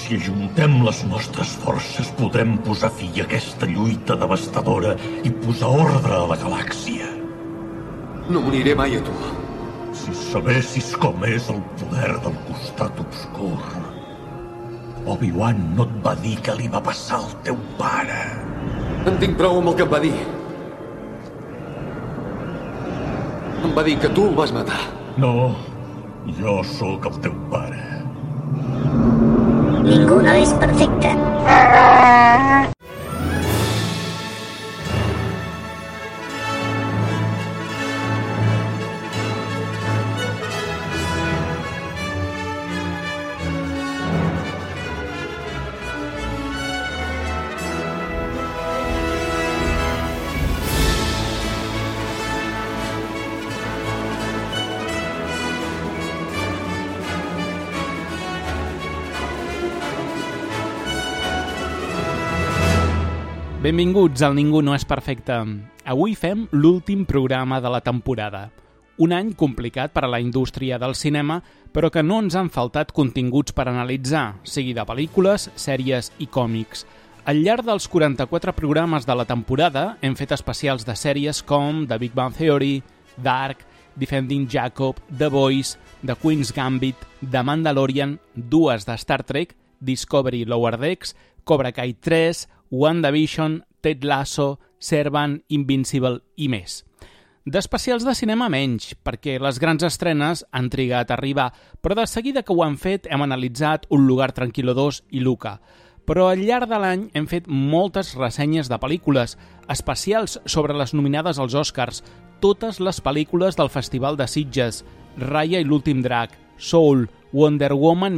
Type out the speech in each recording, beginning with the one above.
Si ajuntem les nostres forces, podrem posar fi a aquesta lluita devastadora i posar ordre a la galàxia. No m'uniré mai a tu. Si sabessis com és el poder del costat obscur. Obi-Wan no et va dir què li va passar al teu pare. En tinc prou amb el que em va dir. Em va dir que tu el vas matar. No, jo sóc el teu pare. Ningú no és perfecte. Benvinguts al Ningú no és perfecte. Avui fem l'últim programa de la temporada. Un any complicat per a la indústria del cinema, però que no ens han faltat continguts per analitzar, sigui de pel·lícules, sèries i còmics. Al llarg dels 44 programes de la temporada hem fet especials de sèries com The Big Bang Theory, Dark, Defending Jacob, The Boys, The Queen's Gambit, The Mandalorian, dues de Star Trek, Discovery Lower Decks, Cobra Kai 3, WandaVision, Ted Lasso, Servant, Invincible i més. D'especials de cinema menys, perquè les grans estrenes han trigat a arribar, però de seguida que ho han fet hem analitzat Un lugar tranquilo 2 i Luca. Però al llarg de l'any hem fet moltes ressenyes de pel·lícules, especials sobre les nominades als Oscars, totes les pel·lícules del Festival de Sitges, Raya i l'últim drac, Soul, Wonder Woman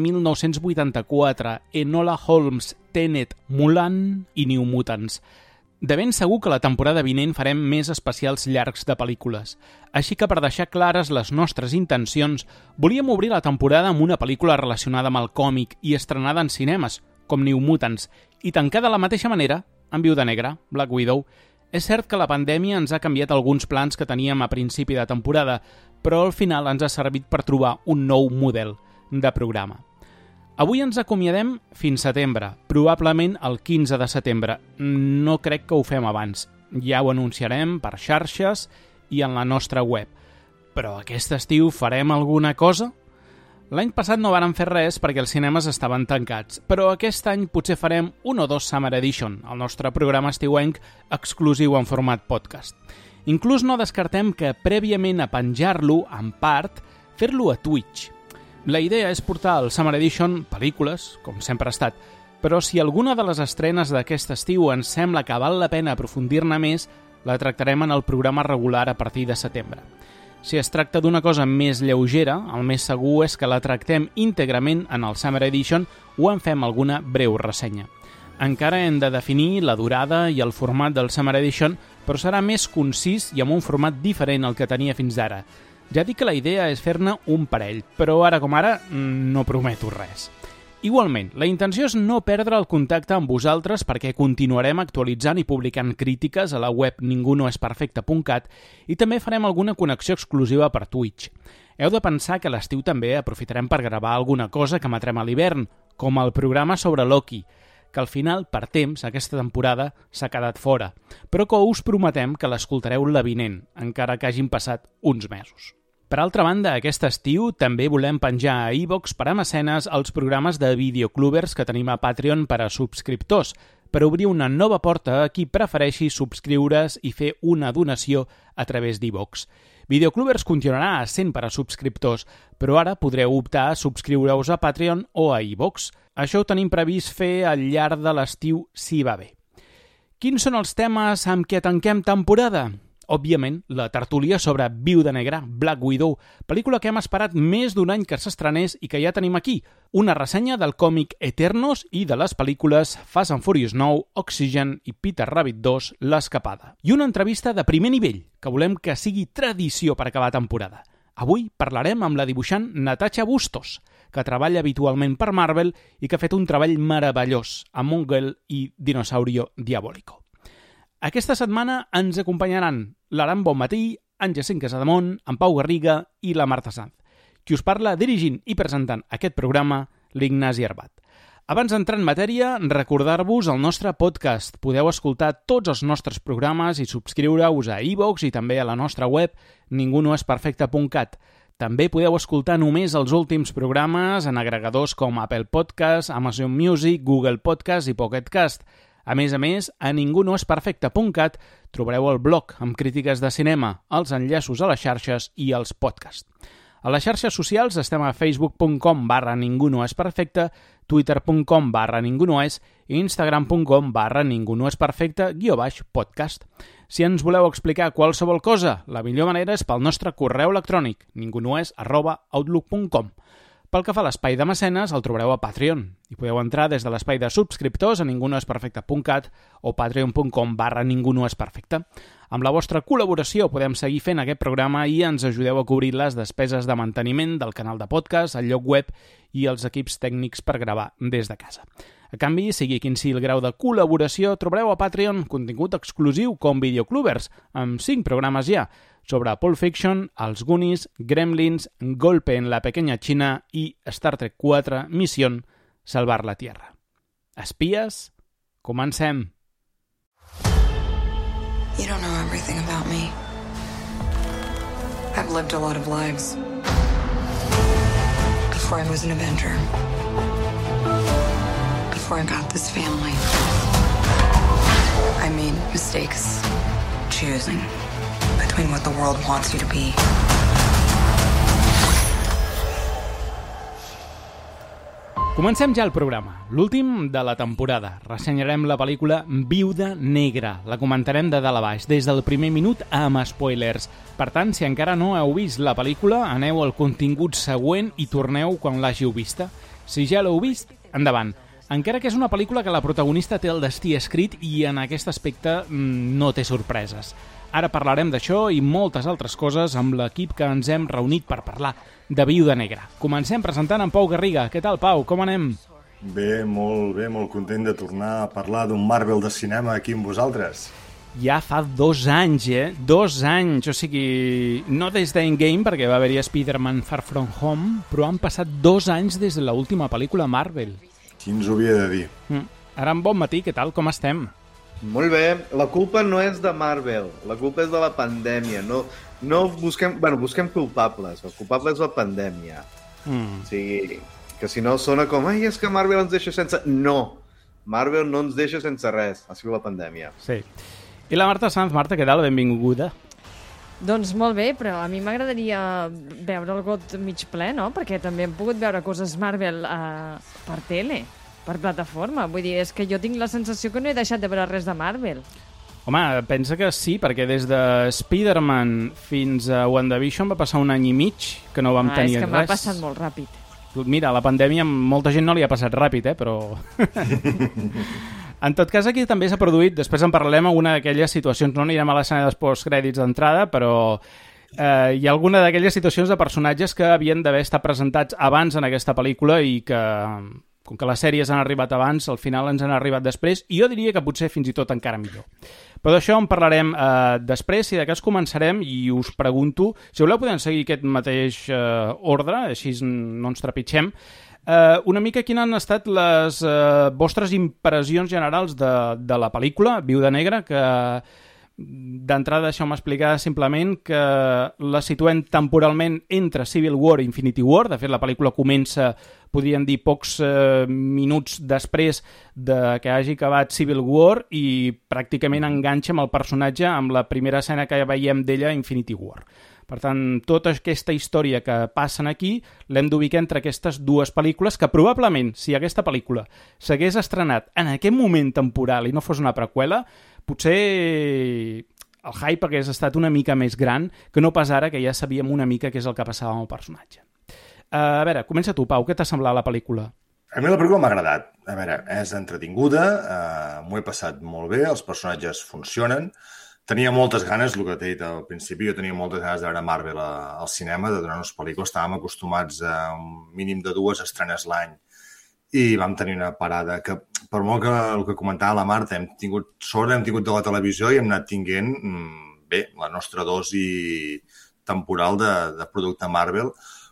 1984, Enola Holmes, Tenet, Mulan i New Mutants. De ben segur que la temporada vinent farem més especials llargs de pel·lícules. Així que per deixar clares les nostres intencions, volíem obrir la temporada amb una pel·lícula relacionada amb el còmic i estrenada en cinemes, com New Mutants, i tancar de la mateixa manera amb Viuda Negra, Black Widow. És cert que la pandèmia ens ha canviat alguns plans que teníem a principi de temporada, però al final ens ha servit per trobar un nou model de programa. Avui ens acomiadem fins setembre, probablement el 15 de setembre. No crec que ho fem abans. Ja ho anunciarem per xarxes i en la nostra web. Però aquest estiu farem alguna cosa? L'any passat no vàrem fer res perquè els cinemes estaven tancats, però aquest any potser farem un o dos Summer Edition, el nostre programa estiuenc exclusiu en format podcast. Inclús no descartem que prèviament a penjar-lo, en part, fer-lo a Twitch. La idea és portar al Summer Edition pel·lícules, com sempre ha estat, però si alguna de les estrenes d'aquest estiu ens sembla que val la pena aprofundir-ne més, la tractarem en el programa regular a partir de setembre. Si es tracta d'una cosa més lleugera, el més segur és que la tractem íntegrament en el Summer Edition o en fem alguna breu ressenya. Encara hem de definir la durada i el format del Summer Edition, però serà més concís i amb un format diferent al que tenia fins ara. Ja dic que la idea és fer-ne un parell, però ara com ara no prometo res. Igualment, la intenció és no perdre el contacte amb vosaltres perquè continuarem actualitzant i publicant crítiques a la web ningunoesperfecte.cat i també farem alguna connexió exclusiva per Twitch. Heu de pensar que a l'estiu també aprofitarem per gravar alguna cosa que emetrem a l'hivern, com el programa sobre Loki, que al final, per temps, aquesta temporada s'ha quedat fora, però que us prometem que l'escoltareu la vinent, encara que hagin passat uns mesos. Per altra banda, aquest estiu també volem penjar a iVoox per a mecenes els programes de videoclubers que tenim a Patreon per a subscriptors, per obrir una nova porta a qui prefereixi subscriure's i fer una donació a través d'iVoox. Videoclubers continuarà sent per a subscriptors, però ara podreu optar a subscriure-us a Patreon o a iVoox. Això ho tenim previst fer al llarg de l'estiu si va bé. Quins són els temes amb què tanquem temporada? Òbviament, la tertúlia sobre Viuda Negra, Black Widow, pel·lícula que hem esperat més d'un any que s'estrenés i que ja tenim aquí. Una ressenya del còmic Eternos i de les pel·lícules Fast and Furious 9, Oxygen i Peter Rabbit 2, L'Escapada. I una entrevista de primer nivell, que volem que sigui tradició per acabar temporada. Avui parlarem amb la dibuixant Natasha Bustos, que treballa habitualment per Marvel i que ha fet un treball meravellós a Mongol i Dinosaurio Diabólico. Aquesta setmana ens acompanyaran l'Aran Bonmatí, en Jacint Casademont, en Pau Garriga i la Marta Sanz. Qui us parla dirigint i presentant aquest programa, l'Ignasi Arbat. Abans d'entrar en matèria, recordar-vos el nostre podcast. Podeu escoltar tots els nostres programes i subscriure-us a iVoox i també a la nostra web ningunoesperfecte.cat. També podeu escoltar només els últims programes en agregadors com Apple Podcast, Amazon Music, Google Podcast i Pocket Cast. A més, a ningunoesperfecte.cat trobareu el blog amb crítiques de cinema, els enllaços a les xarxes i els podcasts. A les xarxes socials estem a facebook.com/ningunoesperfecte, twitter.com/ningunoes i instagram.com/ningunoesperfecte_podcast. Si ens voleu explicar qualsevol cosa, la millor manera és pel nostre correu electrònic ningunoes@outlook.com. Pel que fa a l'espai de mecenes, el trobareu a Patreon i podeu entrar des de l'espai de subscriptors a ningunoesperfecte.cat o patreon.com/ningunoesperfecte. Amb la vostra col·laboració podem seguir fent aquest programa i ens ajudeu a cobrir les despeses de manteniment del canal de podcast, el lloc web i els equips tècnics per gravar des de casa. A canvi, sigui quin sigui el grau de col·laboració, trobareu a Patreon contingut exclusiu com Videoclubers, amb 5 programes ja, sobre Pulp Fiction, Els Goonies, Gremlins, Golpe en la Pequeña China i Star Trek 4, Misión Salvar la Tierra. Espies, comencem! You don't know everything about me. I've lived a lot of lives. Before I was an Avenger. Before I got this family. I made mistakes choosing between what the world wants you to be. Comencem ja el programa, l'últim de la temporada. Ressenyarem la pel·lícula Viuda Negra. La comentarem de dalt a baix, des del primer minut amb spoilers. Per tant, si encara no heu vist la pel·lícula, aneu al contingut següent i torneu quan l'hàgiu vista. Si ja l'heu vist, endavant. Encara que és una pel·lícula que la protagonista té el destí escrit i en aquest aspecte no té sorpreses. Ara parlarem d'això i moltes altres coses amb l'equip que ens hem reunit per parlar de Viuda Negra. Comencem presentant en Pau Garriga. Què tal, Pau? Com anem? Bé, molt content de tornar a parlar d'un Marvel de cinema aquí amb vosaltres. Ja fa 2 anys, 2 anys. O sigui, no des d'Endgame, perquè va haver-hi Spider-Man Far From Home, però han passat 2 anys des de l'última pel·lícula Marvel. Qui ens ho havia de dir? Ara, en bon matí, què tal? Com estem? Molt bé. La culpa no és de Marvel, la culpa és de la pandèmia. No busquem... Bueno, busquem culpables. El culpable és la pandèmia. O sigui, que si no sona com ai, és que Marvel ens deixa sense... No! Marvel no ens deixa sense res. Ha sigut la pandèmia. Sí. I la Marta Sanz. Marta, què tal? Benvinguda. Doncs molt bé, però a mi m'agradaria veure el got mig ple, no? Perquè també hem pogut veure coses Marvel per tele, per plataforma. Vull dir, és que jo tinc la sensació que no he deixat de veure res de Marvel. Home, pensa que sí, perquè des de Spider-Man fins a WandaVision va passar 1 any i mig que no vam tenir res. És que m'ha passat molt ràpid. Mira, la pandèmia molta gent no li ha passat ràpid, però... En tot cas, aquí també s'ha produït, després en parlarem, alguna d'aquelles situacions, no anirem a l'escena dels postcrèdits d'entrada, però hi ha alguna d'aquelles situacions de personatges que havien d'haver estat presentats abans en aquesta pel·lícula i que, com que les sèries han arribat abans, al final ens han arribat després, i jo diria que potser fins i tot encara millor. Però d'això en parlarem després, i de cas començarem, i us pregunto, si voleu podem seguir aquest mateix ordre, així no ens trepitgem, una mica quines han estat les vostres impressions generals de la pel·lícula, Viuda Negra, que d'entrada deixeu-me explicar simplement que la situem temporalment entre Civil War i Infinity War. De fet, la pel·lícula comença, podríem dir, pocs minuts després de que hagi acabat Civil War i pràcticament enganxa amb el personatge amb la primera escena que veiem d'ella a Infinity War. Per tant, tota aquesta història que passen aquí l'hem d'ubicar entre aquestes 2 pel·lícules que probablement, si aquesta pel·lícula s'hagués estrenat en aquest moment temporal i no fos una preqüela, potser el hype hagués estat una mica més gran que no pas ara, que ja sabíem una mica què és el que passava amb el personatge. A veure, comença tu, Pau. Què t'ha semblat la pel·lícula? A mi la pel·lícula m'ha agradat. A veure, és entretinguda, m'ho he passat molt bé, els personatges funcionen. Tenia moltes ganes, el que t'he dit al principi, jo tenia moltes ganes de veure Marvel al cinema, de donar-nos pel·lícules. Estàvem acostumats a un mínim de 2 estrenes l'any i vam tenir una parada que, per molt que el que comentava la Marta, hem tingut sort, hem tingut de la televisió i hem anat tinguent, bé, la nostra dosi temporal de producte Marvel,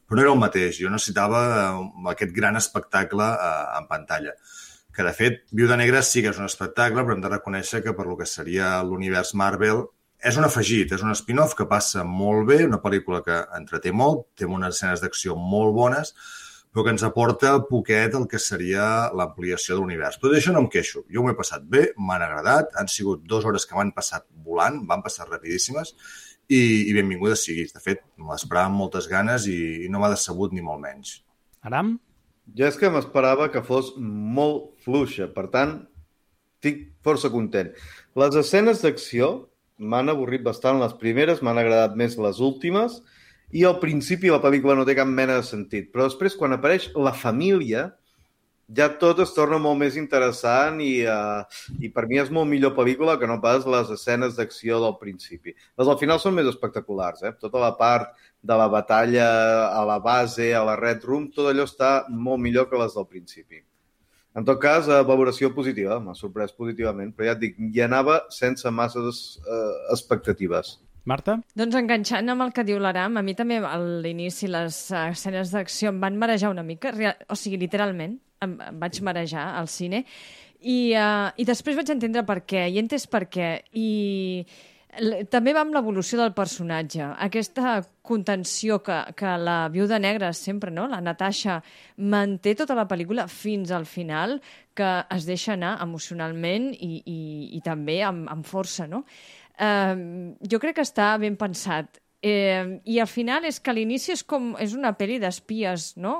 però no era el mateix. Jo necessitava aquest gran espectacle en pantalla. Que, de fet, Viuda Negra sí que és un espectacle, però hem de reconèixer que per lo que seria l'univers Marvel és un afegit, és un spin-off que passa molt bé, una pel·lícula que entreté molt, té unes escenes d'acció molt bones, però que ens aporta poquet el que seria l'ampliació de l'univers. Tot això no em queixo. Jo m'ho he passat bé, m'han agradat, han sigut 2 hores que m'han passat volant, van passar rapidíssimes i benvingudes siguis. De fet, m'esperava amb moltes ganes i no m'ha decebut ni molt menys. Aram? Jo és que m'esperava que fos molt fluixa, per tant, estic força content. Les escenes d'acció m'han avorrit bastant les primeres, m'han agradat més les últimes, i al principi la pel·lícula no té cap mena de sentit, però després quan apareix la família ja tot es torna molt més interessant i per mi és molt millor pel·lícula que no pas les escenes d'acció del principi. Les al final són més espectaculars, tota la part de la batalla a la base, a la Red Room, tot allò està molt millor que les del principi. En tot cas, valoració positiva, m'ha sorprès positivament, però ja et dic, hi anava sense masses expectatives. Marta? Doncs enganxant amb el que diu l'Aram, a mi també a l'inici les escenes d'acció em van marejar una mica, o sigui, literalment, em vaig marejar al cine, i després vaig entendre per què, i he entès per què, i també va amb l'evolució del personatge, aquesta contenció que la Viuda Negra sempre, no? La Natasha manté tota la pel·lícula fins al final, que es deixa anar emocionalment i també amb força, no? Jo crec que està ben pensat. I al final és que a l'inici és una pel·li d'espies, no?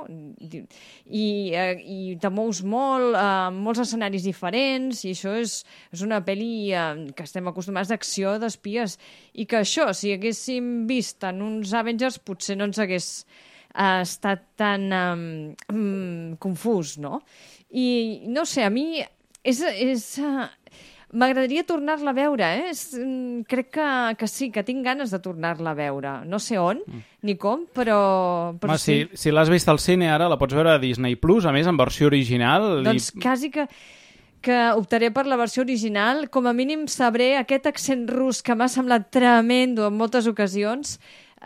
I te mous molt, molts escenaris diferents, i això és una pel·li que estem acostumats d'acció d'espies, i que això, si haguéssim vist en uns Avengers, potser no ens hagués estat tan confús, no? I no sé, a mi m'agradaria tornar-la a veure, crec que sí, que tinc ganes de tornar-la a veure. No sé on, ni com, però sí. Si l'has vist al cine ara, la pots veure a Disney+, a més, en versió original. Doncs quasi que optaré per la versió original. Com a mínim sabré aquest accent rus que m'ha semblat tremendo en moltes ocasions,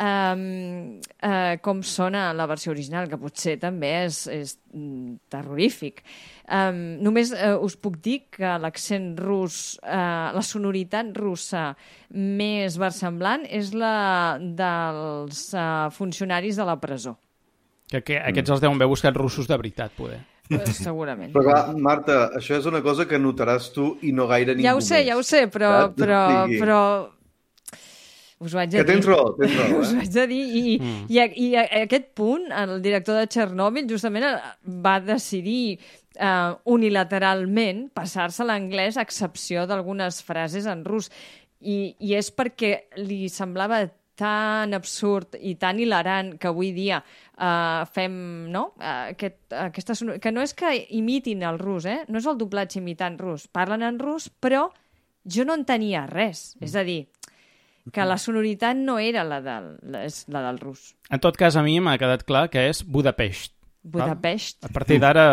com sona la versió original, que potser també és terrorífic. Només us puc dir que l'accent rus, la sonoritat russa més versemblant és la dels funcionaris de la presó. Que aquests els deuen haver buscat russos de veritat, poder. Segurament. Però clar, Marta, això és una cosa que notaràs tu i no gaire ningú més. Ja ho sé, però us ho haig de dir. Que tens raó, us ho haig de dir. I a aquest punt, el director de Chernobyl justament va decidir unilateralment passar-se l'anglès a excepció d'algunes frases en rus. I és perquè li semblava tan absurd i tan hilarant que avui dia fem, no? Que no és que imitin el rus, no és el doblatge imitant rus. Parlen en rus, però jo no entenia res. És a dir, que la sonoritat no era la del rus. En tot cas, a mi m'ha quedat clar que és Budapest. Budapest. A partir d'ara...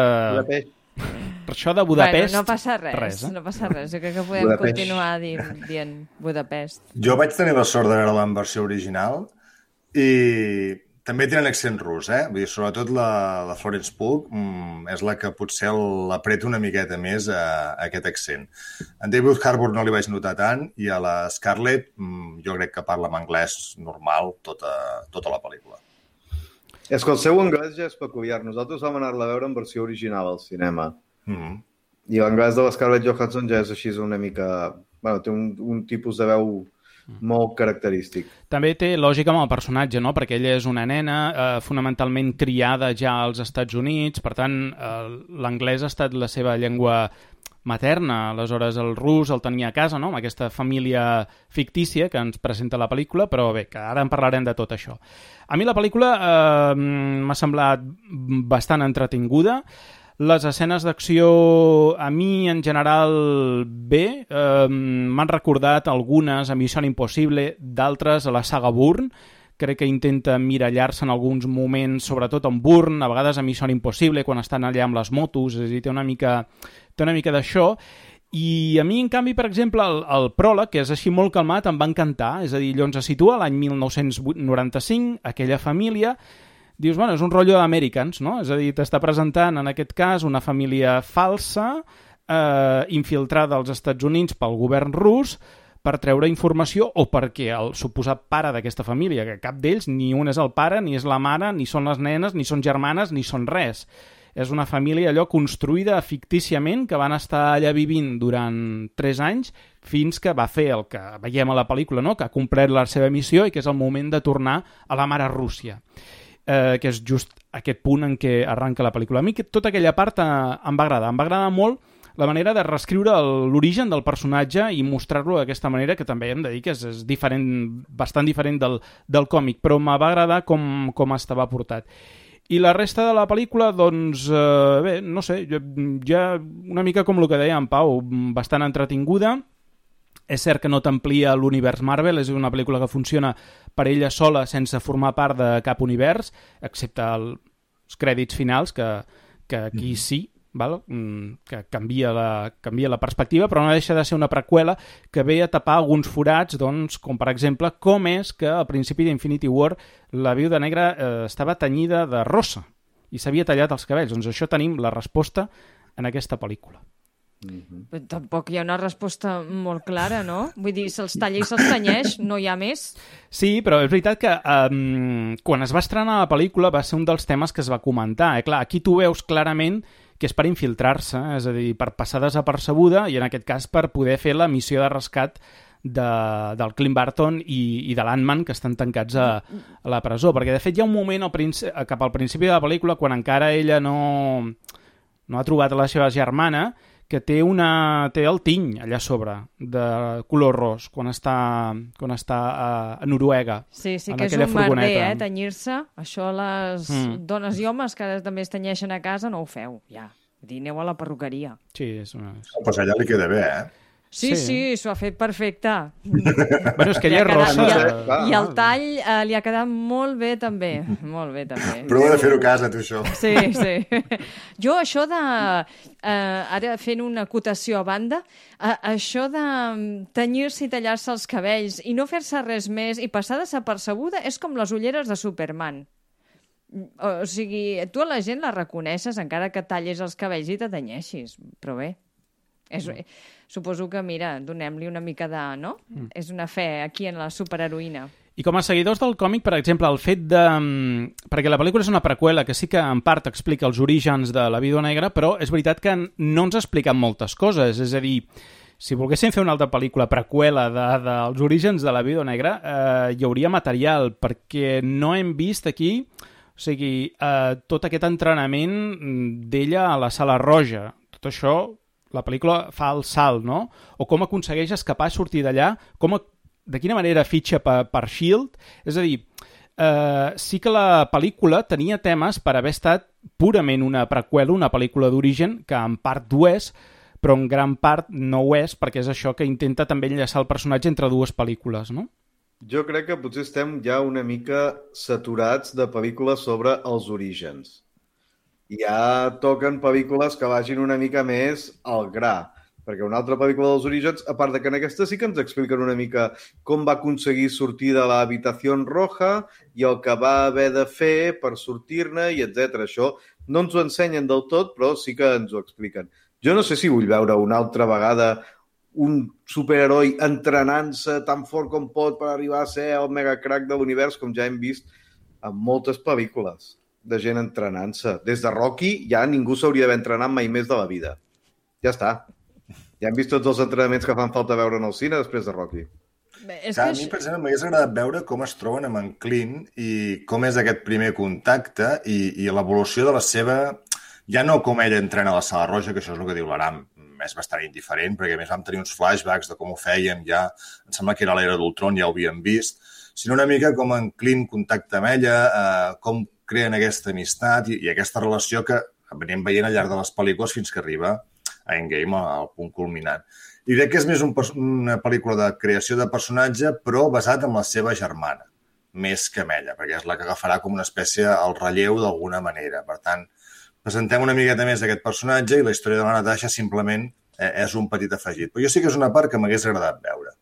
Per això de Budapest... Bueno, no passa res, no passa res. Jo crec que podem continuar dient Budapest. Jo vaig tenir la sort de veure-la en versió original i també tenen accent rus, Vull dir, sobretot la Florence Pugh és la que potser l'apreta una miqueta més a aquest accent. En David Harbour no li vaig notar tant i a la Scarlett jo crec que parla en anglès normal tota la pel·lícula. És que el seu anglès ja és peculiar. Nosaltres vam anar-la a veure en versió original al cinema. I l'anglès de la Scarlett Johansson ja és així una mica... Bueno, té un tipus de veu molt característic. També té lògica amb el personatge, no? Perquè ella és una nena fonamentalment criada ja als Estats Units, per tant, l'anglès ha estat la seva llengua materna, aleshores el rus el tenia a casa, no? Amb aquesta família fictícia que ens presenta la pel·lícula, però bé, que ara en parlarem de tot això. A mi la pel·lícula m'ha semblat bastant entretinguda. Les escenes d'acció, a mi, en general, bé. M'han recordat algunes a Mission Impossible, d'altres a la saga Bourne. Crec que intenta mirallar-se en alguns moments, sobretot en Bourne, a vegades a Mission Impossible, quan estan allà amb les motos, és a dir, té una mica d'això. I a mi, en canvi, per exemple, el pròleg, que és així molt calmat, em va encantar. És a dir, allò ens situa l'any 1995, aquella família dius, bueno, és un rotllo d'Americans, no? És a dir, t'està presentant, en aquest cas, una família falsa, infiltrada als Estats Units pel govern rus, per treure informació o perquè el suposat pare d'aquesta família, que cap d'ells, ni un és el pare, ni és la mare, ni són les nenes, ni són germanes, ni són res. És una família allò construïda fictíciament, que van estar allà vivint durant 3 anys, fins que va fer el que veiem a la pel·lícula, no? Que ha complert la seva missió i que és el moment de tornar a la mare Rússia. Que és just aquest punt en què arranca la pel·lícula. A mi tota aquella part em va agradar molt la manera de reescriure l'origen del personatge i mostrar-lo d'aquesta manera, que també hem de dir que és diferent, bastant diferent del còmic, però me va agradar com estava portat. I la resta de la pel·lícula, doncs, bé, no sé, ja una mica com el que deia en Pau, bastant entretinguda. És cert que no t'amplia l'univers Marvel, és una pel·lícula que funciona per ella sola sense formar part de cap univers, excepte els crèdits finals, que aquí sí, val? Que canvia la perspectiva, però no deixa de ser una preqüela que ve a tapar alguns forats, doncs, com per exemple com és que al principi d'Infinity War la Viuda Negra estava tenyida de rosa i s'havia tallat els cabells. Doncs això tenim la resposta en aquesta pel·lícula. Però tampoc hi ha una resposta molt clara, no? Vull dir, se'ls talla i se'ls tenyeix, no hi ha més. Sí, però és veritat que quan es va estrenar la pel·lícula va ser un dels temes que es va comentar. Clar, aquí tu veus clarament que és per infiltrar-se, és a dir, per passar desapercebuda i en aquest cas per poder fer la missió de rescat del Clint Barton i de l'Ant-Man, que estan tancats a la presó. Perquè, de fet, hi ha un moment cap al principi de la pel·lícula, quan encara ella no ha trobat a la seva germana, que té el tiny allà sobre, de color ros, quan està a Noruega. Sí, que és un merder, tenyir-se. Això les dones i homes que també es tenyeixen a casa no ho feu, ja. Vull dir, aneu a la perruqueria. Sí, és una... Pues allà li queda bé, Sí, s'ho ha fet perfecte. Bueno, és que ella és rosa. I el tall li ha quedat molt bé, també. Molt bé, també. Prova de fer-ho a casa, tu, això. Sí. Jo, això de... ara fent una acotació a banda, això de tenyir-se i tallar-se els cabells i no fer-se res més i passar desapercebuda és com les ulleres de Superman. O sigui, tu a la gent la reconeixes encara que tallis els cabells i te tenyeixis. Però bé, suposo que, mira, donem-li una mica de... no? És una fe aquí en la superheroïna. I com a seguidors del còmic, per exemple, el fet de... perquè la pel·lícula és una preqüela que sí que en part explica els orígens de la Viuda Negra, però és veritat que no ens ha explicat moltes coses. És a dir, si volguéssim fer una altra pel·lícula preqüela dels orígens de la Viuda Negra, hi hauria material, perquè no hem vist aquí... O sigui, tot aquest entrenament d'ella a la Sala Roja. Tot això... la pel·lícula fa el salt, no? O com aconsegueix escapar, sortir d'allà, de quina manera fitxa per S.H.I.E.L.D. És a dir, sí que la pel·lícula tenia temes per haver estat purament una preqüela, una pel·lícula d'origen, que en part ho és, però en gran part no ho és, perquè és això que intenta també enllaçar el personatge entre dues pel·lícules, no? Jo crec que potser estem ja una mica saturats de pel·lícules sobre els orígens. Ja toquen pel·lícules que vagin una mica més al gra, perquè una altra pel·lícula dels orígens, a part de que en aquesta sí que ens expliquen una mica com va aconseguir sortir de l'habitació roja i el que va haver de fer per sortir-ne i etc. Això no ens ho ensenyen del tot, però sí que ens ho expliquen. Jo no sé si vull veure una altra vegada un superheroi entrenant-se tan fort com pot per arribar a ser el megacrack de l'univers, com ja hem vist en moltes pel·lícules de gent entrenant-se. Des de Rocky ja ningú s'hauria d'haver entrenat mai més de la vida. Ja està. Ja hem vist tots els entrenaments que fan falta veure en el cine després de Rocky. A mi, per exemple, m'hagués agradat veure com es troben amb en Clint i com és aquest primer contacte i l'evolució de la seva... Ja no com ella entrena a la Sala Roja, que això és el que diu l'Aram, és bastant indiferent, perquè a més vam tenir uns flashbacks de com ho feien ja, em sembla que era l'era d'Ultron, ja ho havíem vist, sinó una mica com en Clint contacta amb ella, com creen aquesta amistat i aquesta relació que venim veient al llarg de les pel·lícules fins que arriba a Endgame, al punt culminant. I crec que és més una pel·lícula de creació de personatge, però basat en la seva germana, més que en ella, perquè és la que agafarà com una espècie al relleu d'alguna manera. Per tant, presentem una miqueta més d'aquest personatge i la història de la Natasha simplement és un petit afegit. Però jo sí que és una part que m'hagués agradat veure.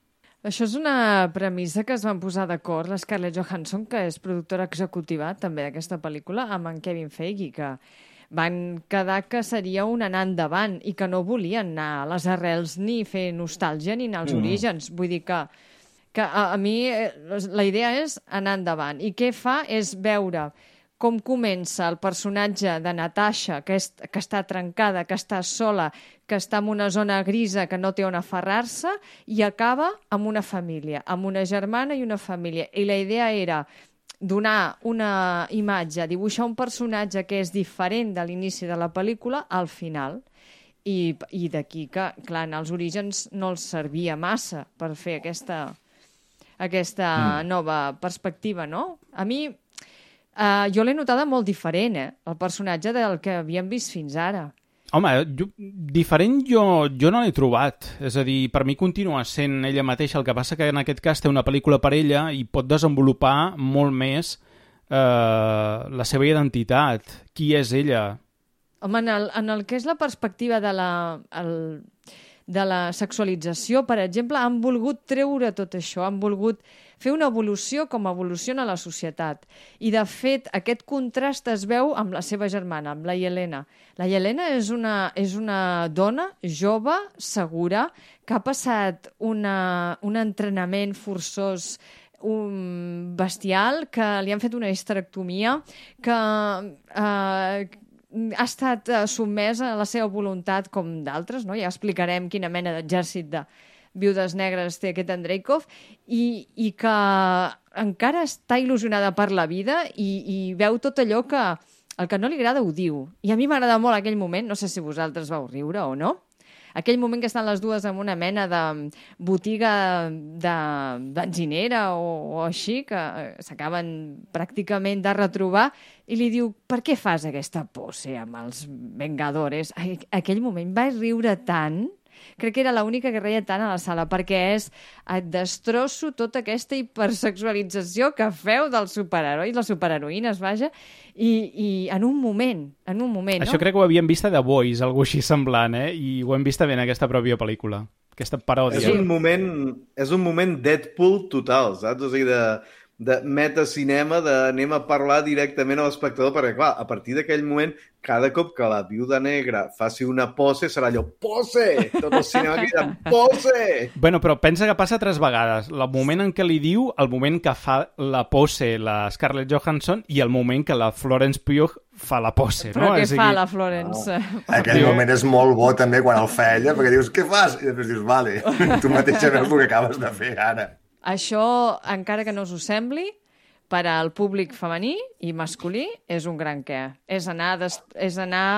Això és una premissa que es van posar d'acord la Scarlett Johansson, que és productora executiva també d'aquesta pel·lícula, amb en Kevin Feige, que van quedar que seria un anar endavant i que no volien anar a les arrels ni fer nostàlgia ni anar als orígens. Vull dir que a mi la idea és anar endavant. I què fa és veure com comença el personatge de Natasha, que està trencada, que està sola, que està en una zona grisa, que no té on aferrar-se, i acaba amb una família, amb una germana i una família. I la idea era donar una imatge, dibuixar un personatge que és diferent de l'inici de la pel·lícula al final. I d'aquí que, clar, en els orígens no els servia massa per fer aquesta nova perspectiva, no? A mi... jo l'he notada molt diferent, el personatge del que havíem vist fins ara. Home, diferent jo no l'he trobat. És a dir, per mi continua sent ella mateixa, el que passa que en aquest cas té una pel·lícula per ella i pot desenvolupar molt més la seva identitat. Qui és ella? Home, en el que és la perspectiva de la sexualització, per exemple, han volgut treure tot això, han volgut fer una evolució com evoluciona la societat. I, de fet, aquest contrast es veu amb la seva germana, amb la Yelena. La Yelena és una dona jove, segura, que ha passat un entrenament forçós bestial, que li han fet una histerectomia, que ha estat sotmesa a la seva voluntat com d'altres, no? Ja explicarem quina mena d'exèrcit de viudes negres té aquest Andreikov, i que encara està il·lusionada per la vida i veu tot allò que el que no li agrada ho diu. I a mi m'agrada molt aquell moment, no sé si vosaltres vau riure o no, aquell moment que estan les dues en una mena de botiga de benzinera o així, que s'acaben pràcticament de retrobar, i li diu, per què fas aquesta pose amb els Vengadores? Aquell moment vaig riure tant, crec que era l'única que reia tant a la sala, perquè et destrosso tota aquesta hipersexualització que feu dels superherois, les superheroïnes, vaja, i en un moment, no? Això crec que ho havíem vist a The Boys, algú així semblant, i ho hem vist també en aquesta pròpia pel·lícula, aquesta paròdia. És un moment Deadpool total, saps? O sigui, de metacinema, anem a parlar directament a l'espectador, perquè, clar, a partir d'aquell moment, cada cop que la viuda negra faci una pose, serà allò, pose! Tot el cinema cridant, pose! Bueno, però pensa que passa 3 vegades. El moment en què li diu, el moment que fa la pose la Scarlett Johansson i el moment que la Florence Pugh fa la pose, no? Però què fa la Florence? Aquell moment és molt bo també quan el fa ella, perquè dius, què fas? I després dius, vale, tu mateixa veus el que acabes de fer ara. Això, encara que no us ho sembli, per al públic femení i masculí és un gran què. És anar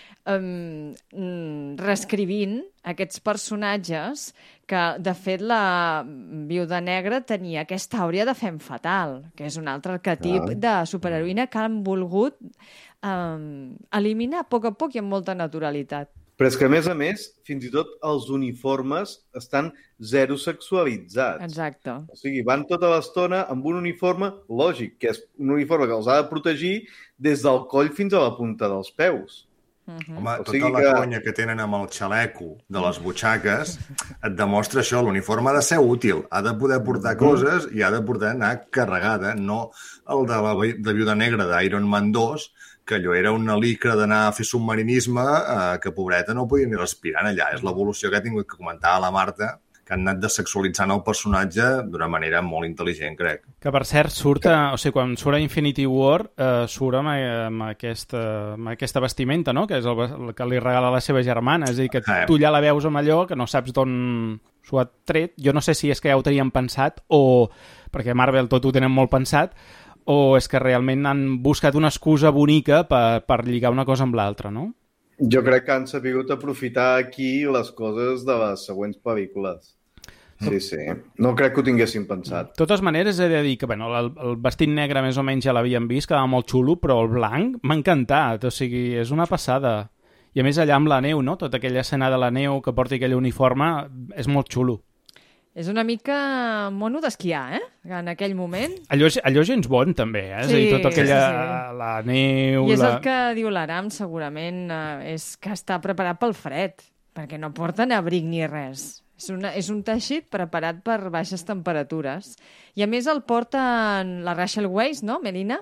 reescrivint aquests personatges que, de fet, la Viuda Negra tenia aquesta àurea de femme fatal, que és un altre arquetip de superheroïna que han volgut eliminar a poc i amb molta naturalitat. Però és que, a més, fins i tot els uniformes estan zero sexualitzats. Exacte. O sigui, van tota l'estona amb un uniforme lògic, que és un uniforme que els ha de protegir des del coll fins a la punta dels peus. Home, tota la conya que tenen amb el xaleco de les butxaques et demostra això, l'uniforme ha de ser útil, ha de poder portar coses i ha de poder anar carregada, no el de la Viuda Negra d'Iron Man 2, que allò era una licra d'anar a fer submarinisme que, pobreta, no podia ni respirar allà. És l'evolució que ha tingut que comentar a la Marta, que han anat desexualitzant el personatge d'una manera molt intel·ligent, crec. Que, per cert, quan surt a Infinity War, surt amb aquesta vestimenta, no?, que és el que li regala la seva germana. És a dir, que tu ja la veus amb allò, que no saps d'on s'ho ha tret. Jo no sé si és que ja ho tenien pensat o... perquè Marvel tot ho tenen molt pensat, o és que realment han buscat una excusa bonica per lligar una cosa amb l'altra, no? Jo crec que han sabut aprofitar aquí les coses de les següents pel·lícules. Sí. No crec que ho tinguessin pensat. De totes maneres, he de dir que el vestit negre més o menys ja l'havíem vist, quedava molt xulo, però el blanc m'ha encantat. O sigui, és una passada. I a més allà amb la neu, no? Tota aquella escena de la neu que porti aquell uniforme és molt xulo. És una mica mono d'esquiar, en aquell moment. Allò James Bond, també, Sí, és a dir, tota aquella... sí. La neu... I és el que diu l'Aram, segurament, és que està preparat pel fred, perquè no porten abric ni res. És un teixit preparat per baixes temperatures. I a més el porten la Rachel Weisz, no, Melina?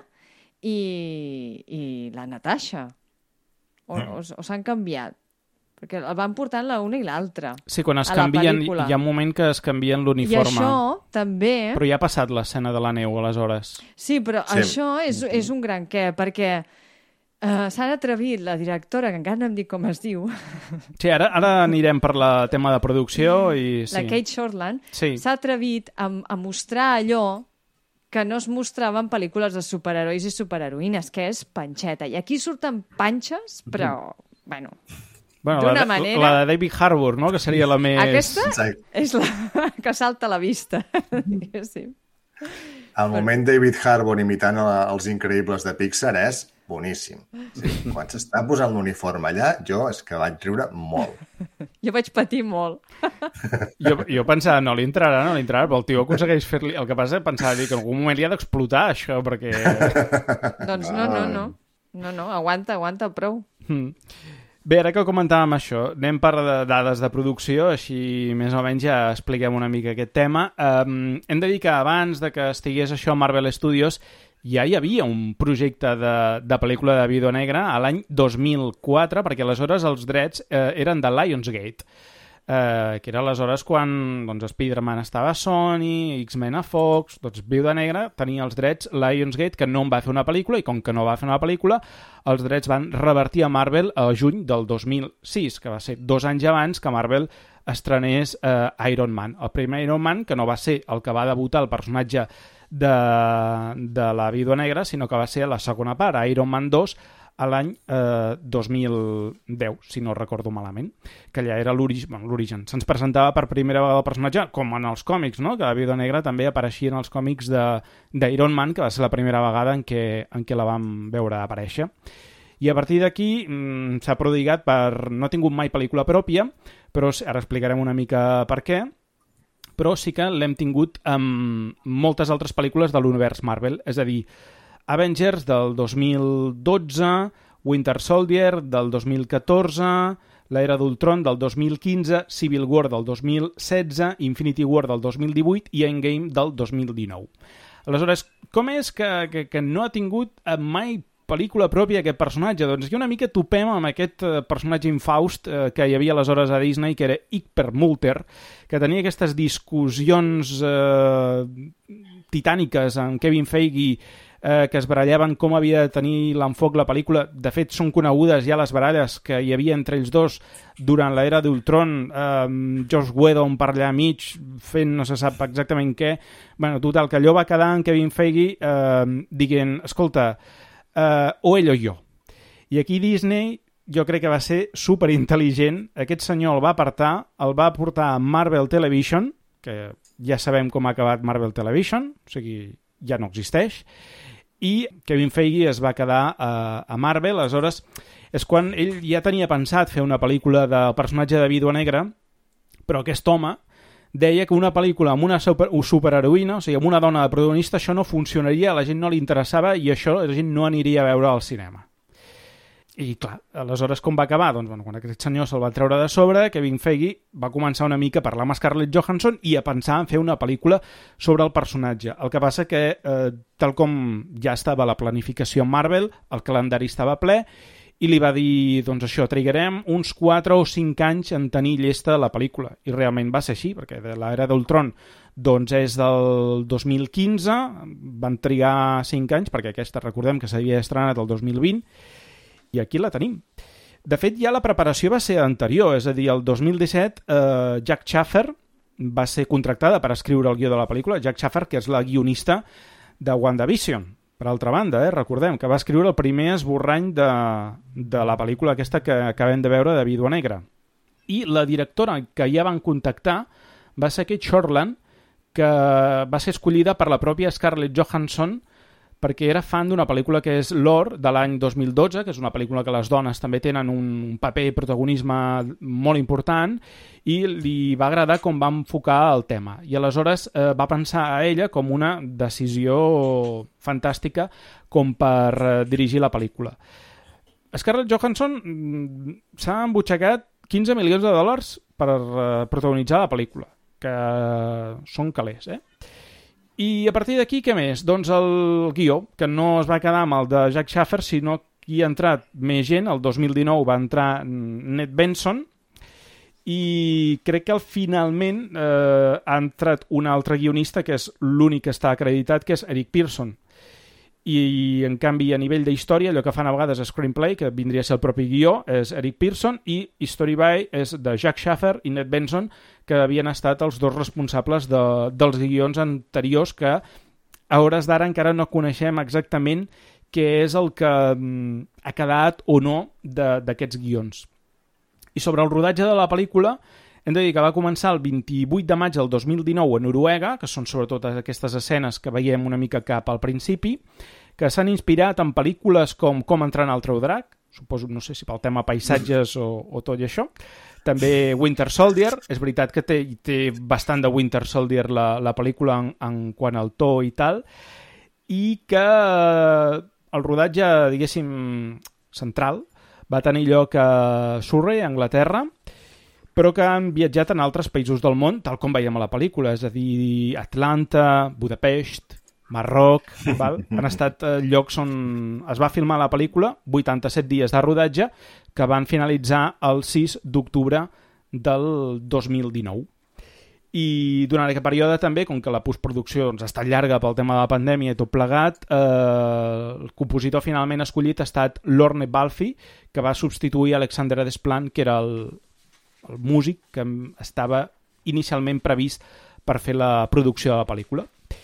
I la Natasha. O s'han canviat? Perquè el van portant l'una i l'altra. Sí, quan es canvien, hi ha un moment que es canvien l'uniforme. I això també... Però ja ha passat l'escena de la neu, aleshores. Sí, però això és un gran què, perquè s'ha atrevit la directora, que encara no em dic com es diu... Sí, ara anirem per la tema de producció i... La Kate Shortland s'ha atrevit a mostrar allò que no es mostrava en pel·lícules de superherois i superheroïnes, que és panxeta. I aquí surten panxes, però, bueno... d'una manera... La de David Harbour, no?, que seria la més... Aquesta és la que salta a la vista, diguéssim. El moment David Harbour imitant els increïbles de Pixar és boníssim. Sí, quan s'està posant l'uniforme allà, és que vaig riure molt. Jo vaig patir molt. Jo pensava, no li entrarà, però el tio aconsegueix fer-li... El que passa és pensar que en algun moment li ha d'explotar, això, perquè... Doncs no, aguanta prou. Bé, ara que comentàvem això, anem per dades de producció, així més o menys ja expliquem una mica aquest tema. Hem de dir que abans de que estigués això a Marvel Studios ja hi havia un projecte de pel·lícula de vídeo negre a l'any 2004, perquè aleshores els drets eren de Lionsgate, que era aleshores quan Spider-Man estava a Sony, X-Men a Fox, Viuda Negra tenia els drets Lionsgate, que no en va fer una pel·lícula, i com que no va fer una pel·lícula, els drets van revertir a Marvel a juny del 2006, que va ser 2 anys abans que Marvel estrenés Iron Man. El primer Iron Man, que no va ser el que va debutar el personatge de la Viuda Negra, sinó que va ser la segona part, Iron Man 2, a l'any 2010, si no recordo malament, que allà era l'origen. Se'ns presentava per primera vegada el personatge, com en els còmics, no?, que la Viuda Negra també apareixia en els còmics d'Iron Man, que va ser la primera vegada en què la vam veure aparèixer. I a partir d'aquí s'ha prodigat no ha tingut mai pel·lícula pròpia, però ara explicarem una mica per què, però sí que l'hem tingut amb moltes altres pel·lícules de l'univers Marvel, és a dir, Avengers del 2012, Winter Soldier del 2014, l'Era d'Ultron del 2015, Civil War del 2016, Infinity War del 2018 i Endgame del 2019. Aleshores, com és que no ha tingut mai pel·lícula pròpia aquest personatge? Doncs que una mica topem amb aquest personatge infaust que hi havia aleshores a Disney, que era Ike Perlmutter, que tenia aquestes discussions titàniques amb Kevin Feige, que es barallaven com havia de tenir l'enfoc la pel·lícula. De fet, són conegudes ja les baralles que hi havia entre ells dos durant l'era d'Ultron, Joss Whedon per allà mig fent no se sap exactament què. Bueno, total, que allò va quedar en Kevin Feige dient, escolta, o ell o jo. I aquí Disney jo crec que va ser superintel·ligent. Aquest senyor el va portar a Marvel Television, que ja sabem com ha acabat Marvel Television, o sigui, ja no existeix, i Kevin Feige es va quedar a Marvel. Aleshores és quan ell ja tenia pensat fer una pel·lícula del personatge de Vídua Negra, però aquest home deia que una pel·lícula amb una superheroïna, o sigui, amb una dona de protagonista, això no funcionaria, a la gent no li interessava i això la gent no aniria a veure al cinema. I clar, aleshores com va acabar? Doncs quan aquest senyor se'l va treure de sobre, Kevin Feige va començar una mica a parlar amb Scarlett Johansson i a pensar en fer una pel·lícula sobre el personatge. El que passa que, tal com ja estava la planificació en Marvel, el calendari estava ple i li va dir, doncs això, trigarem uns 4 o 5 anys en tenir llesta la pel·lícula. I realment va ser així, perquè de l'era d'Ultron doncs és del 2015, van trigar 5 anys, perquè aquesta recordem que s'havia estrenat el 2020, i aquí la tenim. De fet, ja la preparació va ser anterior, és a dir, el 2017 Jack Schaffer va ser contractada per escriure el guió de la pel·lícula. Jack Schaffer, que és la guionista de WandaVision, per altra banda, recordem que va escriure el primer esborrany de la pel·lícula aquesta que acabem de veure de Vídua Negra. I la directora que ja van contactar va ser Kate Shortland, que va ser escollida per la pròpia Scarlett Johansson perquè era fan d'una pel·lícula que és Lore, de l'any 2012, que és una pel·lícula que les dones també tenen un paper i protagonisme molt important, i li va agradar com va enfocar el tema. I aleshores va pensar a ella com una decisió fantàstica com per dirigir la pel·lícula. Scarlett Johansson s'ha embutxacat $15 milions protagonitzar la pel·lícula, que són calés, I a partir d'aquí, què més? Doncs el guió, que no es va quedar amb el de Jack Schaffer, sinó que hi ha entrat més gent. El 2019 va entrar Ned Benson, i crec que finalment ha entrat un altre guionista, que és l'únic que està acreditat, que és Eric Pearson. I en canvi a nivell d'història allò que fan a vegades screenplay, que vindria a ser el propi guió, és Eric Pearson, i Story by és de Jack Schaffer i Ned Benson, que havien estat els dos responsables dels guions anteriors, que a hores d'ara encara no coneixem exactament què és el que ha quedat o no d'aquests guions. I sobre el rodatge de la pel·lícula, hem de dir que va començar el 28 de maig del 2019 a Noruega, que són sobretot aquestes escenes que veiem una mica cap al principi, que s'han inspirat en pel·lícules com Entrenar el teu drac, suposo, no sé si pel tema paisatges o tot i això. També Winter Soldier, és veritat que té bastant de Winter Soldier la pel·lícula en quant al to i tal, i que el rodatge, diguéssim, central, va tenir lloc a Surrey, Anglaterra, però que han viatjat en altres països del món, tal com veiem a la pel·lícula, és a dir, Atlanta, Budapest, Marroc, val? Han estat llocs on es va filmar la pel·lícula, 87 dies de rodatge, que van finalitzar el 6 d'octubre del 2019. I durant aquest període també, com que la postproducció ha estat llarga pel tema de la pandèmia i tot plegat, el compositor finalment escollit ha estat Lorne Balfe, que va substituir Alexander Desplat, que era el músic que estava inicialment previst per fer la producció de la pel·lícula.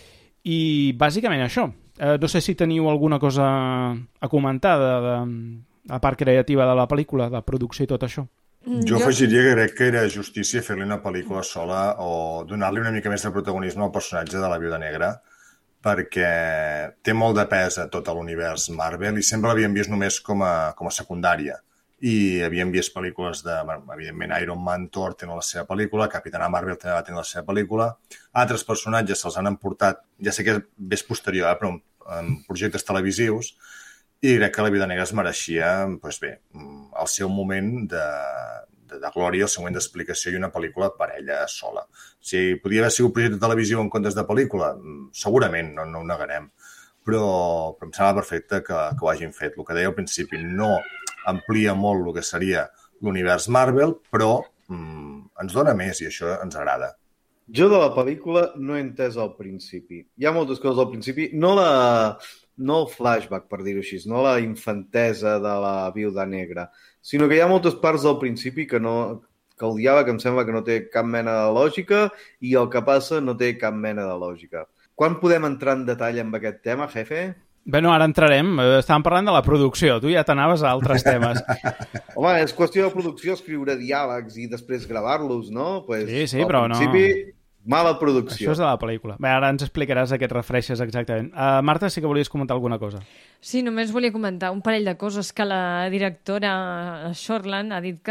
I bàsicament això. No sé si teniu alguna cosa a comentar de la part creativa de la pel·lícula, de producció i tot això. Jo afegiria que crec que era justícia fer-li una pel·lícula sola o donar-li una mica més de protagonisme al personatge de la Viuda Negra, perquè té molt de pes a tot l'univers Marvel i sempre l'havíem vist només com a secundària. I havíem vist pel·lícules de, evidentment, Iron Man, Thor tenen la seva pel·lícula, Capitana Marvel també va tenir la seva pel·lícula, altres personatges se'ls han emportat, ja sé que és posterior, però en projectes televisius, i crec que la Viuda Negra es mereixia, doncs bé, el seu moment de glòria, el seu moment d'explicació i una pel·lícula per ella sola. Si podia haver sigut projecte de televisió en comptes de pel·lícula, segurament, no ho negarem, però em sembla perfecte que ho hagin fet. El que deia al principi, no amplia molt el que seria l'univers Marvel, però ens dona més i això ens agrada. Jo de la pel·lícula no he entès al principi. Hi ha moltes coses al principi. No el flashback, per dir-ho així, no la infantesa de la Viuda Negra, sinó que hi ha moltes parts del principi que el diàleg em sembla que no té cap mena de lògica i el que passa no té cap mena de lògica. Quan podem entrar en detall amb aquest tema, jefe? Bé, no, ara entrarem. Estàvem parlant de la producció. Tu ja t'anaves a altres temes. Home, és qüestió de producció, escriure diàlegs i després gravar-los, no? Pues, sí, però no. Al principi, mala producció. Això és de la pel·lícula. Bé, ara ens explicaràs a què et refereixes exactament. Marta, sí que volies comentar alguna cosa. Sí, només volia comentar un parell de coses que la directora Shortland ha dit que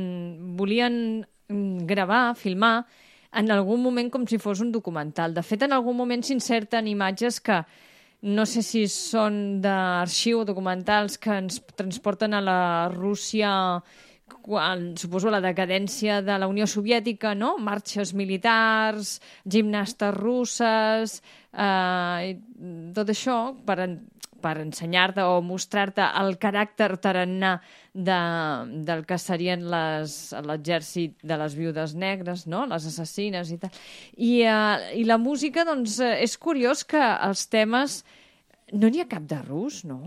volien gravar, filmar, en algun moment com si fos un documental. De fet, en algun moment s'inserten imatges que no sé si són d'arxiu o documentals que ens transporten a la Rússia, suposo la decadència de la Unió Soviètica, no? Marxes militars, gimnastes russes, tot això per ensenyar-te o mostrar-te el caràcter tarannà del que serien l'exèrcit de les viudes negres, no? Les assassines i tal. I la música, doncs, és curiós que els temes no n'hi ha cap de rus, no?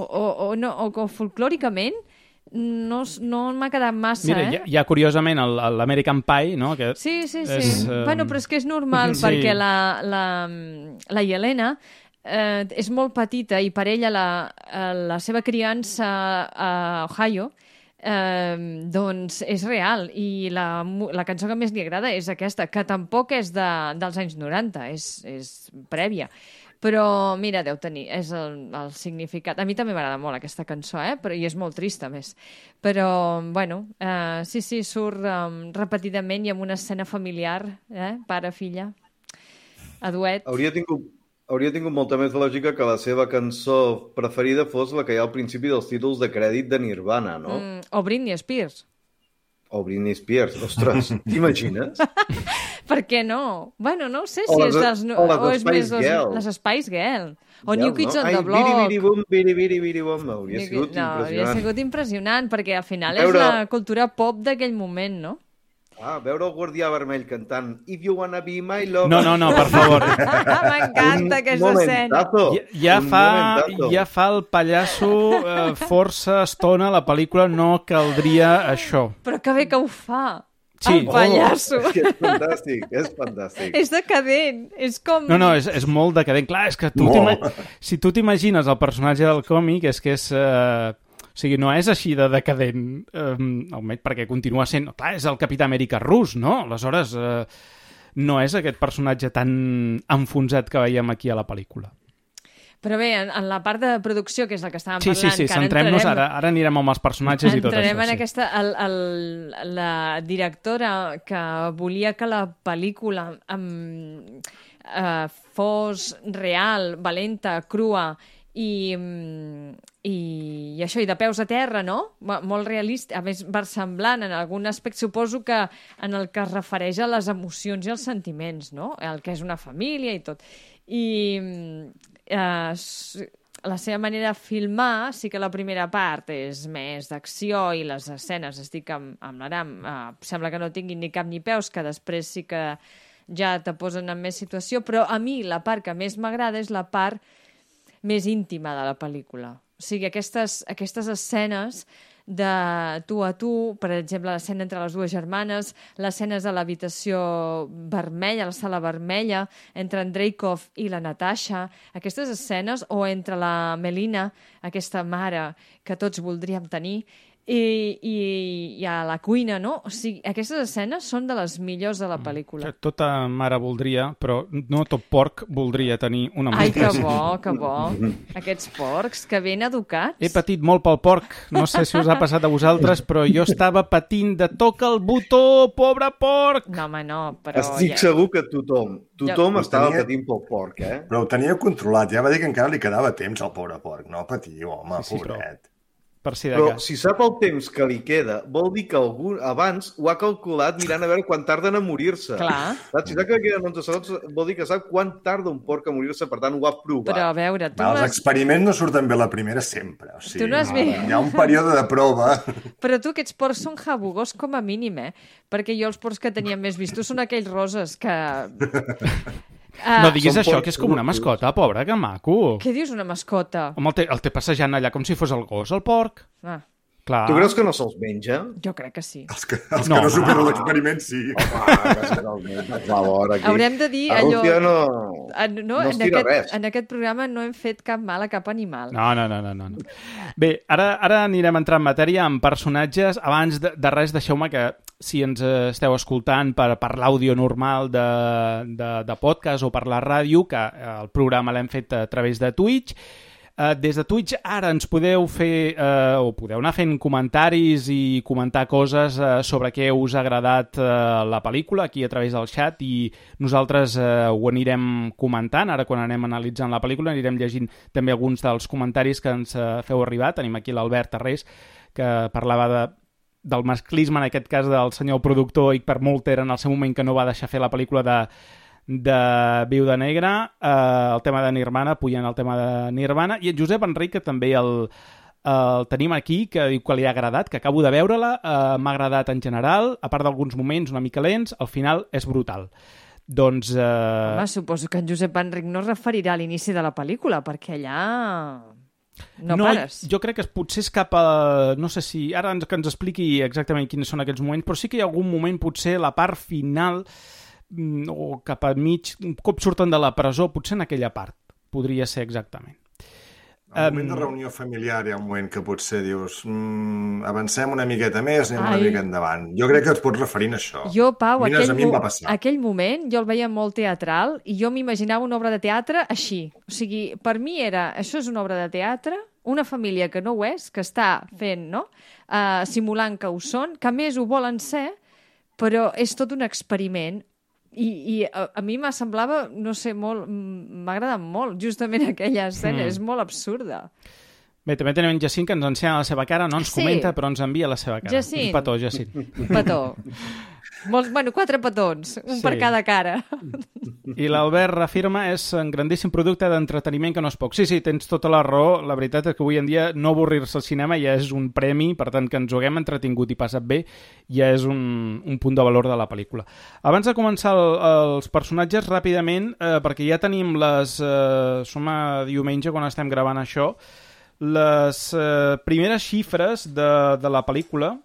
O folclòricament no m'ha quedat massa, Mira, hi ha curiosament l'American Pie, no? Que sí. Bueno, però és que és normal, perquè la Yelena és molt petita i per ella la seva criança a Ohio doncs és real i la cançó que més li agrada és aquesta, que tampoc és dels anys 90, és prèvia. Però, mira, deu tenir, és el significat. A mi també m'agrada molt aquesta cançó, i és molt trista, a més. Però, bueno, sí, surt repetidament i amb una escena familiar, pare-filla, a duet. Hauria tingut molta més lògica que la seva cançó preferida fos la que hi ha al principi dels títols de crèdit de Nirvana, no? O Britney Spears. O Britney Spears. Ostres, t'imagines? Per què no? Bueno, no ho sé O si les- és o les o és més Spice Girl. les Spice Girl. O New No? Kids on Ai, the Block. biri-biri-bum, hauria sigut No, hauria impressionant. sigut impressionant, perquè al final Veure- és la cultura pop d'aquell moment, no? Veure el Guardià Vermell cantant If you wanna be my love... No, per favor. M'encanta aquesta escena. Ja fa el pallasso força estona la pel·lícula, no caldria això. Però que bé que ho fa. Sí. El pallasso. És que és fantàstic, és fantàstic. És decadent. És com... No, és molt decadent. Clar, és que si tu t'imagines el personatge del còmic, és que és... O sigui, no és així de decadent, almenys perquè continua sent... Clar, és el Capità Amèrica rus, no? Aleshores, no és aquest personatge tan enfonsat que veiem aquí a la pel·lícula. Però bé, en la part de producció, que és la que estàvem Sí, parlant... sí, centrem-nos, ara anirem amb els personatges i tot això. Entrarem en Sí. aquesta... La directora que volia que la pel·lícula fos real, valenta, crua i això, i de peus a terra, no? Molt realista, a més versemblant en algun aspecte, suposo que en el que es refereix a les emocions i els sentiments, no? El que és una família i tot. I la seva manera de filmar, sí que la primera part és més d'acció i les escenes, estic amb l'Aram, sembla que no tinguin ni cap ni peus, que després sí que ja te posen en més situació, però a mi la part que més m'agrada és la part més íntima de la pel·lícula. O sigui, aquestes escenes de tu a tu, per exemple, l'escena entre les dues germanes, les escenes a l'habitació vermella, a la sala vermella, entre en Dreykov i la Natasha, aquestes escenes, o entre la Melina, aquesta mare que tots voldríem tenir, i a la cuina, no? O sigui, aquestes escenes són de les millors de la pel·lícula. Tota mare voldria, però no tot porc voldria tenir una Ai, que montra. bo, que bo. Aquests porcs, que ben educats. He patit molt pel porc, no sé si us ha passat a vosaltres, però jo estava patint de toca el botó, pobre porc! No, home, no, però... Estic segur que tothom estava patint pel porc, eh? Però ho tenia controlat, ja va dir que encara li quedava temps al pobre porc. No patiu, home, pobret. Però si sap el temps que li queda, vol dir que algú abans ho ha calculat mirant a veure quan tarden a morir-se. Clar. Si sap que queden 11 segons, vol dir que sap quan tarda un porc a morir-se, per tant ho ha provat. Però a veure, tu Els experiments no surten bé la primera sempre. O sigui, tu no has vist... Hi ha un període de prova. Però tu, aquests porcs són jabugós com a mínim, Perquè jo els porcs que tenia més vistos són aquells roses que... No diguis això, que és com una mascota, pobra, que maco. Què dius, una mascota? Home, el té passejant allà com si fos el gos, el porc. Ah. Clar. Tu creus que no se'ls menja? Jo crec que sí. Els que no superen l'experiment, sí. Haurem de dir allò... No es tira res. En aquest programa no hem fet cap mal a cap animal. No. Bé, ara anirem a entrar en matèria amb personatges. Abans de res, deixeu-me que si ens esteu escoltant per l'àudio normal de podcast o per la ràdio, que el programa l'hem fet a través de Twitch, des de Twitch ara ens podeu fer o podeu anar fent comentaris i comentar coses sobre què us ha agradat la pel·lícula aquí a través del chat, i nosaltres ho anirem comentant. Ara, quan anem analitzant la pel·lícula, anirem llegint també alguns dels comentaris que ens feu arribar. Tenim aquí l'Albert Tarrés, que parlava del masclisme, en aquest cas del senyor productor Igper Molter, en el seu moment que no va deixar fer la pel·lícula de Viuda Negra, el tema de Nirvana, pujant el tema de Nirvana, i en Josep Enric, que també el tenim aquí, que diu que li ha agradat, que acabo de veure-la, m'ha agradat en general, a part d'alguns moments una mica lents, al final és brutal. Doncs... Home, suposo que en Josep Enric no es referirà a l'inici de la pel·lícula, perquè allà... No pares. Jo crec que potser és cap a... No sé si... Ara que ens expliqui exactament quins són aquests moments, però sí que hi ha algun moment, potser la part final, o cap a mig, un cop surten de la presó, potser en aquella part. Podria ser exactament. Al moment de reunió familiar hi ha un moment que potser dius avancem una miqueta més, anem una mica endavant. Jo crec que et pots referir a això. Jo, Pau, a mi em va passar. aquell moment jo el veia molt teatral i jo m'imaginava una obra de teatre així. O sigui, per mi això és una obra de teatre, una família que no ho és, que està fent, no? Simulant que ho són, que a més ho volen ser, però és tot un experiment. I a mi m'ha semblava, no sé, molt... M'ha agradat molt, justament aquella escena, és molt absurda. Bé, també tenim en Jacint, que ens ensenya la seva cara, no ens comenta, però ens envia la seva cara. Jacint. Un petó, Jacint. Un petó. Bueno, 4 petons, un per cada cara. I l'Albert afirma és un grandíssim producte d'entreteniment que no és poc. Sí, tens tota la raó. La veritat és que avui en dia no avorrir-se al cinema ja és un premi, per tant, que ens ho haguem entretingut i passat bé ja és un punt de valor de la pel·lícula. Abans de començar els personatges, ràpidament, perquè ja tenim les... som a diumenge, quan estem gravant això, les primeres xifres de la pel·lícula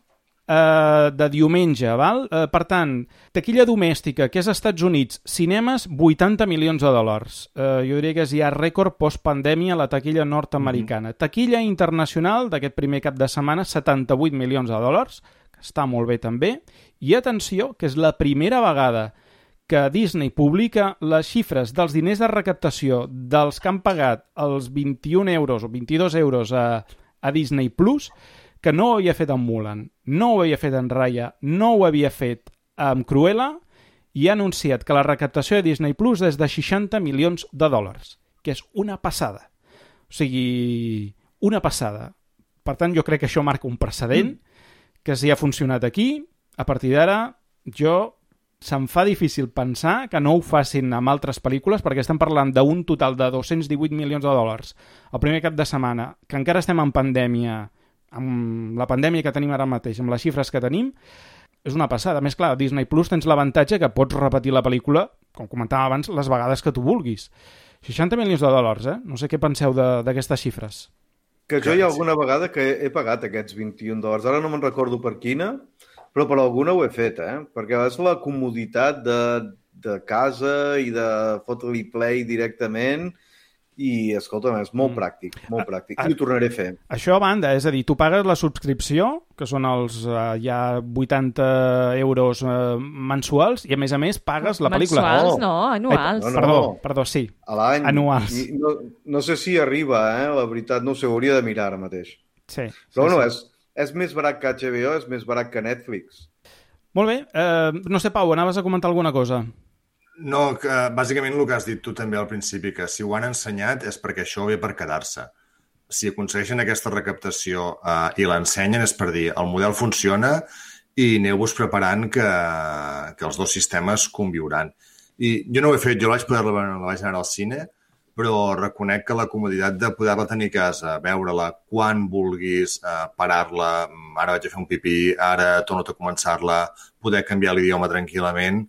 de diumenge, val? Per tant, taquilla domèstica, que és als Estats Units, cinemes, 80 milions de dòlars. Jo diria que és ja rècord post-pandèmia a la taquilla nord-americana. Taquilla internacional d'aquest primer cap de setmana, 78 milions de dòlars, que està molt bé també. I atenció, que és la primera vegada que Disney publica les xifres dels diners de recaptació dels que han pagat els 21 euros o 22 euros a Disney Plus, que no ho havia fet amb Mulan, no ho havia fet amb Raya, no ho havia fet amb Cruella, i ha anunciat que la recaptació de Disney Plus és de 60 milions de dòlars, que és una passada. O sigui, una passada. Per tant, jo crec que això marca un precedent, que si ha funcionat aquí, a partir d'ara, se'm fa difícil pensar que no ho facin amb altres pel·lícules, perquè estem parlant d'un total de 218 milions de dòlars el primer cap de setmana, que encara estem en pandèmia, amb la pandèmia que tenim ara mateix, amb les xifres que tenim, és una passada. A més, clar, a Disney Plus tens l'avantatge que pots repetir la pel·lícula, com comentàvem abans, les vegades que tu vulguis. 60 milions de dòlars, No sé què penseu d'aquestes xifres. Que jo hi ha alguna vegada que he pagat aquests 21 dòlars. Ara no me'n recordo per quina, però per alguna ho he fet, Perquè és la comoditat de casa i de fotre-li play directament. I, escolta'm, és molt pràctic, molt pràctic. I ho tornaré a fer. Això a banda, és a dir, tu pagues la subscripció, que són els ja 80 euros mensuals, i a més pagues la pel·lícula. Mensuals, no, anuals. Perdó, sí. A l'any. Anuals. No sé si arriba, la veritat, no ho sé, ho hauria de mirar ara mateix. Sí. Però bueno, és més barat que HBO, és més barat que Netflix. Molt bé. No sé, Pau, anaves a comentar alguna cosa? No, que bàsicament el que has dit tu també al principi, que si ho han ensenyat és perquè això ve per quedar-se. Si aconsegueixen aquesta recaptació i l'ensenyen és per dir el model funciona i aneu-vos preparant que els dos sistemes conviuran. I jo no ho he fet, jo la vaig anar al cine, però reconec que la comoditat de poder-la tenir a casa, veure-la quan vulguis, parar-la, ara vaig a fer un pipí, ara torno a començar-la, poder canviar l'idioma tranquil·lament,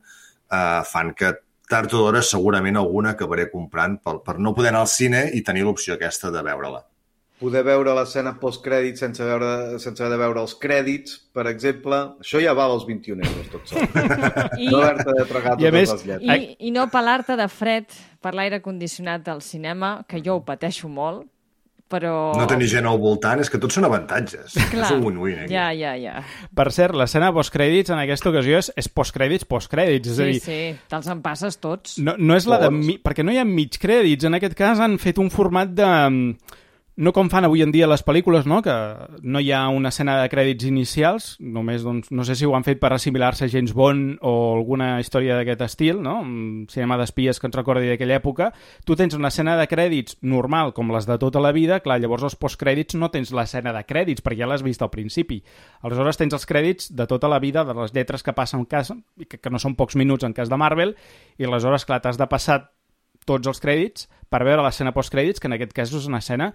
fan que tard o d'hora segurament alguna acabaré comprant per no poder anar al cine i tenir l'opció aquesta de veure-la. Poder veure l'escena post-crèdit sense haver de veure els crèdits, per exemple, això ja val els 21 euros tot sol. No haver-te de tragar totes les lletres. I no pelar-te de fred per l'aire condicionat del cinema, que jo ho pateixo molt, però... No tenir gent al voltant, és que tots són avantatges. Clar. És un win-win aquí. Ja. Per cert, l'escena post-crèdits en aquesta ocasió és post-crèdits. És a dir, sí, te'ls en passes tots. No és la de... Perquè no hi ha mig crèdits. En aquest cas han fet un format de... No com fan avui en dia les pel·lícules, no? Que no hi ha una escena de crèdits inicials, només, doncs, no sé si ho han fet per assimilar-se a James Bond o alguna història d'aquest estil, no? Un cinema d'espies que ens recordi d'aquella època. Tu tens una escena de crèdits normal, com les de tota la vida, clar, llavors els postcrèdits no tens l'escena de crèdits, perquè ja l'has vist al principi. Aleshores tens els crèdits de tota la vida, de les lletres que passen en cas, que no són pocs minuts en cas de Marvel, i aleshores, clar, t'has de passar tots els crèdits per veure l'escena postcrèdits, que en aquest cas és una escena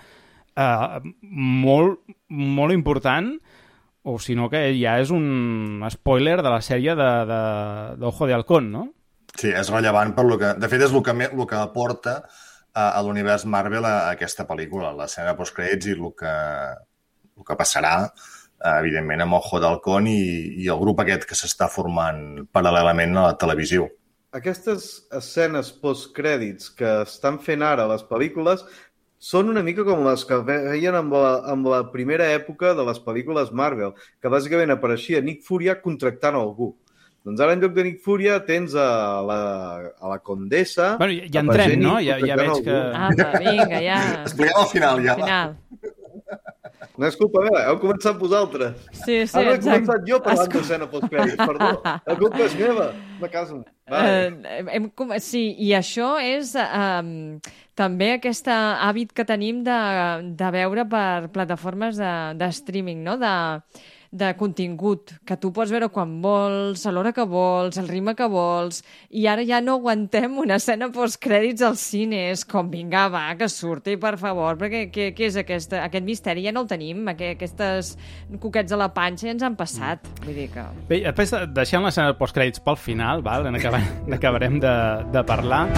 molt, molt important, o si no que ja és un spoiler de la sèrie d'Ojo de Halcón, no? Sí, és rellevant per lo que... De fet, és el que aporta a l'univers Marvel a aquesta pel·lícula, l'escena postcrèdits i el que passarà, evidentment, amb Ojo de Halcón i el grup aquest que s'està formant paral·lelament a la televisió. Aquestes escenes postcrèdits que estan fent ara les pel·lícules són una mica com les que feien amb la primera època de les pel·lícules Marvel, que bàsicament apareixia Nick Furia contractant algú. Doncs ara en lloc de Nick Furia tens a la Condessa... Bueno, ja entrem, no? Ja veig que... Vinga, ja... Expliquem al final, ja. Final. No és culpa meva, heu començat vosaltres. Sí, Ara he exacte. començat jo parlant d'escena postcrèdits, perdó. La culpa és meva, me caso. Sí, i això és també aquest hàbit que tenim de veure per plataformes de streaming, no? De contingut, que tu pots veure quan vols, a l'hora que vols, al ritme que vols, i ara ja no aguantem una escena postcrèdits al cine. És com, vinga, va, que surti, per favor, perquè què és aquest misteri? Ja no el tenim, aquestes coquets a la panxa ja ens han passat. Vull dir que... Bé, després deixem l'escena de postcrèdits pel final, val? N'acabarem de parlar.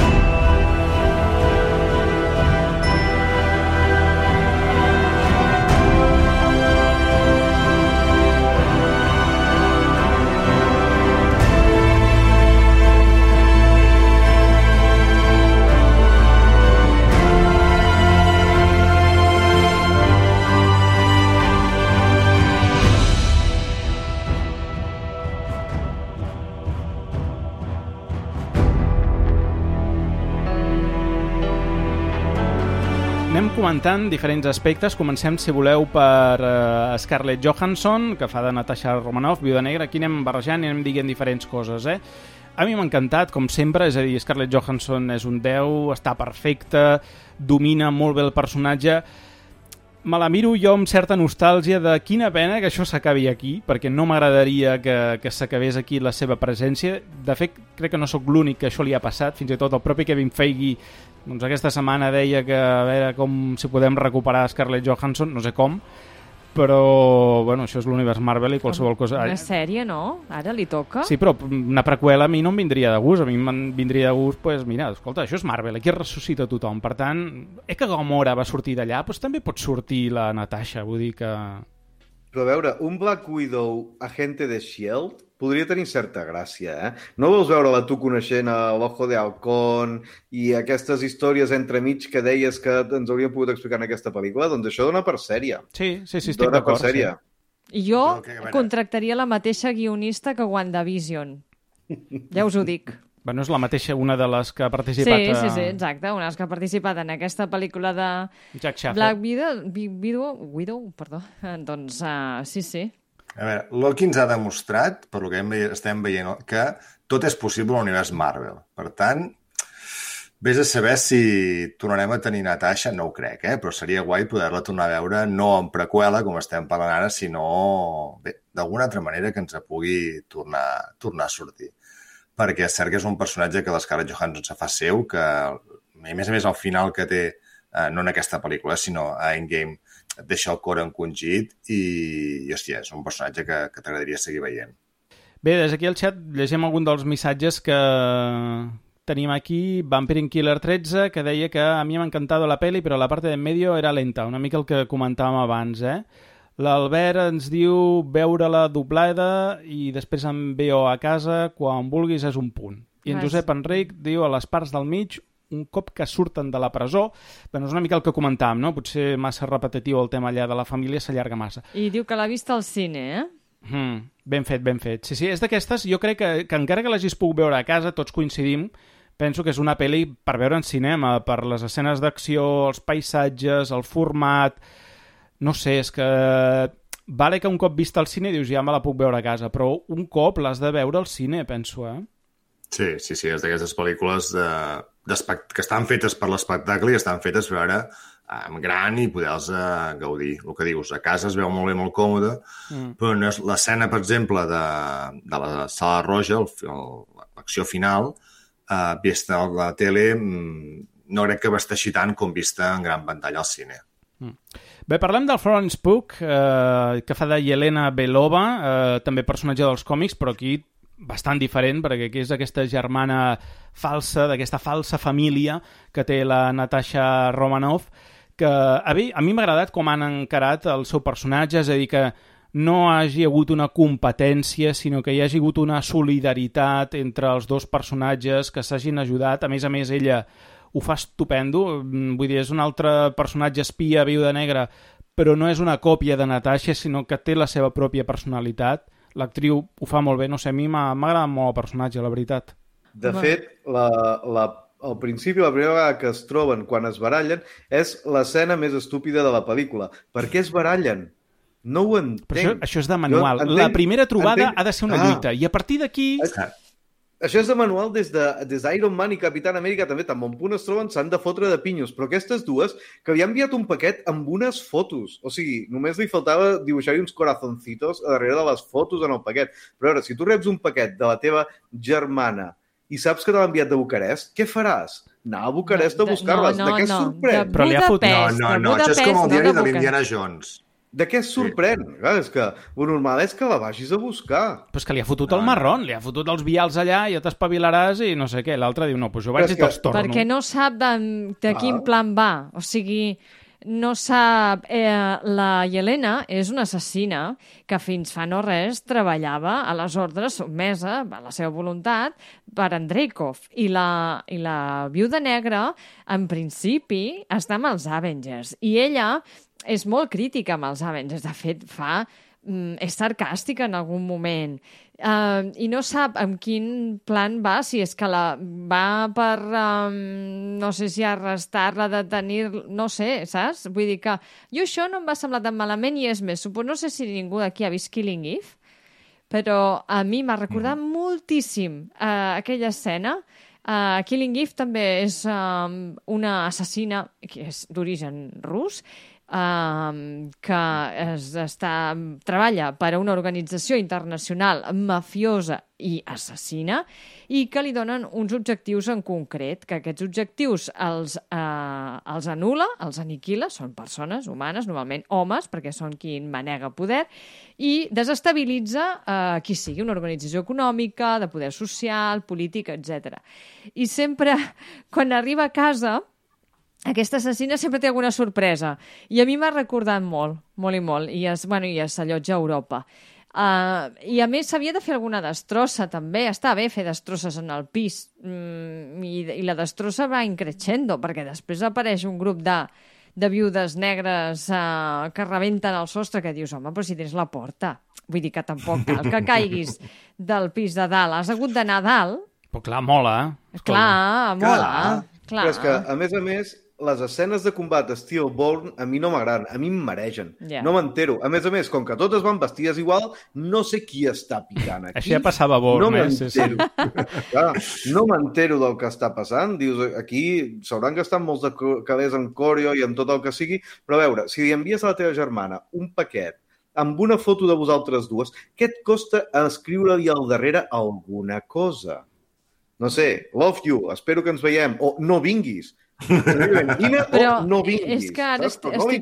Anem comentant diferents aspectes. Comencem, si voleu, per Scarlett Johansson, que fa de Natasha Romanoff, Viuda Negra. Aquí anem barrejant i anem dient diferents coses, A mi m'ha encantat, com sempre, és a dir, Scarlett Johansson és un 10, està perfecta, domina molt bé el personatge. Me la miro jo amb certa nostàlgia de quina pena que això s'acabi aquí, perquè no m'agradaria que s'acabés aquí la seva presència. De fet, crec que no sóc l'únic que això li ha passat, fins i tot el propi Kevin Feige doncs aquesta setmana deia que a veure com si podem recuperar Scarlett Johansson, no sé com, però bueno, això és l'univers Marvel i qualsevol cosa... Una sèrie, no? Ara li toca? Sí, però una preqüela a mi no em vindria de gust. A mi em vindria de gust, doncs mira, escolta, això és Marvel, aquí es ressuscita tothom. Per tant, que Gamora va sortir d'allà, doncs també pot sortir la Natasha, vull dir que... Però a veure, un Black Widow agente de S.H.I.E.L.D. podria tenir certa gràcia, No vols veure-la tu coneixent l'Ojo de Halcón i aquestes històries entremig que deies que ens haurien pogut explicar en aquesta pel·lícula? Doncs això dona per sèrie. Sí, estic d'acord. Sí. I jo contractaria la mateixa guionista que WandaVision. Ja us ho dic. Bueno, és la mateixa, una de les que ha participat... Sí, exacte, una de les que ha participat en aquesta pel·lícula de Jack Schaffer. Black Widow, perdó. Doncs sí. A veure, Loki ens ha demostrat, per lo que estem veient, que tot és possible a l'univers Marvel. Per tant, vés a saber si tornarem a tenir Natasha, no ho crec, però seria guai poder-la tornar a veure, no en preqüela, com estem parlant ara, sinó d'alguna altra manera que ens pugui tornar a sortir. Perquè és cert que és un personatge que l'Scarlett Johansson se fa seu, que a més al final que té, no en aquesta pel·lícula, sinó a Endgame, et deixa el cor encongit i hòstia, és un personatge que t'agradaria seguir veient. Bé, des d'aquí al xat llegem algun dels missatges que tenim aquí. Vampirin Killer 13, que deia que a mi m'ha encantat la peli, però la parte de en medio era lenta, una mica el que comentàvem abans, L'Albert ens diu veure-la doblada i després en veo a casa, quan vulguis és un punt. I en Josep Enric diu a les parts del mig, un cop que surten de la presó, és una mica el que comentàvem, no? Potser massa repetitiu el tema allà de la família, s'allarga massa. I diu que l'ha vist al cine, Ben fet. Sí, és d'aquestes, jo crec que encara que l'hagis pogut veure a casa, tots coincidim, penso que és una pel·li per veure en cinema, per les escenes d'acció, els paisatges, el format... No sé, és que... Vale que un cop vist al cine dius ja me la puc veure a casa, però un cop l'has de veure al cine, penso, Sí, és d'aquestes pel·lícules que estan fetes per l'espectacle i estan fetes per veure en gran i poder-los gaudir. El que dius, a casa es veu molt bé, molt còmode, però no és l'escena, per exemple, de la Sala Roja, l'acció final, vista a la tele, no crec que vesteixi tant com vista en gran pantalla al cine. Bé, parlem del Florence Pugh, que fa de Yelena Belova, també personatge dels còmics, però aquí bastant diferent, perquè aquí és aquesta germana falsa, d'aquesta falsa família que té la Natasha Romanoff, que a mi m'ha agradat com han encarat el seu personatge, és a dir, que no hagi hagut una competència, sinó que hi hagi hagut una solidaritat entre els dos personatges, que s'hagin ajudat. A més, ella ho fa estupendo, vull dir, és un altre personatge espia, viuda negra, però no és una còpia de Natasha, sinó que té la seva pròpia personalitat. L'actriu ho fa molt bé, no sé, a mi m'ha agradat molt el personatge, la veritat. De fet, la al principi, la primera vegada que es troben quan es barallen, és l'escena més estúpida de la pel·lícula. Per què es barallen? No ho entenc. Però això és de manual. La primera trobada ha de ser una lluita, i a partir d'aquí... Això és de manual des d'Iron Man i Capitán Amèrica també, tan bon punt es troben, s'han de fotre de pinyos, però aquestes dues, que havia enviat un paquet amb unes fotos, o sigui, només li faltava dibuixar-hi uns corazoncitos a darrere de les fotos en el paquet. Però ara, si tu reps un paquet de la teva germana i saps que te l'ha enviat de Bucarest, què faràs? Anar a Bucarest a buscar-les. De què es sorprèn? Però li ha fotut... No, això és com el diari de l'Indiana Jones. De què es sorprèn? Clar, és que el normal és que la vagis a buscar. Però és que li ha fotut el marrón, li ha fotut els vials allà, ja t'espavilaràs i no sé què. L'altre diu, no, doncs jo vaig i te'ls torno. Perquè no sap de quin plan va. O sigui, no sap... la Yelena és una assassina que fins fa no res treballava a les ordres sotmesa a la seva voluntat per Dreykov. I la Viuda Negra, en principi, està amb els Avengers. I ella és molt crítica amb els Avengers. De fet, és sarcàstica en algun moment. I no sap amb quin plan va, si és que va per, no sé si arrestar-la, detenir... No sé, saps? Vull dir que jo això no em va semblar tan malament i és més. No sé si ningú d'aquí ha vist Killing Eve, però a mi m'ha recordat moltíssim aquella escena. Killing Eve també és una assassina que és d'origen rus, que treballa per a una organització internacional mafiosa i assassina i que li donen uns objectius en concret, que aquests objectius els anul·la, els aniquila, són persones humanes, normalment homes, perquè són qui manega poder, i desestabilitza qui sigui, una organització econòmica, de poder social, polític, etc. I sempre, quan arriba a casa, aquesta assassina sempre té alguna sorpresa. I a mi m'ha recordat molt, molt i molt. I s'allotja a Europa. I a més s'havia de fer alguna destrossa, també. Està bé fer destrosses en el pis. I la destrossa va increixendo, perquè després apareix un grup de viudes negres que rebenten el sostre, que dius, home, però si tens la porta. Vull dir que tampoc cal que caiguis del pis de dalt. Has hagut d'anar a dalt. Però clar, mola. Clar, mola. Clar. Però és que, a més, les escenes de combat Steelborn a mi no m'agraden, a mi em maregen. Yeah. No m'entero. A més, com que totes van vestides igual, no sé qui està picant aquí. Això ja passava a Born, no m'entero. Clar, no m'entero del que està passant. Dius, aquí s'hauran gastat molts de calés en coreo i en tot el que sigui, però a veure, si li envies a la teva germana un paquet amb una foto de vosaltres dues, què et costa escriure-li al darrere alguna cosa? No sé, love you, espero que ens veiem, o no vinguis. Però no vinguis. És que ara estic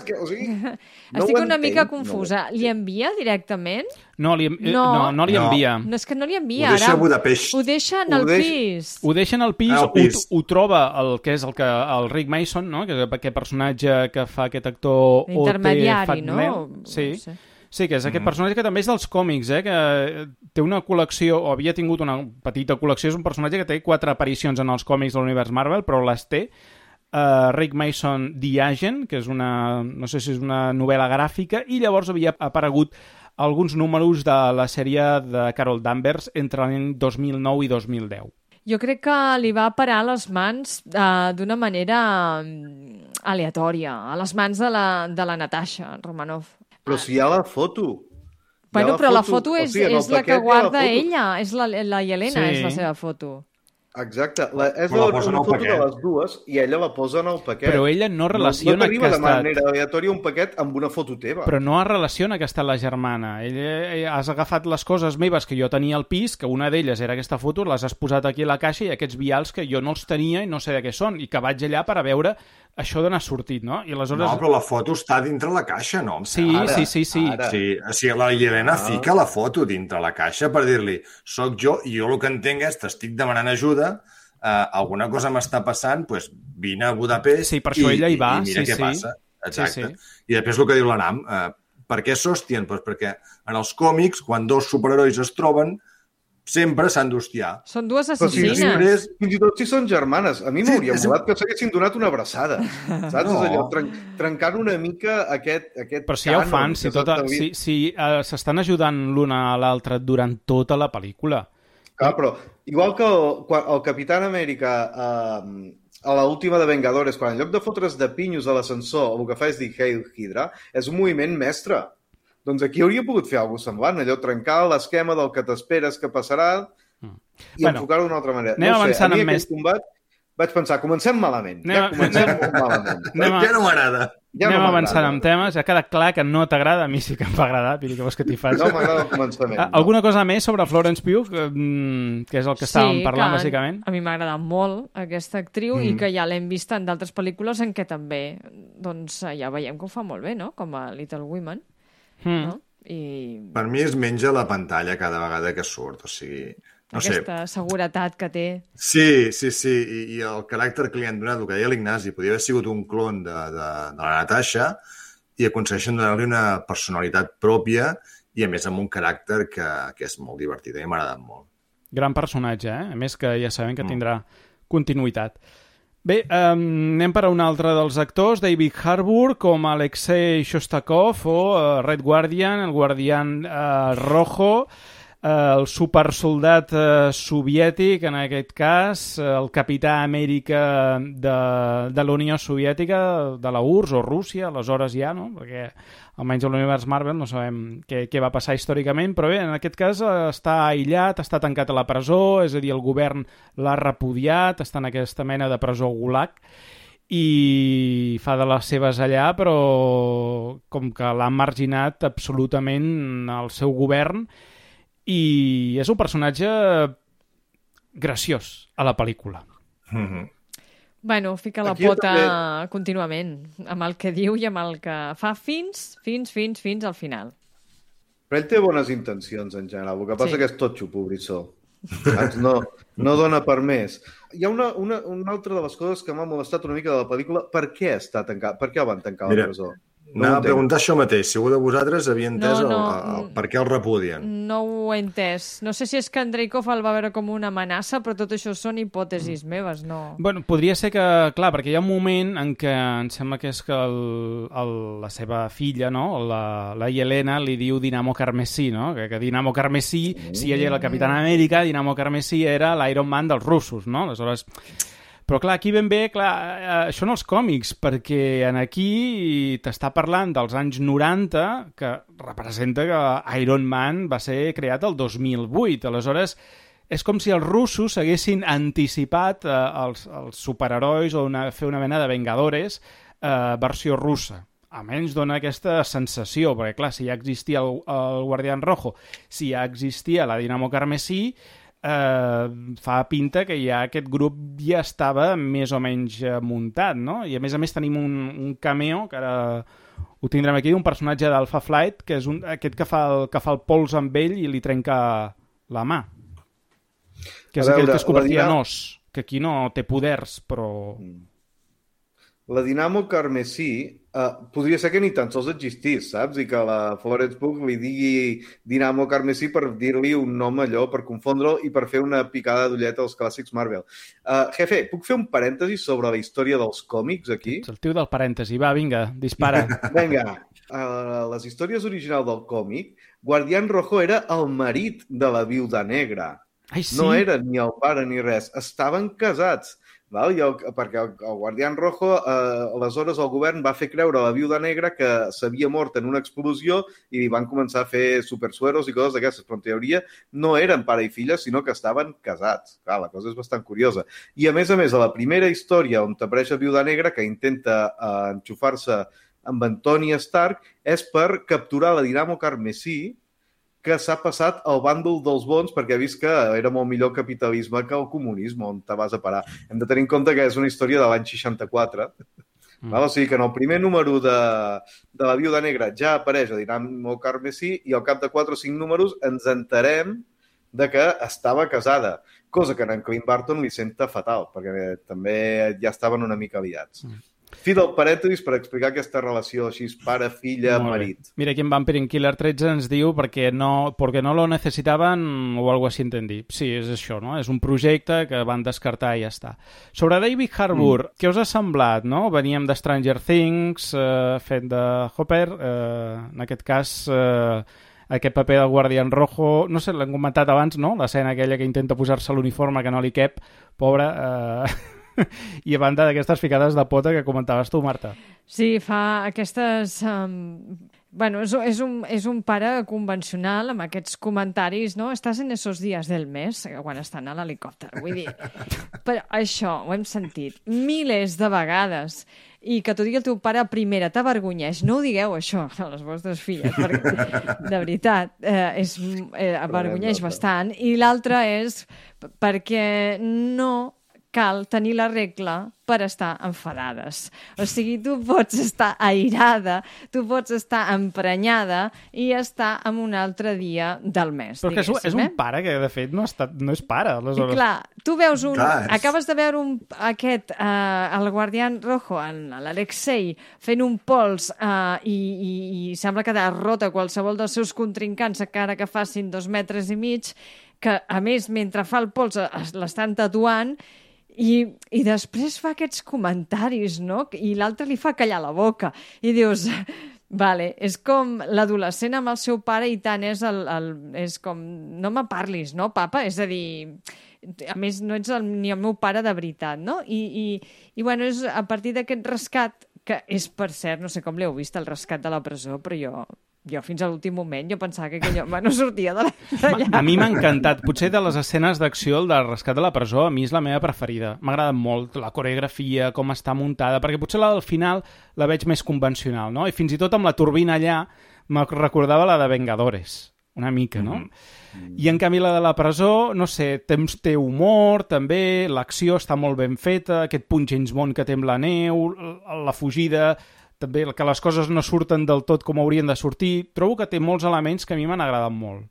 una mica confusa. Li envia directament? No li envia. No, és que no li envia. Ho deixa a Budapest. Ho deixa en el pis. Ho deixa en el pis, ho troba el Rick Mason, no? Que és aquest personatge que fa aquest actor intermediari, no? Sí, que és aquest personatge que també és dels còmics, que té una col·lecció, o havia tingut una petita col·lecció, és un personatge que té 4 aparicions en els còmics de l'univers Marvel, però les té. Rick Mason, The Agent, que és no sé si és una novel·la gràfica, i llavors havia aparegut alguns números de la sèrie de Carol Danvers entre l'any 2009 i 2010. Jo crec que li va parar a les mans d'una manera aleatòria, a les mans de la Natasha Romanoff. Però si hi ha la foto. Bueno, però la foto és la que guarda ella, és la Yelena, és la seva foto. Exacte, és una foto de les dues i ella la posa en el paquet. Però ella no relaciona que ha estat... No t'arriba de manera aleatòria un paquet amb una foto teva. Però no relaciona que ha estat la germana. Ella has agafat les coses meves que jo tenia al pis, que una d'elles era aquesta foto, les has posat aquí a la caixa i aquests vials que jo no els tenia i no sé de què són, i que vaig allà per a veure això d'on ha sortit, no? I aleshores... No, però la foto està dintre la caixa, no? Sí. Sí, la Yelena fica la foto dintre la caixa per dir-li, soc jo, i jo el que entenc és, t'estic demanant ajuda, alguna cosa m'està passant, doncs vine a Budapest per això ella hi va. I mira què passa. Exacte. I després el que diu l'Anam, per què s'hostien? Doncs perquè en els còmics, quan dos superherois es troben, sempre s'han d'hostiar. Són dues assassines. Fins i tot si són germanes. A mi m'hauria molat que s'haguessin donat una abraçada. Saps? No. Allò, trencant una mica aquest però si ja ho fan, si s'estan ajudant l'una a l'altra durant tota la pel·lícula. Clar, però igual que el Capitán Amèrica a l'última de Vengadores, quan en lloc de fotre's de pinyos a l'ascensor, el que fa és dir Hail Hydra, és un moviment mestre. Doncs aquí hauria pogut fer alguna cosa semblant, allò trencar l'esquema del que t'esperes que passarà i enfocar-ho d'una altra manera. Anem avançant amb més. Combat vaig pensar, comencem malament. Comencem molt malament. Ja no m'agrada. Anem avançant amb temes. Ha quedat clar que no t'agrada. A mi sí que em va agradar. Piri, que vols que t'hi faig? No m'agrada el començament. Alguna cosa més sobre Florence Pugh, que és el que estàvem parlant, bàsicament? A mi m'ha agradat molt aquesta actriu i que ja l'hem vist en d'altres pel·lícules en què també doncs, ja veiem que ho fa molt bé, no? Com a Little Women. No? Per mi es menja la pantalla cada vegada que surt, o sigui... No aquesta seguretat que té. Sí, i el caràcter que li han donat, el que deia l'Ignasi, podria haver sigut un clon de la Natasha i aconsegueixen donar-li una personalitat pròpia i, a més, amb un caràcter que és molt divertit. A mi m'ha agradat molt. Gran personatge, eh? A més que ja sabem que tindrà continuïtat. Bé, anem per a un altre dels actors, David Harbour, com Alexei Shostakov o Red Guardian, el Guardián Rojo, el supersoldat soviètic, en aquest cas, el capità Amèrica de la Unió Soviètica, de la URSS o Rússia, aleshores ja, no? Perquè almenys a l'univers Marvel no sabem què va passar històricament, però bé, en aquest cas està aïllat, està tancat a la presó, és a dir, el govern l'ha repudiat, està en aquesta mena de presó gulag, i fa de les seves allà, però com que l'ha marginat absolutament el seu govern, i és un personatge graciós a la pel·lícula. Bueno, fica la pota contínuament amb el que diu i amb el que fa fins al final. Però ell té bones intencions, en general. El que passa que és tot xupobrissó. No dona per més. Hi ha una altra de les coses que m'ha molestat una mica de la pel·lícula. Per què està tancat? Per què el van tancar a la presó? Anava a preguntar això mateix. Si algú de vosaltres havia entès per què el repudien. No ho he entès. No sé si és que Andreikov el va veure com una amenaça, però tot això són hipòtesis meves, no... Bueno, podria ser que, clar, perquè hi ha un moment en què em sembla que és que la seva filla, no?, la Yelena, li diu Dinamo Carmesí, no?, que Dinamo Carmesí, si ella era la Capitana Amèrica, Dinamo Carmesí era l'Iron Man dels russos, no? Aleshores... Però clar, aquí ben bé, això en els còmics, perquè en aquí t'està parlant dels anys 90, que representa que Iron Man va ser creat el 2008. Aleshores, és com si els russos haguessin anticipat els superherois o fer una mena de Vengadores versió russa. Almenys dona aquesta sensació, perquè clar, si ja existia el Guardián Rojo, si ja existia la Dinamo Carmesí, fa pinta que ja aquest grup ja estava més o menys muntat, no? I a més tenim un cameo, que ara ho tindrem aquí, d'un personatge d'Alpha Flight, que és aquest que fa el pols amb ell i li trenca la mà. Que és aquell que es convertia en os, que aquí no té poders, però... La Dinamo Carmesí podria ser que ni tan sols existís, saps? I que la Florence Pugh li digui Dinamo Carmesí per dir-li un nom allò, per confondre'l i per fer una picada d'ulleta als clàssics Marvel. Jefe, puc fer un parèntesi sobre la història dels còmics aquí? Ets el tio del parèntesi. Va, vinga, dispara. Vinga. Les històries originals del còmic, Guardián Rojo era el marit de la Viuda Negra. Ai, sí? No era ni el pare ni res. Estaven casats. Val? Perquè el Guardián Rojo, aleshores el govern va fer creure a la Viuda Negra que s'havia mort en una explosió i van començar a fer supersueros i coses d'aquestes, però en teoria no eren pare i filla, sinó que estaven casats. Clar, la cosa és bastant curiosa. I a més, a la primera història on t'apareix la Viuda Negra, que intenta enxufar-se amb en Tony Stark, és per capturar la Dinamo Carmesí, que s'ha passat al bàndol dels bons perquè ha vist que era molt millor el capitalisme que el comunisme, on te vas a parar. Hem de tenir en compte que és una història de l'any 64. O sigui que en el primer número de la Viuda Negra ja apareix a Dinamo Carmesí i al cap de 4 o 5 números ens enterem de que estava casada, cosa que en Clint Barton li senta fatal, perquè també ja estaven una mica aliats. Fi del parèntesis per explicar aquesta relació així pare-filla-marit. Mira, aquí en Vampirin Killer 13 ens diu perquè no lo necessitaven o algo així entendí. Sí, és això, no? És un projecte que van descartar i ja està. Sobre David Harbour, què us ha semblat, no? Veníem de Stranger Things, fet de Hopper, en aquest cas aquest paper del Guardián Rojo, no sé, l'hem comentat abans, no? L'escena aquella que intenta posar-se l'uniforme que no li cap, pobra, i a banda d'aquestes ficades de pota que comentaves tu, Marta. Sí, fa aquestes... Bueno, és un pare convencional amb aquests comentaris, no? Estàs en esos dies del mes, quan estan a l'helicòpter. Vull dir, però això ho hem sentit milers de vegades. I que t'ho digui el teu pare a primera t'avergonyeix. No ho digueu, això, a les vostres filles, perquè, de veritat, avergonyeix bastant. I l'altre és perquè no cal tenir la regla per estar enfadades. O sigui, tu pots estar airada, tu pots estar emprenyada i estar en un altre dia del mes. Però que és un pare que, de fet, no és pare, aleshores. I clar, tu veus acabes de veure el Guardián Rojo, l'Alexei, fent un pols i sembla que derrota qualsevol dels seus contrincants encara que facin 2,5 metres, que, a més, mentre fa el pols l'estan tatuant. I després fa aquests comentaris, no? I l'altre li fa callar la boca. I dius, vale, és com l'adolescent amb el seu pare i tant és com, no me parlis, no, papa? És a dir, a més, no ets ni el meu pare de veritat, no? I bueno, és a partir d'aquest rescat, que és, per cert, no sé com l'heu vist, el rescat de la presó, però jo fins a l'últim moment jo pensava que aquell home no sortia d'allà. A mi m'ha encantat. Potser de les escenes d'acció, el del rescat de la presó, a mi és la meva preferida. M'ha agradat molt la coreografia, com està muntada, perquè potser la del final la veig més convencional, no? I fins i tot amb la turbina allà me recordava la de Vengadores, una mica, no? I en canvi la de la presó, no sé, té humor també, l'acció està molt ben feta, aquest punt James Bond que té amb la neu, la fugida, també que les coses no surten del tot com haurien de sortir. Trobo que té molts elements que a mi m'han agradat molt.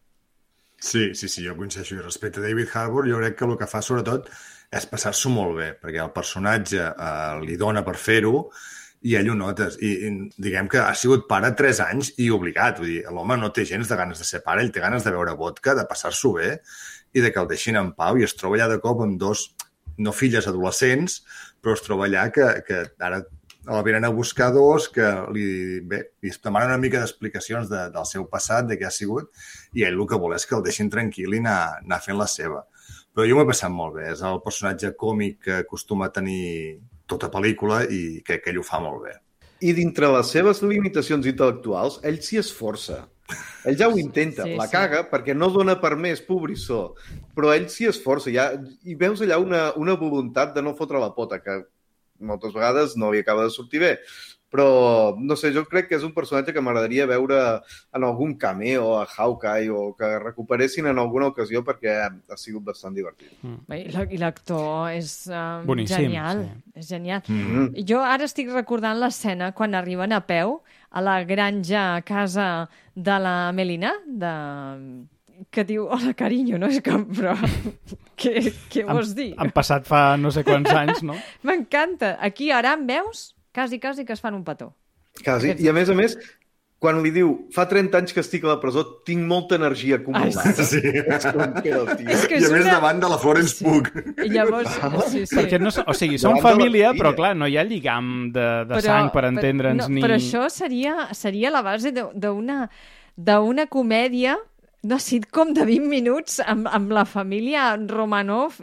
Sí, jo coincideixo. I respecte a David Harbour, jo crec que el que fa sobretot és passar-s'ho molt bé, perquè el personatge li dona per fer-ho i ell ho notes. I diguem que ha sigut pare 3 anys i obligat. Vull dir, l'home no té gens de ganes de ser pare, ell té ganes de beure vodka, de passar-s'ho bé i de que el deixin en pau, i es troba allà de cop amb 2, no filles adolescents, però es troba allà que ara el venen a buscar 2 que li demanen una mica d'explicacions del seu passat, de què ha sigut, i ell el que vol és que el deixin tranquil i anar fent la seva. Però jo m'ho he passat molt bé. És el personatge còmic que acostuma a tenir tota pel·lícula i crec que ell ho fa molt bé. I dintre les seves limitacions intel·lectuals, ell s'hi esforça. Ell ja ho intenta, la caga perquè no dona per més, pobrissó, però ell s'hi esforça. I veus allà una voluntat de no fotre la pota, que moltes vegades no li acaba de sortir bé. Però, no sé, jo crec que és un personatge que m'agradaria veure en algun cameo a Hawkeye o que recuperessin en alguna ocasió perquè ha sigut bastant divertit. I l'actor és boníssim, genial. Sí. És genial. Jo ara estic recordant l'escena quan arriben a peu a la granja a casa de la Melina, que diu, hola, carinyo, no? És com, però què vols dir? Han passat fa no sé quants anys, no? M'encanta. Aquí ara em veus quasi que es fan un petó. Quasi. I a més, quan li diu, fa 30 anys que estic a la presó, tinc molta energia acumulada. Sí. És que I a més davant de la Florence Pugh. I llavors, sí. Perquè no, o sigui, són família, però clar, no hi ha lligam de sang per entendre'ns ni... Però això seria la base d'una comèdia, una sitcom de 20 minuts amb la família Romanov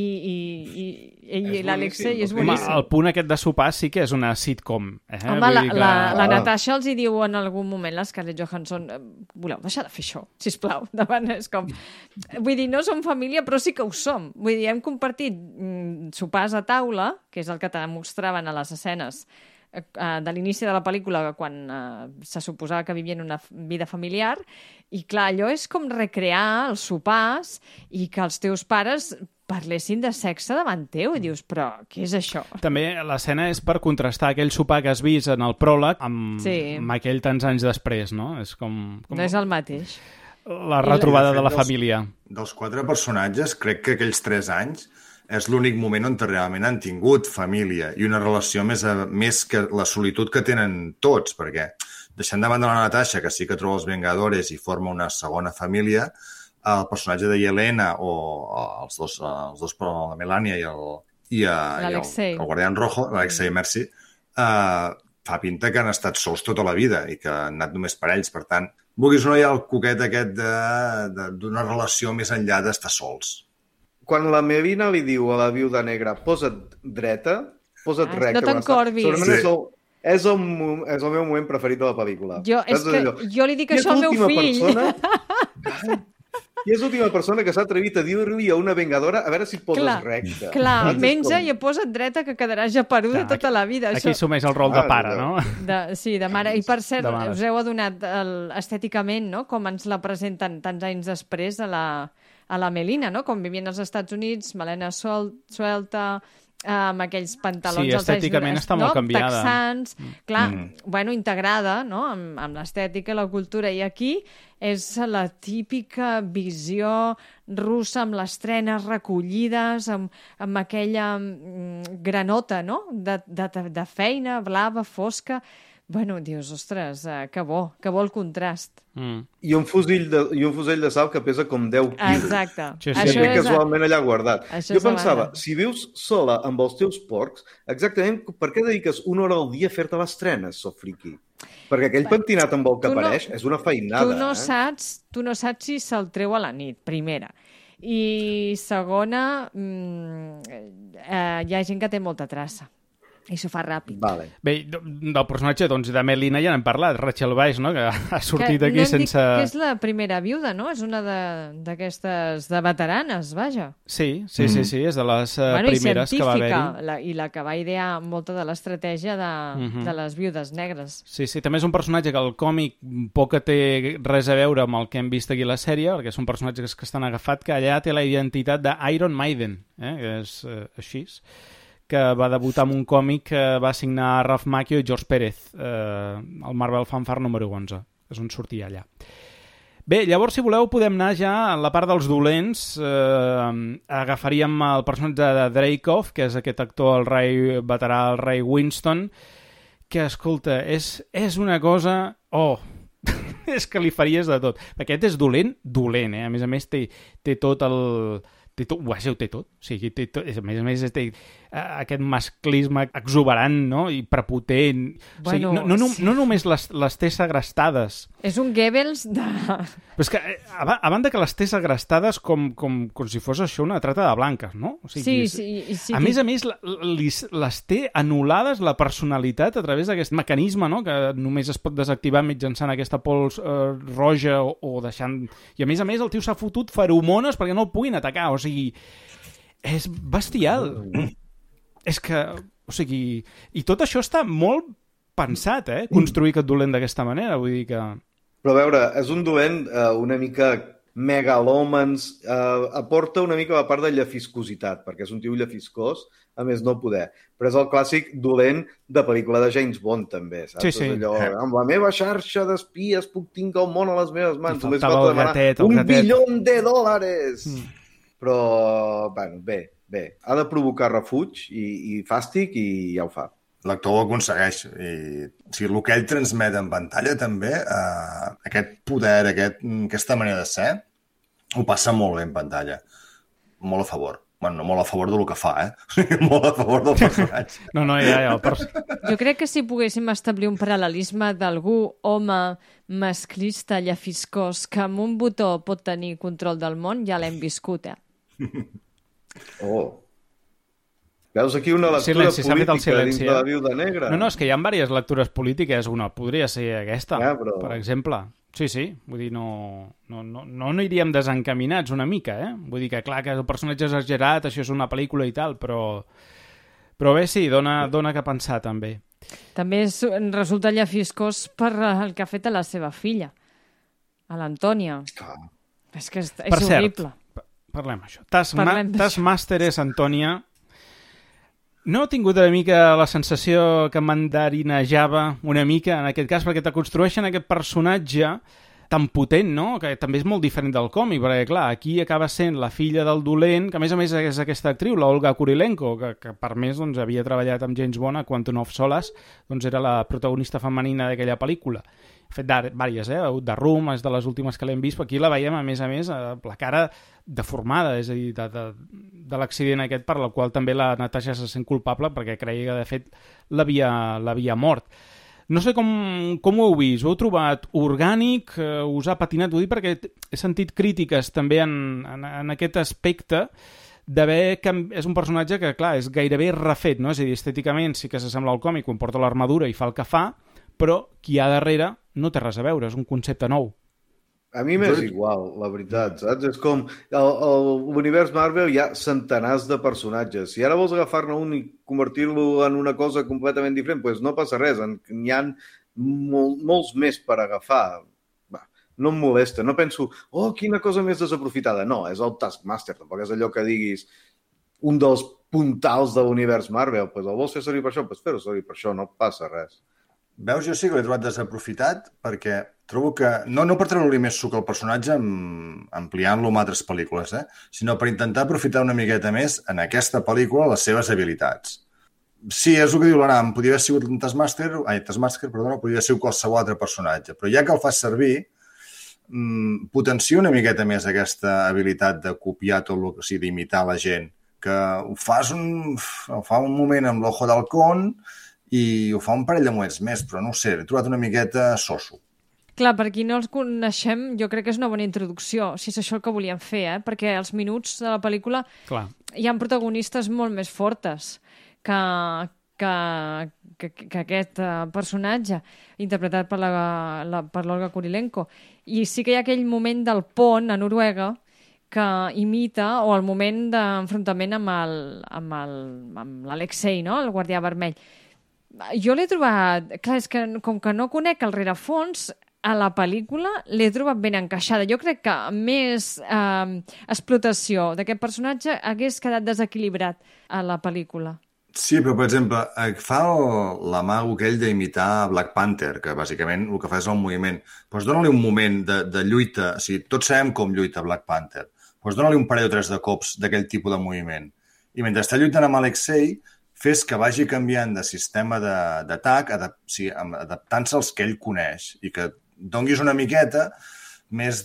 i l'Alexei. És boníssim. Home, el punt aquest de sopar sí que és una sitcom. Home, la Natasha els hi diu en algun moment, l'Scarlett Johansson, voleu deixar de fer això, sisplau. Davant és com... Vull dir, no som família, però sí que ho som. Vull dir, hem compartit sopars a taula, que és el que demostraven a les escenes de l'inici de la pel·lícula, quan se suposava que vivien una vida familiar, i clar, allò és com recrear els sopars i que els teus pares parlessin de sexe davant teu, i dius, però què és això? També l'escena és per contrastar aquell sopar que has vist en el pròleg amb aquell tants anys després, no? És com... No és el mateix. La retrobada de la família. Dels 4 personatges, crec que aquells 3 anys és l'únic moment on realment han tingut família i una relació més que la solitud que tenen tots, perquè deixant de banda la Natasha, que sí que troba els Vengadores i forma una segona família, el personatge de Yelena o els dos la Melania i el Guardián Rojo, l'Alexei, merci, fa pinta que han estat sols tota la vida i que han anat només per ells. Per tant, vulguis o no, hi ha el coquet aquest d'una relació més enllà d'estar sols. Quan la Melina li diu a la viuda negra posa't dreta, posa't recta... No t'encorbis. Segurament és el meu moment preferit de la pel·lícula. Jo li dic això al meu fill. I és l'última persona que s'ha atrevit a dir-li a una vengadora a veure si et poses recta. Clar, menja i posa't dreta que quedaràs japeruda tota la vida. Aquí assumeix el rol de pare, no? Sí, de mare. I per cert, us heu adonat estèticament, no?, com ens la presenten tants anys després a la Melina, no?, com vivien als Estats Units, melena suelta, amb aquells pantalons... Sí, estèticament està molt canviada. Texans, clar, bueno, integrada, no?, amb l'estètica i la cultura. I aquí és la típica visió russa amb les trenes recollides, amb aquella granota, no?, de feina, blava, fosca. Bueno, dius, ostres, que bo el contrast. I un fusell de sal que pesa com 10 quilos. Exacte. Sí. Això és casualment allà guardat. Jo pensava, si vius sola amb els teus porcs, exactament per què dediques una hora al dia a fer-te les trenes, so friqui? Perquè aquell pentinat amb el que apareix és una feinada. Tu no saps si se'l treu a la nit, primera. I segona, hi ha gent que té molta traça. I s'ho fa ràpid. Vale. Bé, del personatge de Melina ja n'hem parlat, Rachel Weisz, no?, que ha sortit aquí sense... Que és la primera viuda, no? És una d'aquestes de veteranes, vaja. Sí, és de les primeres que va haver-hi. I la que va idear molta de l'estratègia de les viudes negres. Sí, també és un personatge que el còmic poc té res a veure amb el que hem vist aquí a la sèrie, perquè són personatges que estan agafats, que allà té la identitat d'Iron Maiden, que és així, que va debutar amb un còmic que va signar Ralph Macchio i George Pérez, el Marvel Fanfare número 11, és on sortia allà. Bé, llavors, si voleu, podem anar ja a la part dels dolents. Agafaríem el personatge de Dreykov, que és aquest actor, el veterà, el Ray Winston, que, escolta, és una cosa... Oh, és que li faries de tot. Aquest és dolent, A més, té tot el... Té tot. O sigui, a més, té aquest masclisme exuberant, no?, i prepotent. Bueno, o sigui, no només les té segrestades. És un Goebbels de... Però és que, a banda que les té segrestades com si fos això una trata de blanques, no? O sigui, sí. A més, les té anul·lades la personalitat a través d'aquest mecanisme, no?, que només es pot desactivar mitjançant aquesta pols roja o deixant... I a més, el tio s'ha fotut feromones perquè no el puguin atacar, o sigui, és bestial. És que, o sigui... I tot això està molt pensat, construir aquest dolent d'aquesta manera, vull dir que... Però a veure, és un dolent una mica megalòmens, aporta una mica la part de llafiscositat, perquè és un tio llafiscós, a més no poder. Però és el clàssic dolent de pel·lícula de James Bond, també, saps? Sí. Allò, amb la meva xarxa d'espies puc tinc el món a les meves mans. Només falta demanar $1 bilió de... Però, bueno, bé. Ha de provocar refuig i fàstic i ja ho fa. L'actor ho aconsegueix. O sigui, el que ell transmet en pantalla també, aquest poder, aquesta manera de ser, ho passa molt bé en pantalla. Molt a favor. Bueno, no molt a favor del que fa, molt a favor del personatge. No, Jo crec que si poguéssim establir un paral·lelisme d'algú home masclista, llafiscós, que amb un botó pot tenir control del món, ja l'hem viscut, Oh. Veus aquí una lectura política dins de la viuda negra? No, és que hi ha diverses lectures polítiques. Una podria ser aquesta, per exemple. Sí. Vull dir, no iríem desencaminats una mica, Vull dir que, clar, que el personatge exagerat, això és una pel·lícula i tal, però bé, sí, dona que pensar, també. També resulta llafiscós per el que ha fet a la seva filla, a l'Antònia. És que és horrible. Parlem això. Taskmaster és Antònia. No he tingut una mica la sensació que mandarinejava una mica, en aquest cas, perquè te construeixen aquest personatge tan potent, no?, que també és molt diferent del còmic, perquè, clar, aquí acaba sent la filla del dolent, que a més és aquesta actriu, la Olga Kurilenko, que per més havia treballat amb James Bond a Quantum of Solace, era la protagonista femenina d'aquella pel·lícula. Ha fet diverses, The Room és de les últimes que l'hem vist, però aquí la veiem, a més, la cara deformada, és a dir, de l'accident aquest per la qual també la Natasha se sent culpable perquè creia que, de fet, l'havia mort. No sé com ho heu vist, ho heu trobat orgànic, us ha patinat, ho dic perquè he sentit crítiques també en aquest aspecte d'haver que és un personatge que, clar, és gairebé refet, no? És a dir, estèticament sí que s'assembla al còmic quan porta l'armadura i fa el que fa, però qui hi ha darrere no té res a veure, és un concepte nou. A mi m'és igual, la veritat, saps? És com, a l'univers Marvel hi ha centenars de personatges. Si ara vols agafar-ne un i convertir-lo en una cosa completament diferent, doncs no passa res. N'hi ha molts més per agafar. Va, no em molesta, no penso, quina cosa més desaprofitada. No, és el Taskmaster, tampoc és allò que diguis un dels puntals de l'univers Marvel. Doncs el vols fer servir per això? Doncs fer-ho servir per això, no passa res. Veus, jo sí que l'he trobat desaprofitat perquè trobo que, no per treure-li més suc al personatge ampliant-lo amb altres pel·lícules, sinó per intentar aprofitar una miqueta més en aquesta pel·lícula les seves habilitats. Sí, és el que diu l'Aram, podria haver sigut un Taskmaster, podria haver sigut qualsevol altre personatge, però ja que el fas servir, potencia una miqueta més aquesta habilitat de copiar tot el que sigui, d'imitar la gent, que ho fa un moment amb l'Ojo d'Halcón i ho fa un parell de moments més, però no ho sé, l'he trobat una miqueta soso. Clar, per qui no els coneixem, jo crec que és una bona introducció, si és això el que volíem fer, perquè als minuts de la pel·lícula hi ha protagonistes molt més fortes que aquest personatge, interpretat per l'Olga Kurylenko. I sí que hi ha aquell moment del pont a Noruega que imita, o el moment d'enfrontament amb l'Alexei, no?, el guardià vermell. Jo l'he trobat... Clar, és que com que no conec el rerefons, a la pel·lícula l'he trobat ben encaixada. Jo crec que més explotació d'aquest personatge hagués quedat desequilibrat a la pel·lícula. Sí, però, per exemple, fa l'amago aquell d'imitar Black Panther, que bàsicament el que fa és el moviment. Doncs dona-li un moment de lluita, o sigui, tots sabem com lluita Black Panther, doncs dona-li un parell o tres de cops d'aquell tipus de moviment. I mentre està lluitant amb Alexei, fes que vagi canviant de sistema d'atac, adaptant-se als que ell coneix, i que donguis una miqueta més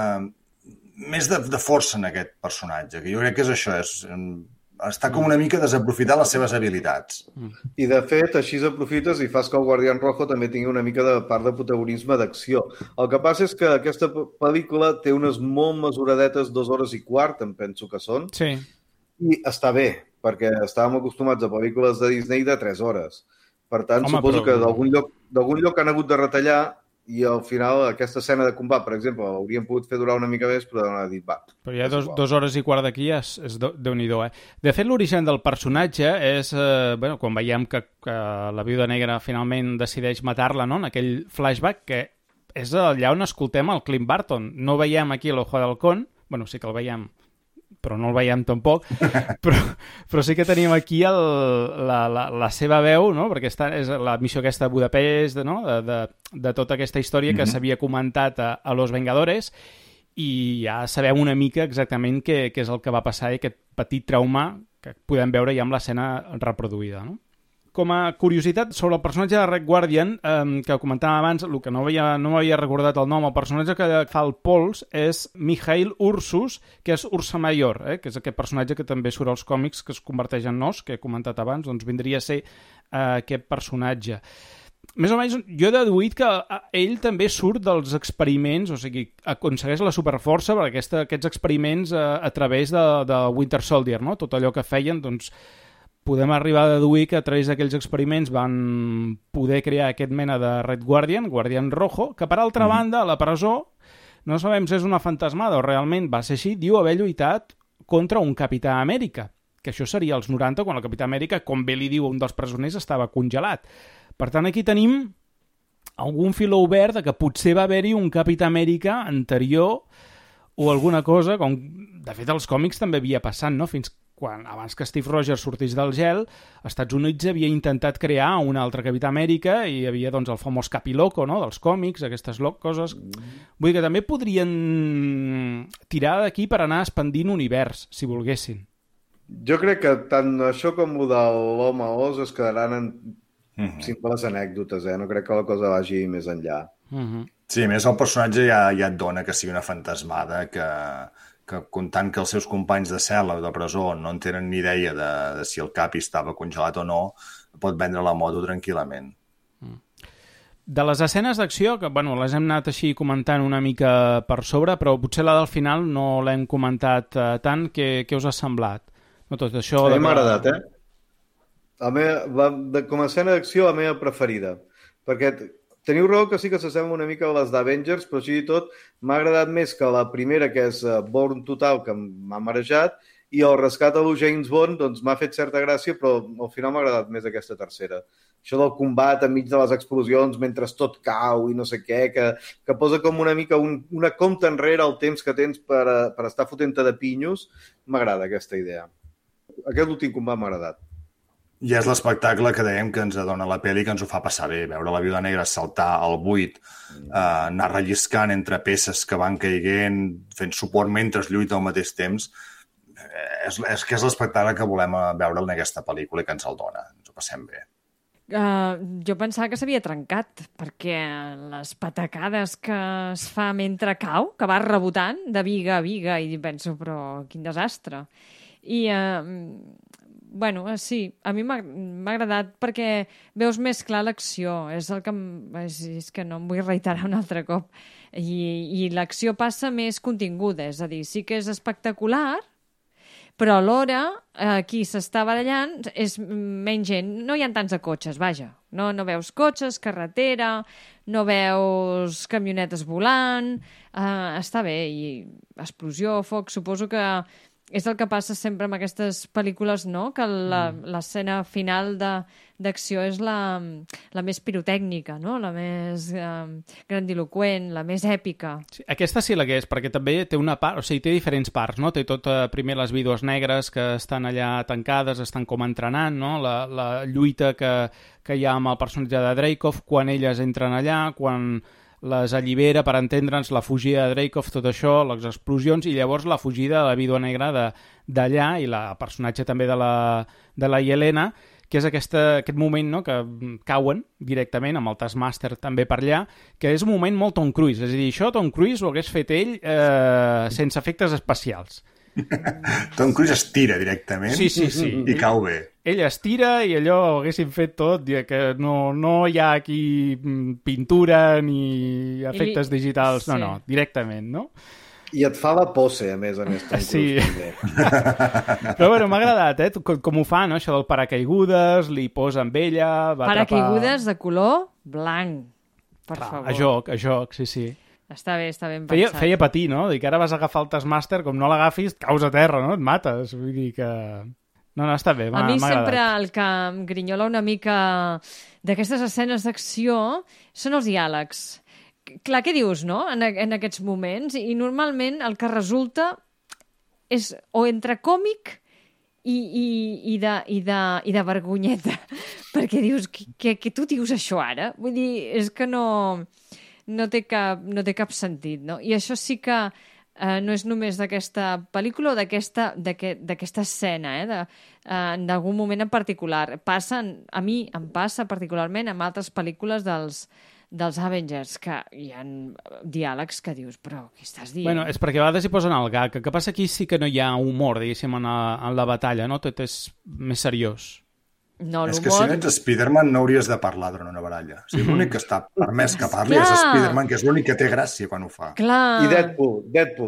de força en aquest personatge, que jo crec que és això, està com una mica desaprofitar les seves habilitats. I, de fet, així aprofites i fas que el Guardián Rojo també tingui una mica de part de protagonisme d'acció. El que passa és que aquesta pel·lícula té unes molt mesuradetes, 2 hores i quart, em penso que són, i està bé, perquè estàvem acostumats a pel·lícules de Disney de 3 hores. Per tant, suposo que d'algun lloc han hagut de retallar i al final aquesta escena de combat, per exemple, hauríem pogut fer durar una mica més, però han dit, va. Però ja 2 hores i quart d'aquí és Déu-n'hi-do, De fet, l'origen del personatge és, quan veiem que la Viuda Negra finalment decideix matar-la, no?, en aquell flashback, que és allà on escoltem el Clint Barton. No veiem aquí l'Ojo d'Halcón, sí que el veiem, però no el veiem tampoc, però sí que tenim aquí la seva veu, no?, perquè és la missió aquesta de Budapest, no?, de tota aquesta història que s'havia comentat a Los Vengadores, i ja sabem una mica exactament què és el que va passar i aquest petit trauma que podem veure ja amb l'escena reproduïda, no? Com a curiositat sobre el personatge de Red Guardian, que comentàvem abans, el que no m'havia recordat el nom, el personatge que fa el pols és Mikhail Ursus, que és Ursa Major, que és aquest personatge que també surt als còmics, que es converteix en os, que he comentat abans, doncs vindria a ser aquest personatge. Més o menys, jo he deduït que ell també surt dels experiments, o sigui, aconsegueix la superforça per aquests experiments a través de Winter Soldier, no? Tot allò que feien, doncs, podem arribar a deduir que a través d'aquells experiments van poder crear aquest mena de Red Guardian, Guardián Rojo, que per altra banda, a la presó, no sabem si és una fantasmada o realment va ser així, diu haver lluitat contra un Capità Amèrica, que això seria als 90, quan el Capità Amèrica, com bé li diu un dels presoners, estava congelat. Per tant, aquí tenim algun filó obert de que potser va haver-hi un Capità Amèrica anterior o alguna cosa, com de fet els còmics també havia passat, no?, abans que Steve Rogers sortís del gel, als Estats Units havia intentat crear un altre Capità Amèrica i hi havia doncs el famós Capiloco, no?, dels còmics, aquestes coses. Vull dir que també podrien tirar d'aquí per anar expandint univers, si volguessin. Jo crec que tant això com el de l'home os es quedaran en simples anècdotes, no crec que la cosa vagi més enllà. Sí, a més el personatge ja et dona que sigui una fantasmada que comptant que els seus companys de cel·la o de presó no en tenen ni idea de si el Capi estava congelat o no, pot vendre la moto tranquil·lament. De les escenes d'acció, que bueno, les hem anat així comentant una mica per sobre, però potser la del final no l'hem comentat tant. Què us ha semblat? No, tot això... A mi m'ha agradat, com a escena d'acció, la meva preferida. Perquè teniu raó que sí que s'assembla una mica a les d'Avengers, però així i tot m'ha agradat més que la primera, que és Bourne Total, que m'ha marejat, i el rescat a lo James Bond doncs m'ha fet certa gràcia, però al final m'ha agradat més aquesta tercera. Això del combat enmig de les explosions mentre tot cau i no sé què, que posa com una mica una compta enrere el temps que tens per estar fotent-te de pinyos, m'agrada aquesta idea. Aquest últim combat m'ha agradat. I és l'espectacle que dèiem que ens adona la pel·li, que ens ho fa passar bé. Veure la Viuda Negra saltar al buit, anar relliscant entre peces que van caiguent, fent suport mentre es lluita al mateix temps, és que és l'espectacle que volem veure en aquesta pel·lícula i que ens el dona. Ens ho passem bé. Jo pensava que s'havia trencat, perquè les patacades que es fa mentre cau, que va rebotant de viga a viga, i penso, però quin desastre. I, bueno, sí, a mi m'ha agradat perquè veus més clar l'acció. És el que és que no em vull reiterar un altre cop. I l'acció passa més continguda, és a dir, sí que és espectacular, però alhora qui s'està barallant és menys gent. No hi ha tants de cotxes, vaja. No veus cotxes, carretera, no veus camionetes volant, està bé, i explosió, foc, suposo que és el que passa sempre amb aquestes pel·lícules, no? Que l'escena final d'acció és la més pirotècnica, no? La més grandiloqüent, la més èpica. Sí, aquesta sí la que és, perquè també té una part, o sigui, té diferents parts, no? Té tot primer les vídues negres que estan allà tancades, estan com entrenant, no? La lluita que hi ha amb el personatge de Dreykov, quan elles entren allà, quan les allibera, per entendre'ns, la fugida de Dreykov, tot això, les explosions, i llavors la fugida de la vídua negra d'allà, i el personatge també de la Yelena, que és aquest moment, no?, que cauen directament, amb el Taskmaster també per allà, que és un moment molt Tom Cruise. És a dir, això Tom Cruise ho hagués fet ell sense efectes especials. Tom Cruise es tira directament i cau bé. Ell es tira i allò ho haguessin fet tot, que no hi ha aquí pintura ni efectes digitals, no, directament, no? I et fa la pose, a més, Tom Cruise. Sí. Però bueno, m'ha agradat, com ho fa, no? Això del paracaigudes, li posa amb ella... Paracaigudes de color blanc, per favor. A joc, sí. Està ben pensat. Feia patir, no? Dic, ara vas agafar el Taskmaster, com no l'agafis, caus a terra, no? Et mates. Vull dir que... No, està bé, m'ha agradat. A mi sempre el que em grinyola una mica d'aquestes escenes d'acció són els diàlegs. Clar, què dius, no?, en aquests moments? I normalment el que resulta és o entre còmic i de vergonyeta. Perquè dius, que tu dius això ara? Vull dir, és que no té cap sentit, no? I això sí que no és només d'aquesta pel·lícula o d'aquesta escena, d'algun moment en particular. A mi em passa particularment amb altres pel·lícules dels Avengers, que hi ha diàlegs que dius, però què estàs dient? Bueno, és perquè a vegades hi posen el gag. El que passa aquí sí que no hi ha humor, diguéssim, en la batalla, no? Tot és més seriós. No, és que si no ets Spider-Man no hauries de parlar durant una baralla. O sigui, l'únic que està permès que parli és Spider-Man, que és l'únic que té gràcia quan ho fa. Clar. I Deadpool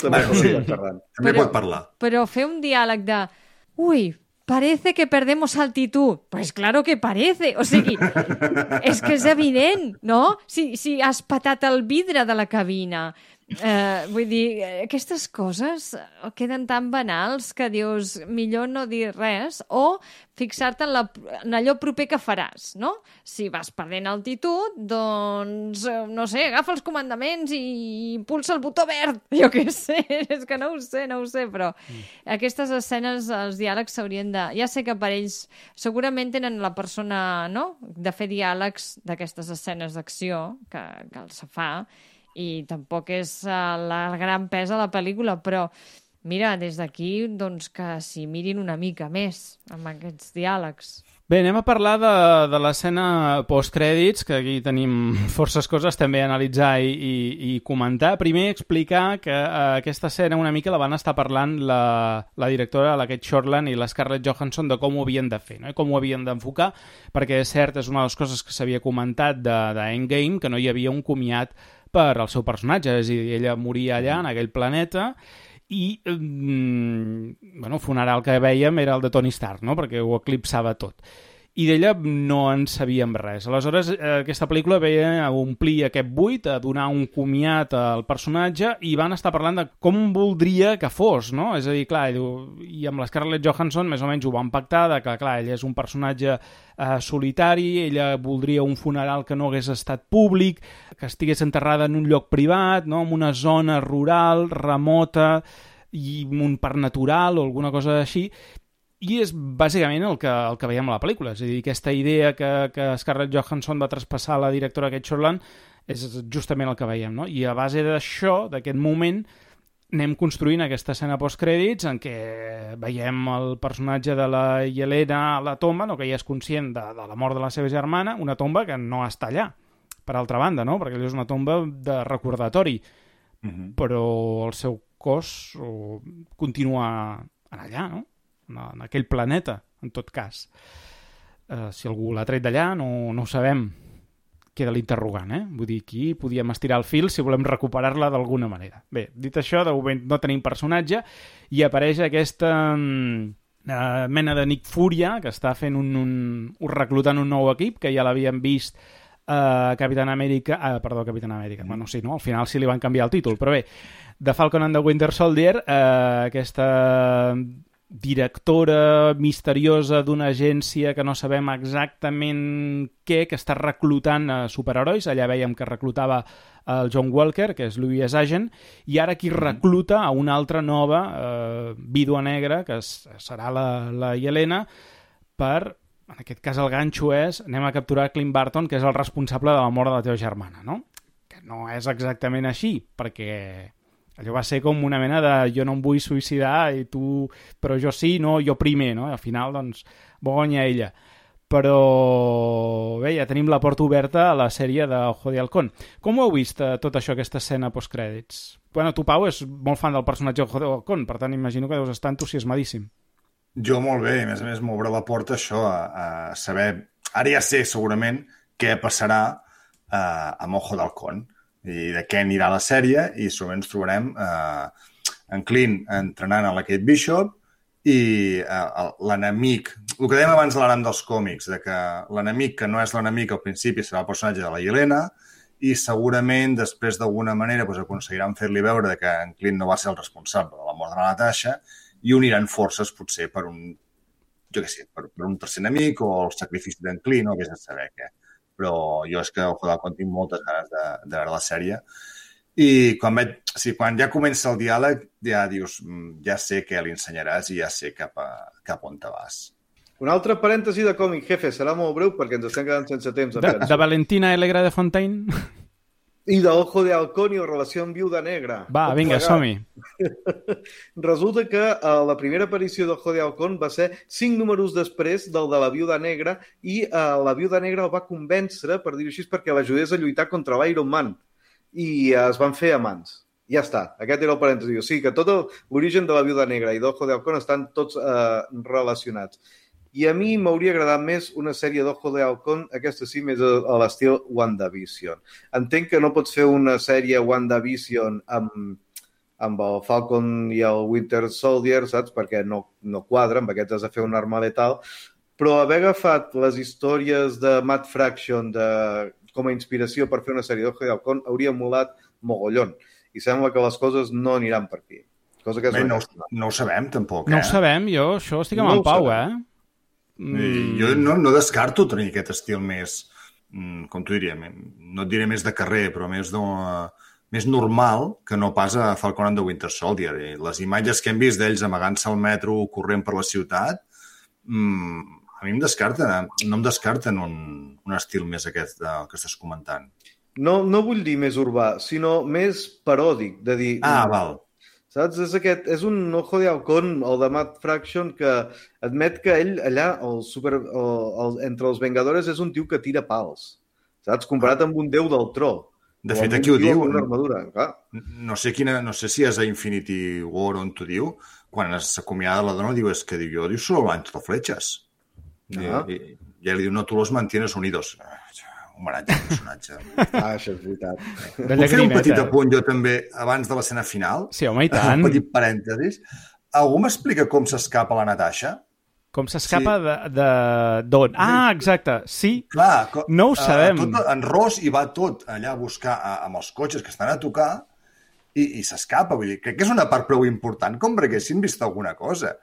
també pot parlar. Però fer un diàleg de parece que perdemos altitud. Pues claro que parece. O sigui, és que és evident, no? Si has patat el vidre de la cabina. Vull dir, aquestes coses queden tan banals que dius millor no dir res o fixar-te en allò proper que faràs, no? Si vas perdent altitud, doncs, no sé, agafa els comandaments i impulsa el botó verd. Jo què sé, és que no ho sé, però aquestes escenes, els diàlegs s'haurien de... Ja sé que per ells segurament tenen la persona, no?, de fer diàlegs d'aquestes escenes d'acció que els fa, i tampoc és la gran pes a la pel·lícula, però mira, des d'aquí, doncs que s'hi mirin una mica més amb aquests diàlegs. Bé, anem a parlar de l'escena postcrèdits, que aquí tenim forces coses també a analitzar i comentar. Primer, explicar que aquesta escena una mica la van estar parlant la directora, la Kate Shortland i la Scarlett Johansson, de com ho havien de fer, no? I com ho havien d'enfocar, perquè és cert, és una de les coses que s'havia comentat d'Endgame, que no hi havia un comiat per al seu personatge, és a dir, ella moria allà, en aquell planeta, i el funeral que vèiem era el de Tony Stark, no? Perquè ho eclipsava tot. I d'ella no en sabíem res. Aleshores, aquesta pel·lícula veia a omplir aquest buit, a donar un comiat al personatge, i van estar parlant de com voldria que fos, no? És a dir, clar, i amb la Scarlett Johansson més o menys ho van pactar, de que, clar, ella és un personatge solitari, ella voldria un funeral que no hagués estat públic, que estigués enterrada en un lloc privat, no? En una zona rural, remota, i un parc natural o alguna cosa així. I és bàsicament el que veiem a la pel·lícula. És a dir, aquesta idea que Scarlett Johansson va traspassar a la directora Kate Shortland és justament el que veiem, no? I a base d'això, d'aquest moment, anem construint aquesta escena postcrèdits en què veiem el personatge de la Yelena a la tomba, no? Que ella és conscient de la mort de la seva germana, una tomba que no està allà, per altra banda, no? Perquè allò és una tomba de recordatori, però el seu cos continua allà, no? En aquell planeta, en tot cas. Si algú l'ha tret d'allà, no ho sabem. Queda l'interrogant, Vull dir, aquí podíem estirar el fil si volem recuperar-la d'alguna manera. Bé, dit això, de moment no tenim personatge i apareix aquesta mena de Nick Furia que està fent reclutant un nou equip, que ja l'havíem vist Capitán Amèrica... Capitán Amèrica. Bueno, sí, no? Al final sí li van canviar el títol, però bé, de Falcon and the Winter Soldier, aquesta directora misteriosa d'una agència que no sabem exactament què, que està reclutant superherois. Allà veiem que reclutava el John Walker, que és l'US Agent, i ara aquí recluta a una altra nova vídua negra, que serà la Yelena, per, en aquest cas el ganxo és, anem a capturar Clint Barton, que és el responsable de la mort de la teva germana, no? Que no és exactament així, perquè allò va ser com una mena de jo no em vull suïcidar i tu, però jo sí, no, jo primer, no? I al final, doncs, va guanyar ella. Però bé, ja tenim la porta oberta a la sèrie d'Ojo de Halcón. Com ho heu vist, tot això, aquesta escena postcrèdits? Bueno, tu, Pau, és molt fan del personatge d'Ojo de Halcón, per tant, imagino que deus estar entusiasmadíssim. Jo molt bé, a més m'obre la porta això a saber, ara ja sé segurament què passarà amb Ojo de Halcón i de què anirà la sèrie, i segurament ens trobarem en Clint entrenant a la Kate Bishop i l'enemic, el que dèiem abans de l'Aram dels còmics, de que l'enemic que no és l'enemic al principi serà el personatge de la Yelena, i segurament després d'alguna manera aconseguiran fer-li veure que en Clint no va ser el responsable de la mort de la Natasha i uniran forces potser per un tercer enemic o el sacrifici d'en Clint o vés a saber què. Però jo és que tinc moltes ganes de veure la sèrie i quan ja comença el diàleg ja dius, ja sé què li ensenyaràs i ja sé cap on te vas. Un altre parèntesi de còmic, jefe, serà molt breu perquè ens estem quedant sense temps. De Valentina Allegra de Fontaine? I d'Ojo de Halcón i relació amb Viuda Negra. Va, vinga, som-hi. Resulta que la primera aparició d'Ojo de Halcón va ser 5 números després del de la Viuda Negra i la Viuda Negra el va convèncer, per dir-ho així, perquè l'ajudés a lluitar contra l'Iron Man. I es van fer amants. Ja està, aquest era el parèntesi. O sigui que tot l'origen de la Viuda Negra i d'Ojo de Halcón estan tots relacionats. I a mi m'hauria agradat més una sèrie d'Ojo de Halcón, aquesta sí, més a l'estil WandaVision. Entenc que no pots fer una sèrie WandaVision amb el Falcon i el Winter Soldier, saps? Perquè no quadra, amb aquests has de fer una arma letal, però haver agafat les històries de Matt Fraction com a inspiració per fer una sèrie d'Ojo de Halcón hauria molat mogollon. I sembla que les coses no aniran per aquí. Cosa que no ho sabem, tampoc. No ho sabem, jo això estic amb en Pau, Jo no descarto tenir aquest estil més, com t'ho diria, no et diré més de carrer, però més normal que no pas a Falcon and the Winter Soldier. I les imatges que hem vist d'ells amagant-se al metro corrent per la ciutat, a mi no em descarten un estil més aquest que estàs comentant. No vull dir més urbà, sinó més paròdic, de dir... val. Saps? És un ojo de halcón, el de Matt Fraction, que admet que ell allà, entre els Vengadores, és un tio que tira pals. Saps? Comparat amb un déu del tro. De fet, aquí ho diu. Una armadura, clar. No sé si és a Infinity War on t'ho diu, quan s'acomiada la dona, diu, és que jo solo lanzo fletxes. I ell li diu, no, tu los mantienes unidos. Homenatge al personatge. Això és veritat. Puc fer un petit apunt jo també abans de l'escena final? Sí, home, i tant. Un petit parèntesis. Algú m'explica com s'escapa la Natasha? Com s'escapa d'on? Ah, exacte, sí. Clar, no ho sabem. En Ross hi va tot allà a buscar amb els cotxes que estan a tocar i s'escapa. Vull dir, crec que és una part prou important com perquè haguessin vist alguna cosa.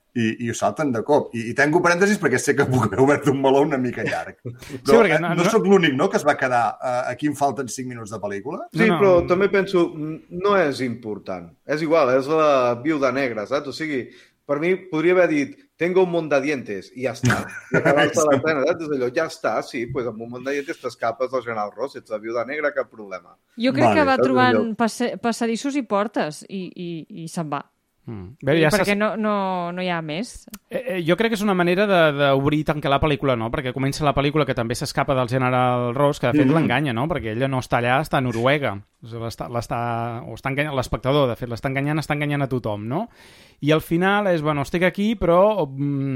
I ho salten de cop. I tanco parèntesis perquè sé que puc haver obert un meló una mica llarg. Però sí, no sóc l'únic, no?, que es va quedar aquí em falten 5 minuts de pel·lícula. Sí, però també penso, no és important. És igual, és la viuda negra, saps? O sigui, per mi podria haver dit tengo un mondadientes i ja està. I acabar-se l'escena, saps? És allò, ja està, sí, doncs amb un mondadientes t'escapes del general Ross, ets la viuda negra, cap problema. Jo crec que va trobant passadissos i portes i se'n va. Bé, ja perquè no hi ha més. Jo crec que és una manera d'obrir i tancar la pel·lícula, no? Perquè comença la pel·lícula que també s'escapa del general Ross, que de fet l'enganya, no? Perquè ella no està allà, està a Noruega. Està enganyant l'espectador, de fet, està enganyant a tothom, no? I al final és, bueno, estic aquí, però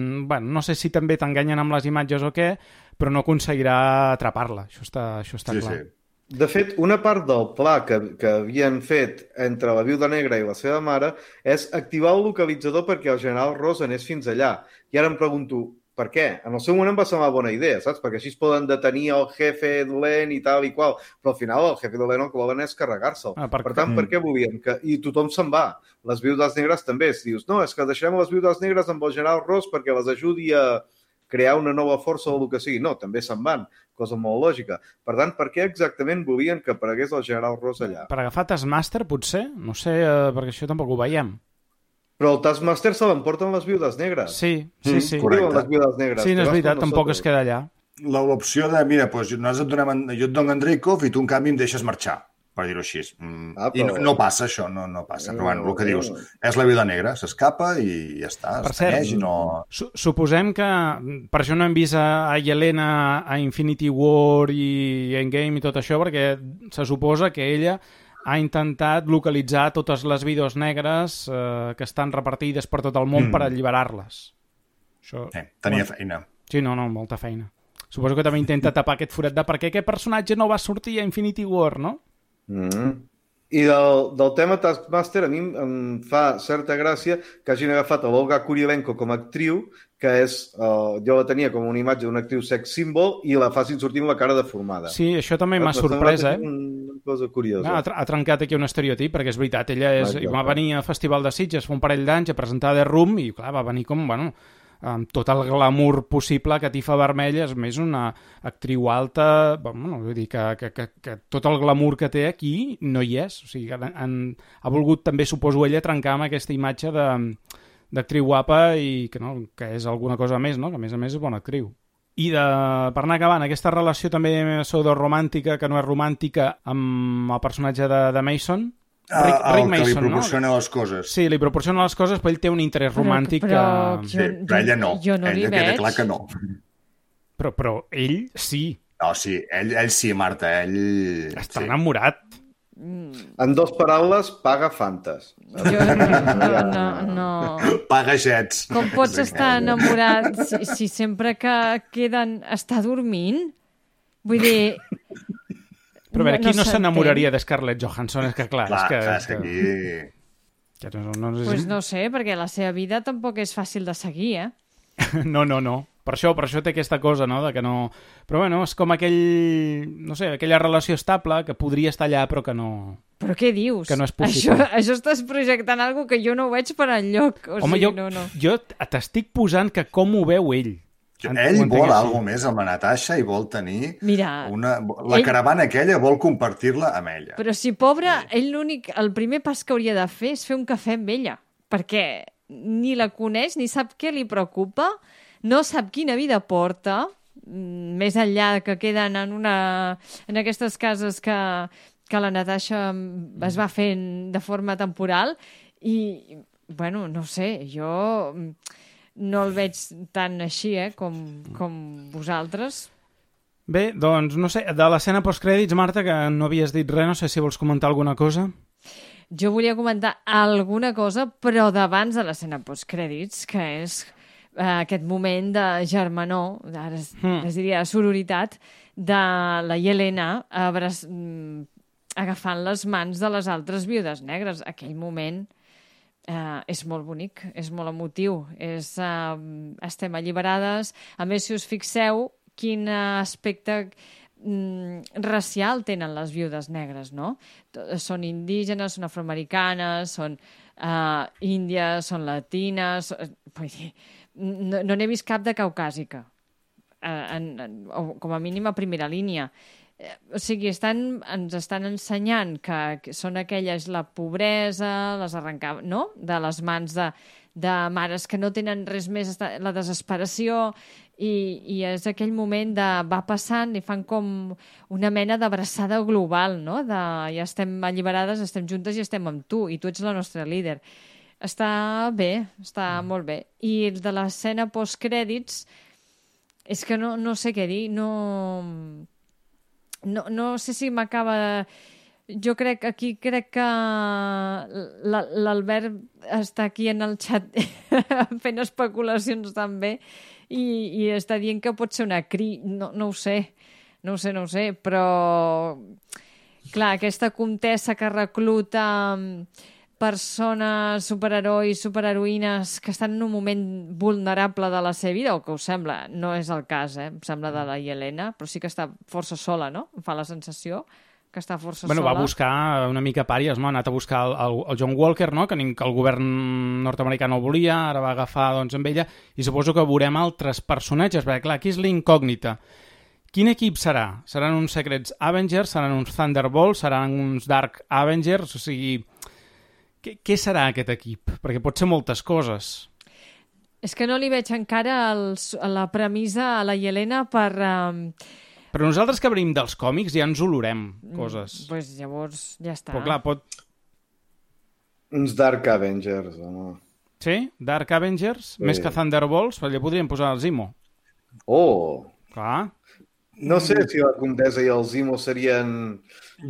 no sé si també t'enganyen amb les imatges o què, però no aconseguirà atrapar-la. Això està clar. Sí. De fet, una part del pla que havien fet entre la viuda negra i la seva mare és activar el localitzador perquè el general Ross anés fins allà. I ara em pregunto, per què? En el seu moment em va semblar bona idea, saps? Perquè així es poden detenir el jefe dolent i tal i qual. Però al final el jefe dolent el que volen és carregar-se'l. Per tant, per què volien? I tothom se'n va. Les viudes negres també. Si dius, no, és que deixarem les viudes negres amb el general Ross perquè les ajudi a crear una nova força o el que sigui. No, també se'n van. Cosa molt lògica. Per tant, per què exactament volien que aparegués el general Ross allà? Per agafar Taskmaster, potser? No sé, perquè això tampoc ho veiem. Però el Taskmaster se l'emporten les viudes negres. Sí. Correcte. Les viudes negres. Sí, no és veritat, tampoc es queda allà. L'opció de, mira, doncs jo et dono en Dreykov i tu en canvi em deixes marxar, per dir-ho així. I no passa això, no passa. Però bueno, el que dius, és la viuda negra, s'escapa i ja està. Per cert, suposem que per això no hem vist a Yelena a Infinity War i Endgame i tot això, perquè se suposa que ella ha intentat localitzar totes les viudes negres que estan repartides per tot el món per alliberar-les. Tenia feina. Sí, no, molta feina. Suposo que també intenta tapar aquest forat de per què aquest personatge no va sortir a Infinity War, no? I del tema Taskmaster a mi em fa certa gràcia que hagin agafat a l'Olga Kurilenko com a actriu, que és, jo la tenia com una imatge d'una actriu sex symbol i la facin sortir amb la cara deformada. Sí, això també m'ha sorprès, Una cosa curiosa. Ha trencat aquí un estereotip, perquè és veritat, ella va venir al Festival de Sitges fa un parell d'anys a presentar The Room i clar, va venir com, amb tot el glamour possible, catifa vermella, és més una actriu alta, vull dir que tot el glamour que té aquí no hi és, o sigui, ha volgut també, suposo ella, trencar amb aquesta imatge d'actriu guapa i que és alguna cosa més, no? Que a més és bona actriu. I per anar acabant, aquesta relació també pseudo-romàntica, que no és romàntica, amb el personatge de Mason, Rick Mason, que li proporciona les coses. Sí, li proporciona les coses, però ell té un interès romàntic però ella no. Jo no li veig. Queda clar que no. Però ell sí. No, sí, ell sí, Marta, ell... Està enamorat. En dos paraules, paga fantes. Jo no. Paga jets. Com pots estar enamorat si sempre que queden està dormint? Vull dir... Però a veure, qui no s'enamoraria de Scarlett Johansson? És que clar, és que aquí... Pues no sé, perquè la seva vida tampoc és fàcil de seguir, No. Per això té aquesta cosa, no? De que no... Però bueno, és com aquella relació estable que podria estar allà, però que no... Però què dius? Que no és possible. Això estàs projectant alguna que jo no ho veig per enlloc. Home, jo t'estic posant que com ho veu ell. Ell vol alguna més amb la Natasha i vol tenir... Mira, la caravana aquella vol compartir-la amb ella. Però si, pobre, ell el primer pas que hauria de fer és fer un cafè amb ella, perquè ni la coneix, ni sap què li preocupa, no sap quina vida porta, més enllà que queden en aquestes cases que la Natasha es va fent de forma temporal, I, bueno, no sé, jo no el veig tan així, com vosaltres. Bé, doncs, no sé, de l'escena postcrèdits, Marta, que no havies dit res, no sé si vols comentar alguna cosa. Jo volia comentar alguna cosa, però d'abans de l'escena postcrèdits, que és aquest moment de germanor, ara es diria sororitat, de la Yelena agafant les mans de les altres viudes negres. Aquell moment és molt bonic, és molt emotiu. Estem alliberades. A més, si us fixeu, quin aspecte racial tenen les viudes negres, no? Són indígenes, són afroamericanes, són índies, són latines... Vull dir, no n'he vist cap de caucàsica, com a mínim a primera línia. O sigui, ens estan ensenyant que són aquelles la pobresa, les arrencaven, no?, de les mans de mares que no tenen res més, la desesperació, i és aquell moment de va passant i fan com una mena d'abraçada global, no?, de ja estem alliberades, estem juntes i estem amb tu, i tu ets la nostra líder. Està bé, està molt bé. I de l'escena postcrèdits és que no sé què dir, no sé si m'acaba... Jo crec que l'Albert està aquí en el xat fent especulacions també i està dient que pot ser una no ho sé, però clar, aquesta comtessa que recluta persones, superherois, superheroïnes que estan en un moment vulnerable de la seva vida, o que us sembla, no és el cas, em sembla, de la Yelena, però sí que està força sola, no? Em fa la sensació que està força sola. Va buscar una mica pàries, no? Ha anat a buscar el John Walker, no? Que el govern nord-americà no el volia, ara va agafar amb ella, i suposo que veurem altres personatges, perquè clar, aquí és l'incògnita. Quin equip serà? Seran uns Secrets Avengers, seran uns Thunderbolts, seran uns Dark Avengers, o sigui... Què serà aquest equip? Perquè pot ser moltes coses. És que no li veig encara la premissa a la Yelena per... Però nosaltres que venim dels còmics ja ens olorem coses. Doncs llavors ja està. Però clar, Uns Dark Avengers, home. Sí? Dark Avengers? Sí. Més que Thunderbolts? Allà podríem posar el Zimo. Oh! Clar. No sé si la Comtessa i el Zimo serien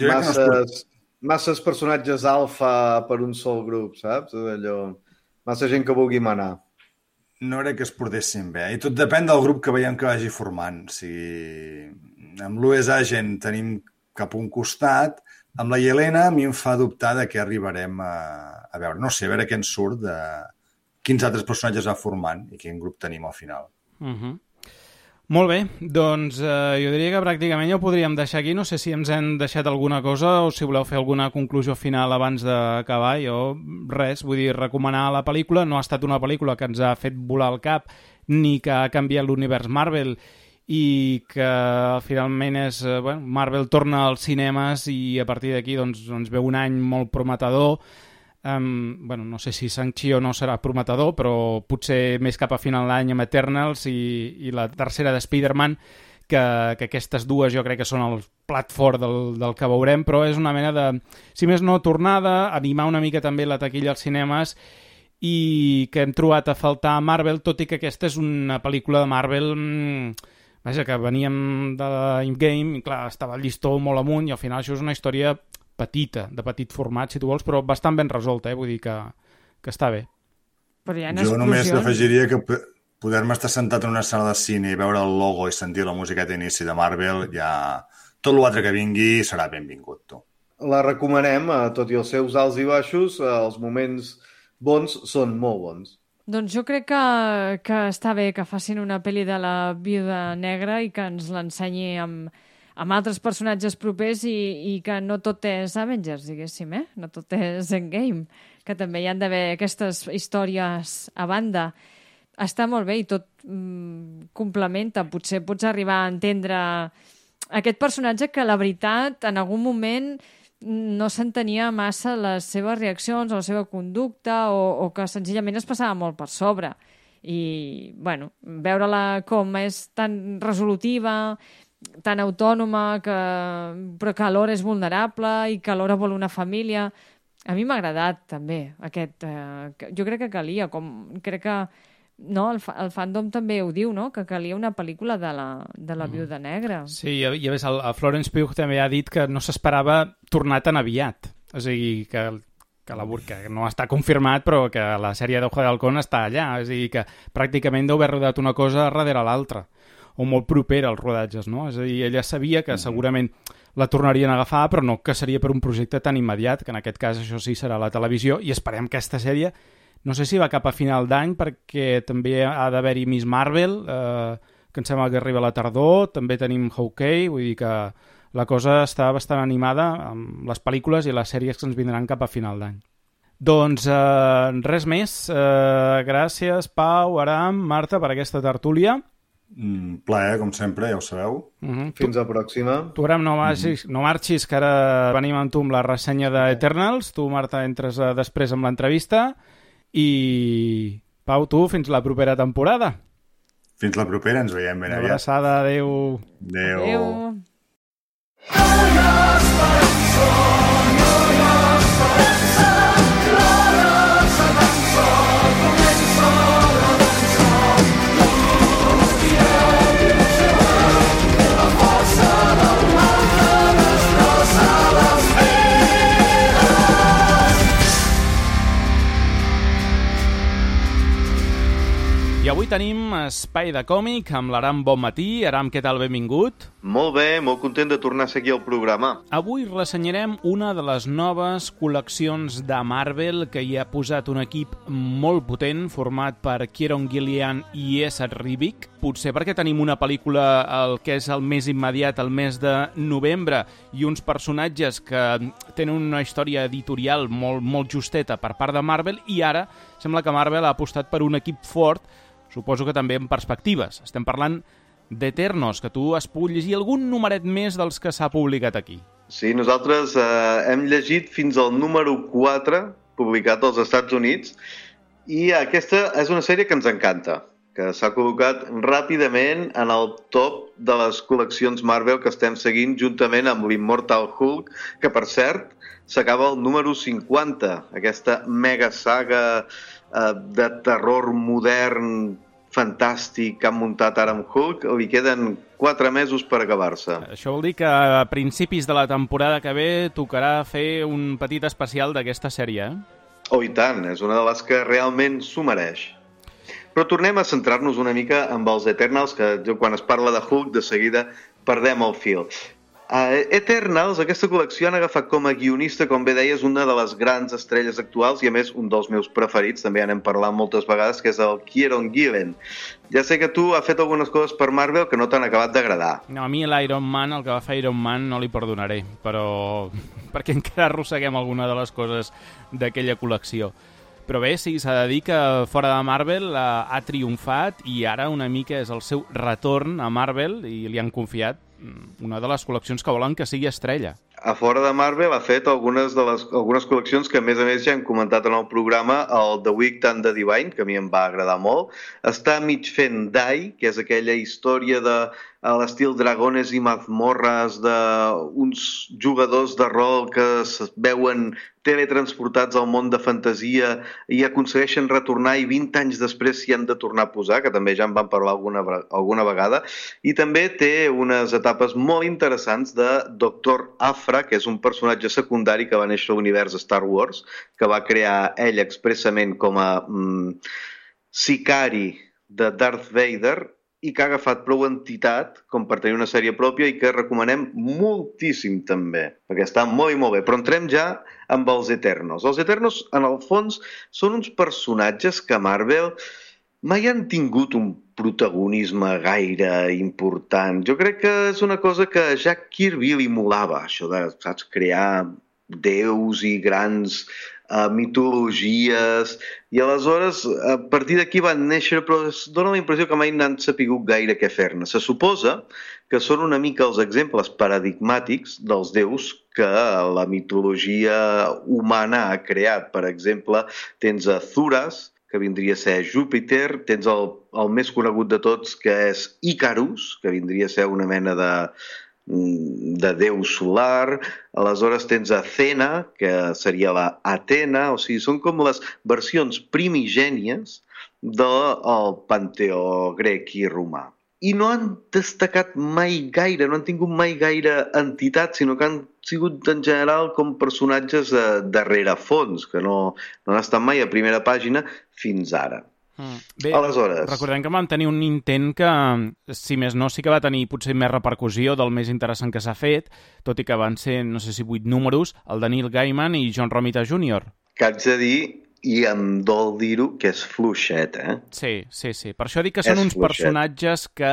masses personatges alfa per un sol grup, saps? Allò, massa gent que vulgui manar. No crec que es portessin bé. I tot depèn del grup que veiem que vagi formant. O sigui, amb l'US Agent tenim cap a un costat, amb la Yelena a mi em fa dubtar de què arribarem a veure. No sé, a veure què ens surt de quins altres personatges va formant i quin grup tenim al final. Molt bé, doncs jo diria que pràcticament ja ho podríem deixar aquí. No sé si ens hem deixat alguna cosa o si voleu fer alguna conclusió final abans d'acabar. Jo, res, vull dir, recomanar la pel·lícula. No ha estat una pel·lícula que ens ha fet volar el cap ni que ha canviat l'univers Marvel i que finalment és... Marvel torna als cinemes i a partir d'aquí doncs ve un any molt prometedor. No sé si Shang-Chi o no serà prometedor, però potser més cap a final d'any amb Eternals i la tercera de Spider-Man, que aquestes dues jo crec que són el plat fort del que veurem, però és una mena de, si més no, tornada, animar una mica també la taquilla als cinemes i que hem trobat a faltar a Marvel, tot i que aquesta és una pel·lícula de Marvel... Vaja, que veníem de Endgame i clar, estava el llistó molt amunt i al final això és una història petita, de petit format, si tu vols, però bastant ben resolta, vull dir que està bé. Però ja jo només afegiria que poder-me estar sentat en una sala de cine i veure el logo i sentir la musiqueta d'inici de Marvel, ja tot l'altre que vingui serà benvingut, tu. La recomanem, tot i els seus alts i baixos, els moments bons són molt bons. Doncs jo crec que està bé que facin una pel·li de la Viuda Negra i que ens l'ensenyi amb altres personatges propers i que no tot és Avengers, diguéssim, no tot és Endgame, que també hi han d'haver aquestes històries a banda. Està molt bé i tot complementa. Potser pots arribar a entendre aquest personatge que la veritat en algun moment no s'entenia massa les seves reaccions o la seva conducta o que senzillament es passava molt per sobre. I, veure-la com és tan resolutiva, tan autònoma, però que alhora és vulnerable i que alhora vol una família, A mi m'ha agradat, també, aquest... jo crec que calia, crec que... No, el fandom també ho diu, no?, que calia una pel·lícula de la Viuda Negra. Sí, i a més, el Florence Pugh també ha dit que no s'esperava tornar tan aviat. O sigui, que no està confirmat, però que la sèrie d'Ojo de Halcón està allà. És a dir, que pràcticament deu haver rodat una cosa darrere l'altra, o molt propera als rodatges, no? És a dir, ella sabia que segurament la tornarien a agafar, però no que seria per un projecte tan immediat, que en aquest cas això sí serà la televisió, i esperem que aquesta sèrie, no sé si va cap a final d'any, perquè també ha d'haver-hi Miss Marvel, que em sembla que arriba a la tardor, també tenim Hawkeye, vull dir que la cosa està bastant animada amb les pel·lícules i les sèries que ens vindran cap a final d'any. Doncs res més. Gràcies, Pau, Aram, Marta, per aquesta tertúlia. Plaer, com sempre, ja ho sabeu. Fins a la pròxima. Tu, Aram, no marxis, que ara venim amb tu amb la ressenya d'Eternals. Tu, Marta, entres després amb l'entrevista. I, Pau, tu, fins la propera temporada. Fins la propera, ens veiem ben aviat. Una abraçada, adéu. Adéu. I avui tenim espai de còmic amb l'Aram Bonmatí. Aram, què tal? Benvingut. Molt bé, molt content de tornar a seguir el programa. Avui ressenyarem una de les noves col·leccions de Marvel que hi ha posat un equip molt potent format per Kieron Gillian i Esad Ribic. Potser perquè tenim una pel·lícula el que és el més immediat, el mes de novembre, i uns personatges que tenen una història editorial molt justeta per part de Marvel, i ara sembla que Marvel ha apostat per un equip fort, suposo que també amb perspectives. Estem parlant d'Eternos, que tu has pogut llegir algun numeret més dels que s'ha publicat aquí. Sí, nosaltres hem llegit fins al número 4, publicat als Estats Units, i aquesta és una sèrie que ens encanta, que s'ha col·locat ràpidament en el top de les col·leccions Marvel que estem seguint, juntament amb l'Immortal Hulk, que, per cert, s'acaba el número 50, aquesta mega saga de terror modern fantàstic que han muntat ara amb Hulk. Li queden 4 mesos per acabar-se. Això vol dir que a principis de la temporada que ve tocarà fer un petit especial d'aquesta sèrie, Oh, i tant, és una de les que realment s'ho mereix. Però tornem a centrar-nos una mica amb els Eternals, que quan es parla de Hulk de seguida perdem el fil. Eternals, aquesta col·lecció, han agafat com a guionista, com bé deies, una de les grans estrelles actuals i, a més, un dels meus preferits, també n'hem parlat moltes vegades, que és el Kieron Gillen. Ja sé que tu has fet algunes coses per Marvel que no t'han acabat d'agradar. No, a mi l'Iron Man, el que va fer Iron Man, no li perdonaré, però perquè encara arrosseguem alguna de les coses d'aquella col·lecció. Però bé, sí, s'ha de dir que fora de Marvel ha triomfat i ara una mica és el seu retorn a Marvel i li han confiat una de les col·leccions que volen que sigui estrella. A fora de Marvel ha fet algunes col·leccions que, a més ja hem comentat en el programa, el The Wicked and the Divine, que a mi em va agradar molt. Està mig fent Die, que és aquella història de a l'estil dragones i mazmorres d'uns jugadors de rol que es veuen teletransportats al món de fantasia i aconsegueixen retornar i 20 anys després s'hi han de tornar a posar, que també ja en vam parlar alguna vegada. I també té unes etapes molt interessants de Dr. Aphra, que és un personatge secundari que va néixer a l'univers Star Wars, que va crear ell expressament com a sicari de Darth Vader i que ha agafat prou entitat com per tenir una sèrie pròpia i que recomanem moltíssim també, perquè està molt i molt bé. Però entrem ja amb els Eternos. Els Eternos, en el fons, són uns personatges que Marvel mai han tingut un protagonisme gaire important. Jo crec que és una cosa que a Jack Kirby li molava, això de, saps, crear déus i grans mitologies, i aleshores a partir d'aquí van néixer, però es dona la impressió que mai n'han sapigut gaire què fer-ne. Se suposa que són una mica els exemples paradigmàtics dels déus que la mitologia humana ha creat. Per exemple, tens a Thuras, que vindria a ser Júpiter, tens el més conegut de tots, que és Icarus, que vindria a ser una mena de déu solar, aleshores tens Athena, que seria la Atena, o sigui, són com les versions primigènies del panteó grec i romà. I no han destacat mai gaire, no han tingut mai gaire entitat, sinó que han sigut en general com personatges de rerefons, que no han estat mai a primera pàgina fins ara. Bé, aleshores, recordem que van tenir un intent que, si més no, sí que va tenir potser més repercussió del més interessant que s'ha fet, tot i que van ser, no sé si 8 números, el de Neil Gaiman i John Romita Jr. Que haig de dir, i em dol dir-ho, que és fluixet, Sí. Per això dic que són uns personatges que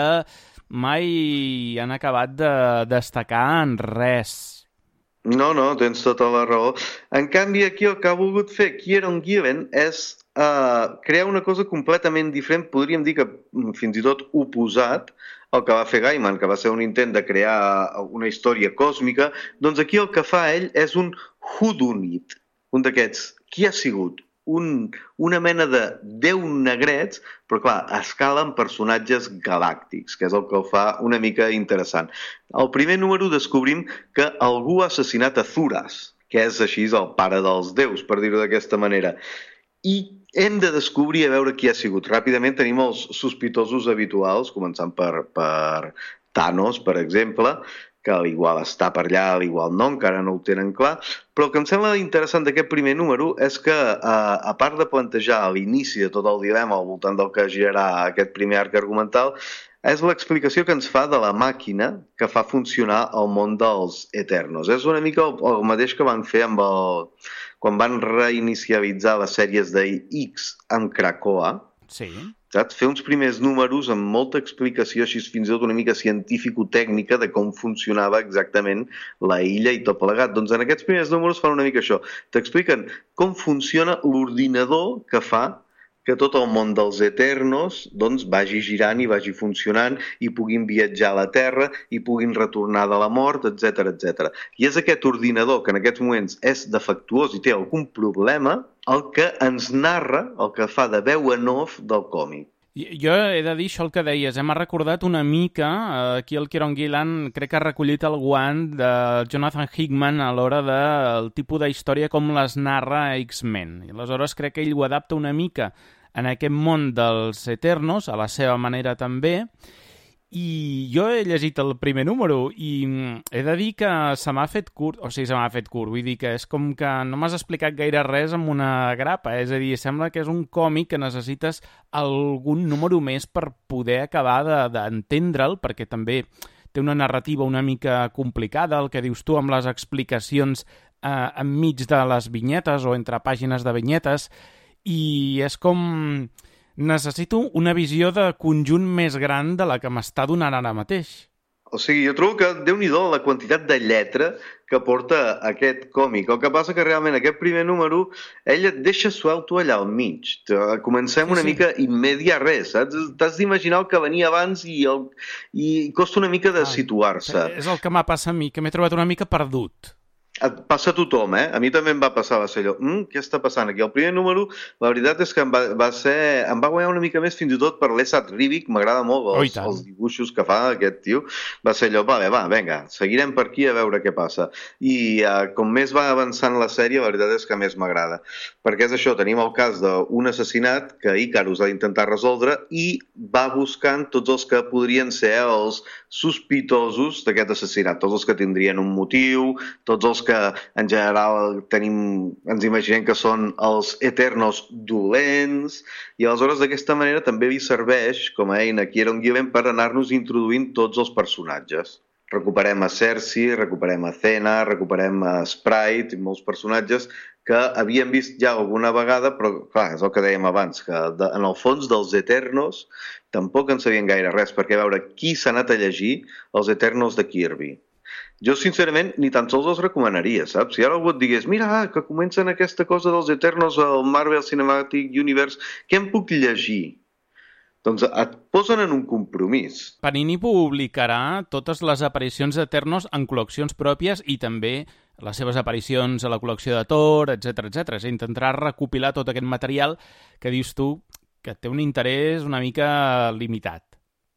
mai han acabat de destacar en res. No, tens tota la raó. En canvi, aquí el que ha volgut fer Kieron Gillen és crear una cosa completament diferent, podríem dir que fins i tot oposat al que va fer Gaiman, que va ser un intent de crear una història còsmica. Doncs aquí el que fa ell és un whodunit, un d'aquests. Qui ha sigut? Una mena de 10 negrets, però clar, a escala amb personatges galàctics, que és el que el fa una mica interessant. Al primer número descobrim que algú ha assassinat a Thuras, que és així el pare dels déus, per dir-ho d'aquesta manera. I hem de descobrir a veure qui ha sigut. Ràpidament tenim els sospitosos habituals, començant per Thanos, per exemple, que al igual està per allà, al igual no, encara no ho tenen clar, però el que em sembla interessant d'aquest primer número és que, a part de plantejar l'inici de tot el dilema al voltant del que girarà aquest primer arc argumental, és l'explicació que ens fa de la màquina que fa funcionar el món dels Eternos. És una mica el mateix que van fer quan van reinicialitzar les sèries de X amb Krakoa. Sí. Saps? Fer uns primers números amb molta explicació, així fins i tot una mica científico-tècnica de com funcionava exactament la illa i tot plegat. Doncs en aquests primers números fan una mica això. T'expliquen com funciona l'ordinador que fa que tot el món dels Eternos doncs, vagi girant i vagi funcionant i puguin viatjar a la Terra i puguin retornar de la mort, etc. I és aquest ordinador que en aquests moments és defectuós i té algun problema el que ens narra, el que fa de veu en off del còmic. Jo he de dir això el que deies, m'ha recordat una mica, aquí el Kieron Gillen crec que ha recollit el guant de Jonathan Hickman a l'hora del tipus d'història com les narra X-Men. I aleshores crec que ell ho adapta una mica en aquest món dels Eternos, a la seva manera també, i jo he llegit el primer número i he de dir que se m'ha fet curt, vull dir que és com que no m'has explicat gaire res amb una grapa, és a dir, sembla que és un còmic que necessites algun número més per poder acabar d'entendre'l, perquè també té una narrativa una mica complicada, el que dius tu amb les explicacions enmig de les vinyetes o entre pàgines de vinyetes, i és com... necessito una visió de conjunt més gran de la que m'està donant ara mateix. O sigui, jo trobo que déu-n'hi-do la quantitat de lletra que porta aquest còmic. El que passa que realment aquest primer número ell et deixa suelto allà al mig. Comencem una mica immediat res, saps? T'has d'imaginar el que venia abans i costa una mica de situar-se. És el que m'ha passat a mi, que m'he trobat una mica perdut. Et passa a tothom, A mi també em va passar, va ser allò, què està passant aquí? El primer número, la veritat és que em va guanyar una mica més fins i tot per l'Esad Ribic, m'agrada molt els dibuixos que fa aquest tio, va ser allò, vinga, seguirem per aquí a veure què passa. I com més va avançant la sèrie, la veritat és que més m'agrada, perquè és això, tenim el cas d'un assassinat que Icarus ha d'intentar resoldre i va buscant tots els que podrien ser els sospitosos d'aquest assassinat, tots els que tindrien un motiu, tots els que en general ens imaginem que són els Eternos dolents, i aleshores d'aquesta manera també li serveix com a eina Kieron Gillen per anar-nos introduint tots els personatges. Recuperem a Cersei, recuperem a Athena, recuperem a Sprite i molts personatges que havíem vist ja alguna vegada, però clar, és el que dèiem abans, que en el fons dels Eternos tampoc en sabien gaire res, perquè a veure qui s'ha anat a llegir els Eternos de Kirby. Jo, sincerament, ni tan sols els recomanaria, saps? Si ara algú et digués, mira, que comencen aquesta cosa dels Eternos al Marvel Cinematic Universe, què em puc llegir? Doncs et posen en un compromís. Panini publicarà totes les aparicions d'Eternos en col·leccions pròpies i també les seves aparicions a la col·lecció de Thor, etc. Intentarà recopilar tot aquest material que dius tu que té un interès una mica limitat.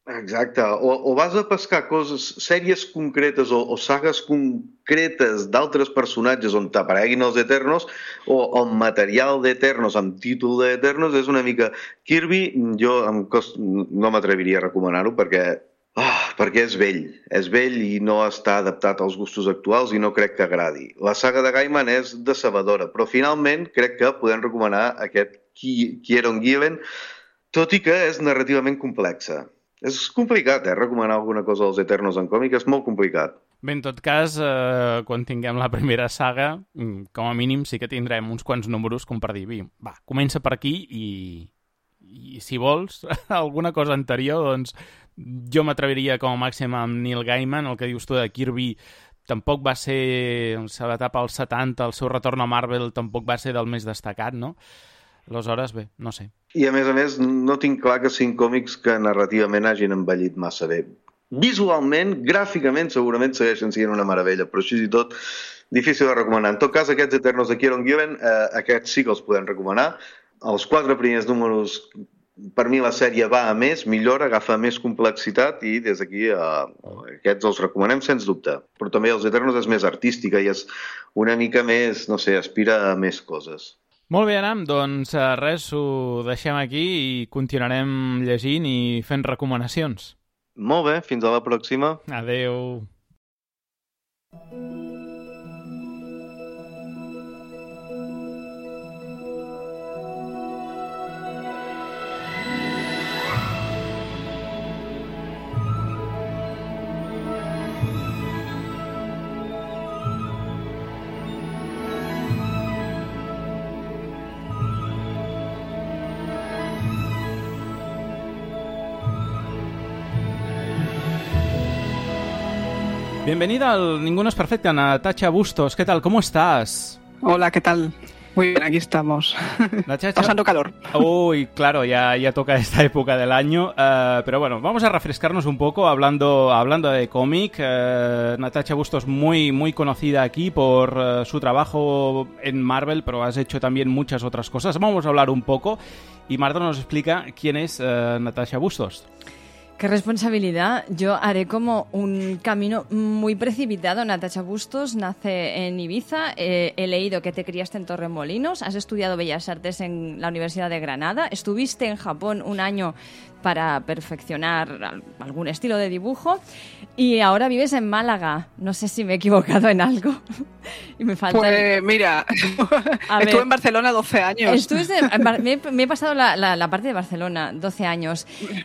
Exacte, o vas a pescar sèries concretes o sagues concretes d'altres personatges on t'apareguin els Eternos, o el material d'Eternos amb títol d'Eternos és una mica... Kirby, jo no m'atreviria a recomanar-ho perquè és vell i no està adaptat als gustos actuals i no crec que agradi. La saga de Gaiman és decebedora, però finalment crec que podem recomanar aquest Kieron Gillen, tot i que és narrativament complexa. És complicat, recomanar alguna cosa dels Eternos en còmic, és molt complicat. Bé, en tot cas, quan tinguem la primera saga, com a mínim sí que tindrem uns quants números com per dir, va, comença per aquí i si vols alguna cosa anterior, doncs jo m'atreviria com a màxim amb Neil Gaiman. El que dius tu de Kirby tampoc va ser, s'ha d'etapa als 70, el seu retorn a Marvel tampoc va ser del més destacat, no? Aleshores, bé, no sé. I a més, no tinc clar que siguin còmics que narrativament hagin envellit massa bé. Visualment, gràficament, segurament segueixen sent una meravella, però així i tot, difícil de recomanar. En tot cas, aquests Eternos de Kieron Gillen, aquests sí que els podem recomanar. Els 4 primers números, per mi la sèrie va a més, millora, agafa més complexitat i des d'aquí aquests els recomanem sens dubte. Però també els Eternos és més artística i és una mica més, no sé, aspira a més coses. Molt bé, Aram, doncs res, ho deixem aquí i continuarem llegint i fent recomanacions. Molt bé, fins a la pròxima. Adeu. Bienvenida al Ninguno es Perfecta, Natacha Bustos. ¿Qué tal? ¿Cómo estás? Hola, ¿qué tal? Muy bien, aquí estamos. Pasando calor. Uy, claro, ya toca esta época del año. Pero bueno, vamos a refrescarnos un poco hablando de cómic. Natacha Bustos, muy conocida aquí por su trabajo en Marvel, pero has hecho también muchas otras cosas. Vamos a hablar un poco y Marta nos explica quién es Natacha Bustos. Qué responsabilidad. Yo haré como un camino muy precipitado. Natacha Bustos nace en Ibiza. He leído que te criaste en Torremolinos. Has estudiado Bellas Artes en la Universidad de Granada. Estuviste en Japón un año para perfeccionar algún estilo de dibujo. Y ahora vives en Málaga. No sé si me he equivocado en algo. Y me falta... Pues mira, estuve en Barcelona 12 años. Me he pasado la parte de Barcelona, 12 años.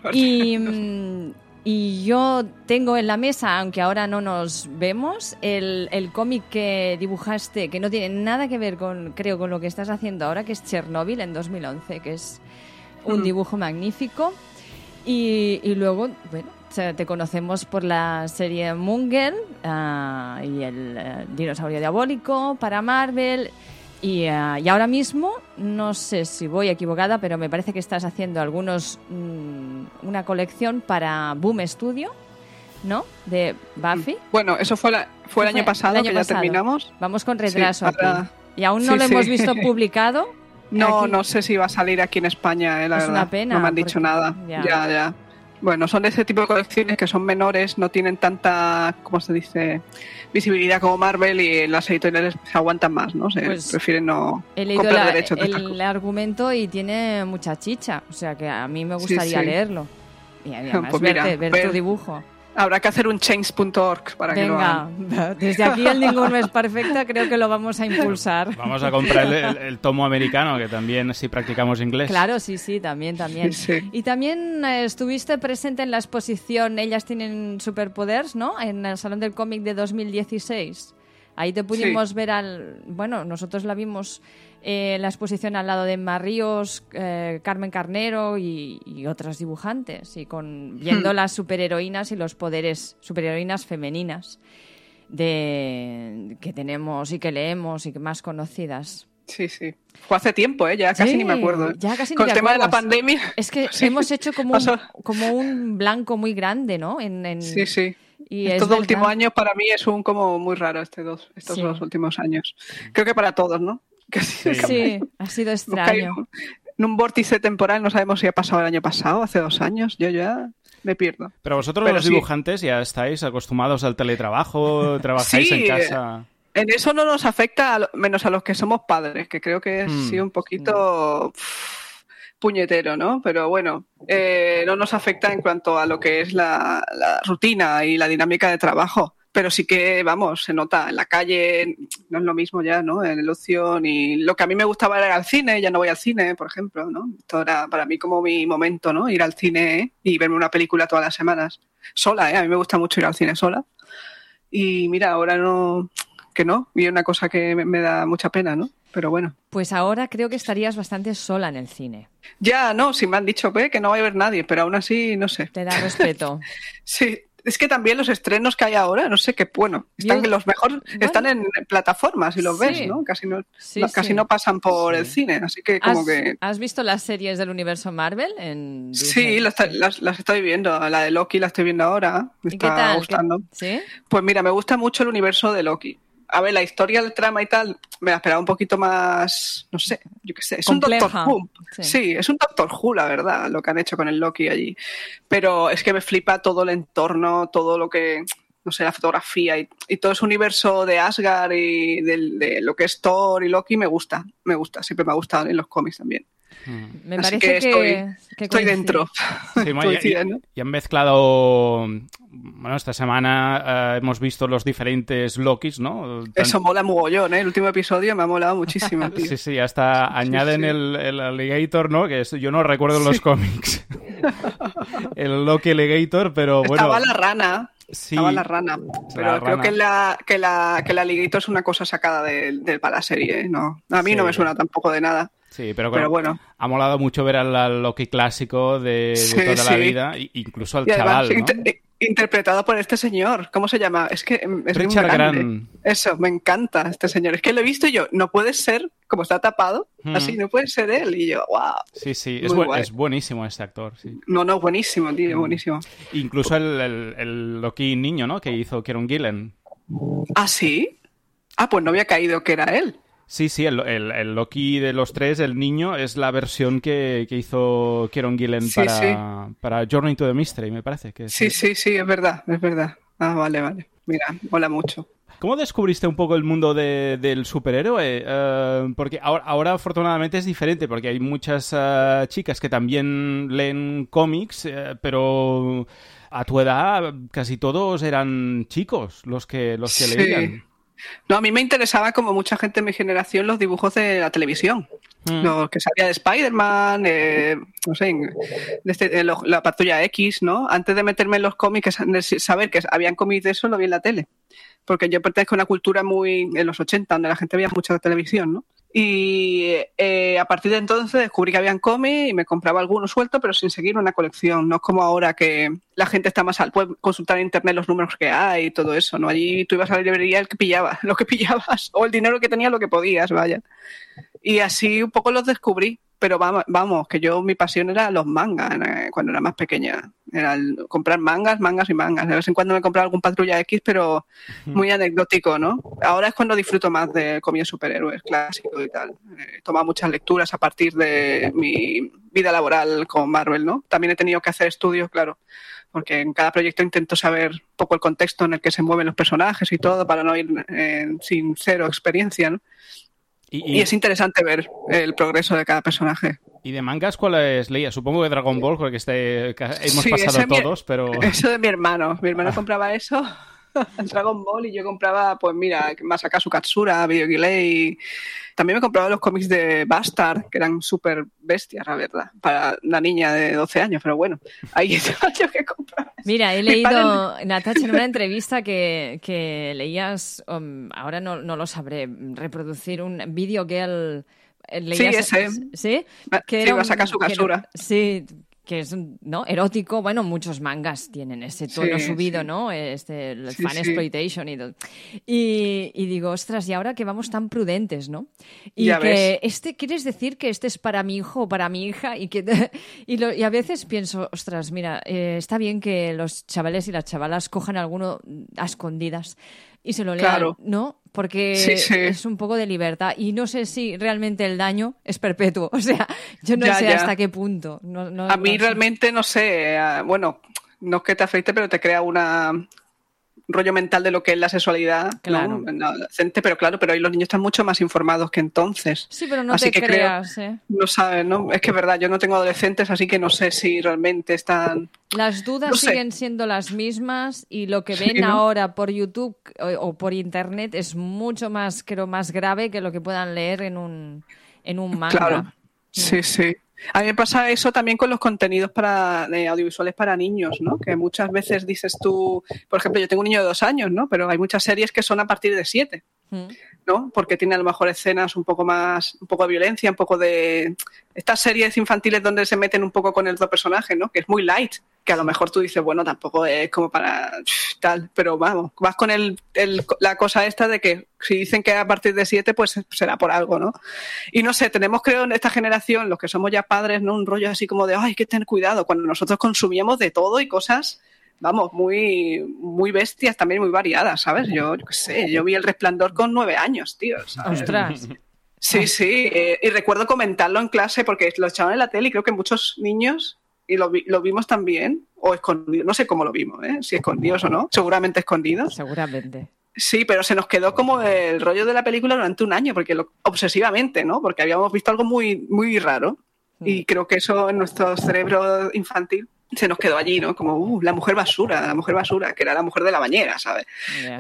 Y yo tengo en la mesa, aunque ahora no nos vemos, el cómic que dibujaste, que no tiene nada que ver con lo que estás haciendo ahora, que es Chernobyl en 2011, que es un dibujo magnífico. Y luego, bueno, te conocemos por la serie Moongirl y el Dinosaurio Diabólico para Marvel. Y ahora mismo, no sé si voy equivocada, pero me parece que estás haciendo una colección para Boom Studio, ¿no? De Buffy. Bueno, eso fue el año pasado, que ya terminamos. Vamos con retraso aquí. Y aún no lo hemos visto publicado. No sé si va a salir aquí en España, la verdad. Es una pena. No me han dicho nada. Ya. Bueno, son de ese tipo de colecciones que son menores, no tienen tanta, ¿cómo se dice?, visibilidad como Marvel, y las editoriales se aguantan más, ¿no? Prefieren no comprar derechos de estas cosas. El argumento y tiene mucha chicha, o sea que a mí me gustaría leerlo. Y además pues ver tu dibujo. Habrá que hacer un change.org para que lo hagan. Venga, desde aquí el Ninguno es Perfecta, creo que lo vamos a impulsar. Vamos a comprar el tomo americano, que también sí practicamos inglés. Claro, sí, también. Sí. Y también estuviste presente en la exposición Ellas tienen superpoderes, ¿no? En el Salón del Cómic de 2016. Ahí te pudimos ver Bueno, nosotros la vimos... la exposición al lado de Emma Ríos, Carmen Carnero y otras dibujantes, y viendo las superheroínas y los poderes, superheroínas femeninas que tenemos y que leemos y que más conocidas. Sí. Fue hace tiempo, ya casi ni me acuerdo. Ya casi Con ni el tema de la pandemia. Es que hemos hecho como un blanco muy grande, ¿no? Sí. Y estos dos últimos años para mí es como muy raro estos dos últimos años. Creo que para todos, ¿no? Sí, ha sido extraño. en un vórtice temporal, no sabemos si ha pasado el año pasado, hace 2 años, yo ya me pierdo. Pero vosotros los dibujantes ya estáis acostumbrados al teletrabajo, trabajáis en casa. En eso no nos afecta, menos a los que somos padres, que creo que es sí, un poquito puñetero, ¿no? Pero bueno, no nos afecta en cuanto a lo que es la rutina y la dinámica de trabajo. Pero sí que, vamos, se nota en la calle, no es lo mismo ya, ¿no? En el ocio, ni lo que a mí me gustaba era ir al cine, ya no voy al cine, por ejemplo, ¿no? Esto era para mí como mi momento, ¿no? Ir al cine y verme una película todas las semanas. Sola, ¿eh? A mí me gusta mucho ir al cine sola. Y mira, ahora no, que no, y es una cosa que me da mucha pena, ¿no? Pero bueno. Pues ahora creo que estarías bastante sola en el cine. Ya, no, si me han dicho que no va a haber nadie, pero aún así, no sé. Te da respeto. Sí. Es que también los estrenos que hay ahora, no sé qué, bueno, los mejores están en plataformas y los ves, ¿no? Casi no pasan por el cine, así que como que... ¿Has visto las series del universo Marvel? Sí, las estoy viendo. La de Loki la estoy viendo ahora, me está gustando. ¿Sí? Pues mira, me gusta mucho el universo de Loki. A ver, la historia, el trama y tal, me la esperaba un poquito más, no sé, yo qué sé. Es compleja. Un Doctor Who. Sí, es un Doctor Who, la verdad, lo que han hecho con el Loki allí. Pero es que me flipa todo el entorno, todo lo que, no sé, la fotografía y todo ese universo de Asgard y de lo que es Thor y Loki me gusta, siempre me ha gustado en los cómics también. Me Así parece que estoy dentro. Sí, y han mezclado... Bueno, esta semana hemos visto los diferentes Lokis, ¿no? Eso mola mogollón, ¿eh? El último episodio me ha molado muchísimo, tío. Sí, hasta añaden el Alligator, ¿no? Que yo no recuerdo en los cómics. El Loki Alligator, pero bueno... Estaba la rana. Sí, estaba la rana, pero creo que el Alligator es una cosa sacada para la serie, ¿eh? No, a mí no me suena tampoco de nada. Sí, pero bueno, ha molado mucho ver al Loki clásico de toda la vida, incluso al chaval, ¿no? Interpretado por este señor, ¿cómo se llama? Es que es Richard muy grande. Grant. Eso, me encanta este señor. Es que lo he visto y yo, no puede ser, como está tapado, así, no puede ser él. Y yo, wow. Sí, es buenísimo este actor, sí. No, buenísimo, tío, buenísimo. Incluso el Loki niño, ¿no? Que hizo Kieron Gillen. ¿Ah, sí? Ah, pues no había caído que era él. Sí, el Loki de los 3, el niño, es la versión que hizo Kieron Gillen para Journey to the Mystery, me parece. Que sí, es verdad. Ah, vale. Mira, mola mucho. ¿Cómo descubriste un poco el mundo del superhéroe? Porque ahora afortunadamente es diferente, porque hay muchas chicas que también leen cómics, pero a tu edad casi todos eran chicos los que leían. No, a mí me interesaba, como mucha gente de mi generación, los dibujos de la televisión. Los que salía de Spider-Man, no sé, la Patrulla X, ¿no? Antes de meterme en los cómics, saber que habían cómics de eso, lo vi en la tele. Porque yo pertenezco a una cultura muy en los 80, donde la gente veía mucha televisión, ¿no? Y a partir de entonces descubrí que habían cómics y me compraba algunos sueltos, pero sin seguir una colección. No es como ahora que la gente está más puede consultar en internet los números que hay y todo eso, ¿no? Allí tú ibas a la librería lo que pillabas, o el dinero que tenías, lo que podías, vaya. Y así un poco los descubrí. Pero vamos, que mi pasión era los mangas cuando era más pequeña. Era comprar mangas y mangas. De vez en cuando me compraba algún Patrulla X, pero muy anecdótico, ¿no? Ahora es cuando disfruto más de cómics superhéroes clásicos y tal. He tomado muchas lecturas a partir de mi vida laboral con Marvel, ¿no? También he tenido que hacer estudios, claro, porque en cada proyecto intento saber un poco el contexto en el que se mueven los personajes y todo, para no ir sin cero experiencia, ¿no? Y es interesante ver el progreso de cada personaje. ¿Y de mangas cuáles leías? Supongo que Dragon Ball, porque hemos pasado todos, pero... Eso de mi hermano. Mi hermano compraba eso, Dragon Ball, y yo compraba, pues mira, Masakazu Katsura, Video Gilei. También me compraba los cómics de Bastard, que eran súper bestias, la verdad, para una niña de 12 años, pero bueno, ahí estaba yo que compraba. Mira, he leído, Natasha, en una entrevista que leías, ahora no lo sabré, reproducir un Video Girl. Sí, ese. ¿Sí? Que era Masakazu Katsura. Sí, que es, ¿no?, erótico. Bueno, muchos mangas tienen ese tono subido, ¿no? El fan exploitation y todo. Y digo, ostras, y ahora que vamos tan prudentes, ¿no? Y ya que ¿quieres decir que este es para mi hijo o para mi hija? Y a veces pienso, ostras, mira, está bien que los chavales y las chavalas cojan alguno a escondidas y se lo lean, claro, ¿no? porque sí. es un poco de libertad. Y no sé si realmente el daño es perpetuo. O sea, yo no sé hasta qué punto. A mí realmente no sé. Bueno, no es que te afecte, pero te crea un rollo mental de lo que es la sexualidad, claro. ¿no? Adolescente, pero claro, pero hoy los niños están mucho más informados que entonces. Sí, pero no así te que creas, no sabes, ¿no? Es que es verdad, yo no tengo adolescentes, así que no sé si realmente están... Las dudas siguen siendo las mismas y lo que ven ahora por YouTube o por Internet es mucho más, creo, más grave que lo que puedan leer en un manga. Claro, sí. A mí me pasa eso también con los contenidos audiovisuales para niños, ¿no? Que muchas veces dices tú, por ejemplo, yo tengo un niño de 2 años, ¿no? Pero hay muchas series que son a partir de 7, ¿no? Porque tiene a lo mejor escenas un poco de violencia, un poco de... Estas series infantiles donde se meten un poco con el otro personaje, ¿no? Que es muy light, que a lo mejor tú dices, bueno, tampoco es como para tal, pero vamos, vas con la cosa esta de que si dicen que a partir de 7, pues será por algo, ¿no? Y no sé, tenemos, creo, en esta generación, los que somos ya padres, ¿no? Un rollo así como de, hay que tener cuidado, cuando nosotros consumíamos de todo y cosas, vamos, muy, muy bestias, también muy variadas, ¿sabes? Yo qué sé, yo vi El Resplandor con 9 años, tío, ¿sabes? ¡Ostras! Sí, y recuerdo comentarlo en clase porque lo echaban en la tele y creo que muchos niños, y lo vimos también, o escondidos, no sé cómo lo vimos, si escondidos o no, seguramente escondidos. Seguramente. Sí, pero se nos quedó como el rollo de la película durante un año, porque obsesivamente, ¿no? Porque habíamos visto algo muy, muy raro y creo que eso en nuestro cerebro infantil se nos quedó allí, ¿no? Como, la mujer basura, que era la mujer de la bañera, ¿sabes? Yeah.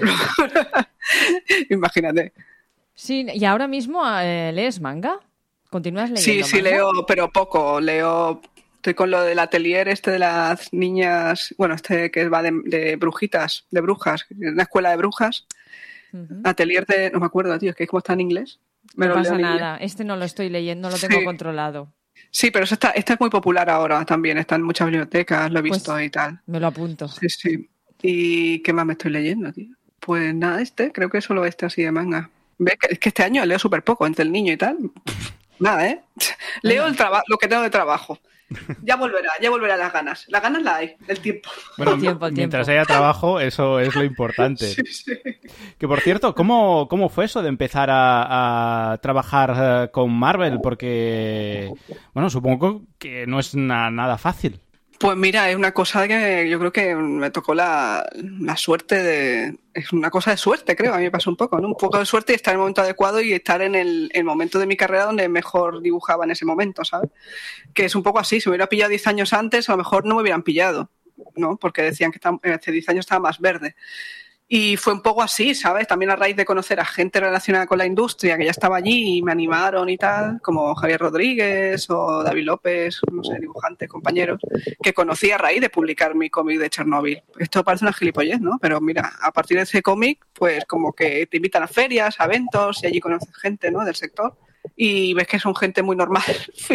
Imagínate. Sí, ¿y ahora mismo lees manga? ¿Continúas leyendo Sí, manga? leo, pero poco. Estoy con lo del atelier de las niñas, bueno, que va de brujitas, de brujas, una escuela de brujas. Atelier no me acuerdo, tío, es que como está en inglés. No pasa nada, no lo estoy leyendo, no lo tengo controlado. Sí, pero esta es muy popular ahora también, está en muchas bibliotecas, lo he visto y tal. Me lo apunto. Sí. ¿Y qué más me estoy leyendo, tío? Pues nada, creo que solo así de manga. ¿Ves? Es que este año leo súper poco, entre el niño y tal. Nada, Leo lo que tengo de trabajo. Ya volverá las ganas. Las ganas las hay, el tiempo. Bueno, mientras haya trabajo, eso es lo importante. Sí. Que por cierto, ¿cómo fue eso de empezar a trabajar con Marvel? Porque, bueno, supongo que no es nada fácil. Pues mira, es una cosa que yo creo que me tocó la suerte es una cosa de suerte, creo. A mí me pasó un poco, ¿no? Un poco de suerte y estar en el momento adecuado y estar en el momento de mi carrera donde mejor dibujaba en ese momento, ¿sabes? Que es un poco así. Si me hubiera pillado 10 años antes, a lo mejor no me hubieran pillado, ¿no? Porque decían que hace 10 años estaba más verde. Y fue un poco así, ¿sabes? También a raíz de conocer a gente relacionada con la industria que ya estaba allí y me animaron y tal, como Javier Rodríguez o David López, no sé, dibujantes, compañeros, que conocí a raíz de publicar mi cómic de Chernobyl. Esto parece una gilipollez, ¿no? Pero mira, a partir de ese cómic, pues como que te invitan a ferias, a eventos y allí conoces gente, ¿no? Del sector. Y ves que son gente muy normal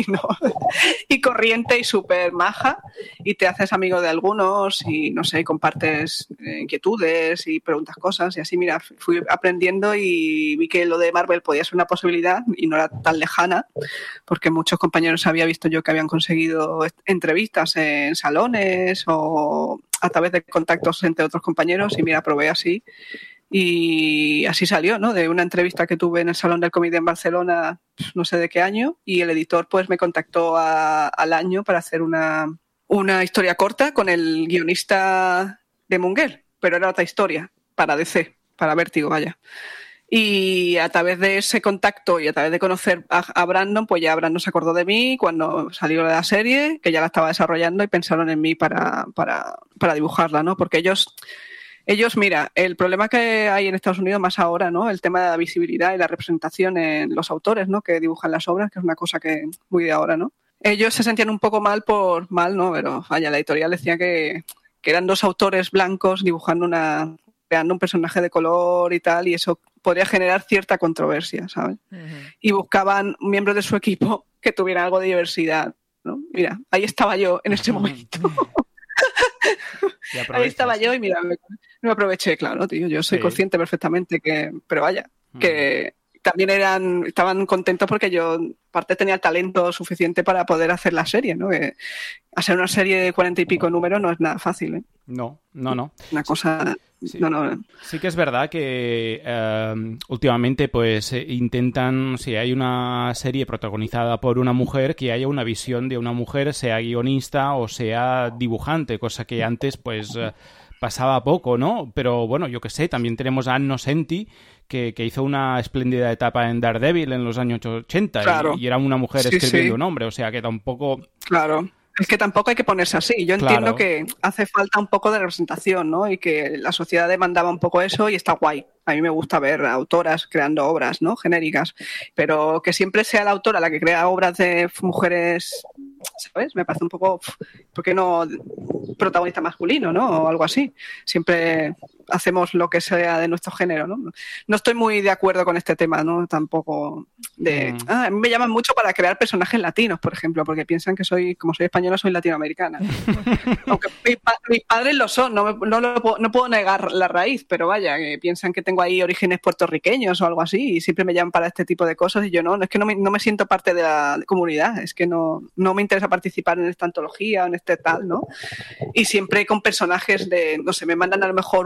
y corriente y súper maja y te haces amigo de algunos y no sé, compartes inquietudes y preguntas cosas y así, mira, fui aprendiendo y vi que lo de Marvel podía ser una posibilidad y no era tan lejana porque muchos compañeros había visto yo que habían conseguido entrevistas en salones o a través de contactos entre otros compañeros y mira, probé así. Y así salió, ¿no? De una entrevista que tuve en el Salón del Cómic en Barcelona, no sé de qué año, y el editor pues me contactó al año para hacer una historia corta con el guionista de Munger, pero era otra historia, para DC, para Vértigo, vaya. Y a través de ese contacto y a través de conocer a Brandon, pues ya Brandon se acordó de mí cuando salió la serie, que ya la estaba desarrollando y pensaron en mí para dibujarla, ¿no? Porque ellos, mira, el problema que hay en Estados Unidos más ahora, ¿no? El tema de la visibilidad y la representación en los autores, ¿no? Que dibujan las obras, que es una cosa que muy de ahora, ¿no? Ellos se sentían un poco mal, ¿no? Pero vaya, la editorial decía que eran 2 autores blancos creando un personaje de color y tal, y eso podría generar cierta controversia, ¿sabes? Uh-huh. Y buscaban miembros de su equipo que tuvieran algo de diversidad, ¿no? Mira, ahí estaba yo en ese momento. Ahí estaba yo y mira, me aproveché, claro, tío. Yo soy consciente perfectamente pero vaya, que también estaban contentos porque yo, aparte, tenía el talento suficiente para poder hacer la serie, ¿no? Que hacer una serie de 40 y pico números no es nada fácil, ¿eh? No. Una cosa... Sí. No. Sí que es verdad que últimamente pues intentan, si hay una serie protagonizada por una mujer, que haya una visión de una mujer, sea guionista o sea dibujante, cosa que antes pues pasaba poco, ¿no? Pero bueno, yo qué sé, también tenemos a Ann Nocenti, que hizo una espléndida etapa en Daredevil en los años 80, claro. y era una mujer escribiendo un hombre, o sea que tampoco... Claro. Es que tampoco hay que ponerse así. Yo entiendo que hace falta un poco de representación, ¿no? Y que la sociedad demandaba un poco eso y está guay. A mí me gusta ver autoras creando obras, ¿no? Genéricas. Pero que siempre sea la autora la que crea obras de mujeres, ¿sabes? Me parece un poco... ¿Por qué no protagonista masculino, ¿no? O algo así. Siempre hacemos lo que sea de nuestro género, ¿no? No estoy muy de acuerdo con este tema, ¿no? Tampoco de... a mí me llaman mucho para crear personajes latinos, por ejemplo, porque piensan que como soy española, soy latinoamericana. Aunque mis padres lo son, no puedo negar la raíz, pero vaya, que piensan que tengo ahí orígenes puertorriqueños o algo así y siempre me llaman para este tipo de cosas y yo no es que no me siento parte de la comunidad, es que no me interesa participar en esta antología o en este tal, ¿no? Y siempre con personajes de, no sé, me mandan a lo mejor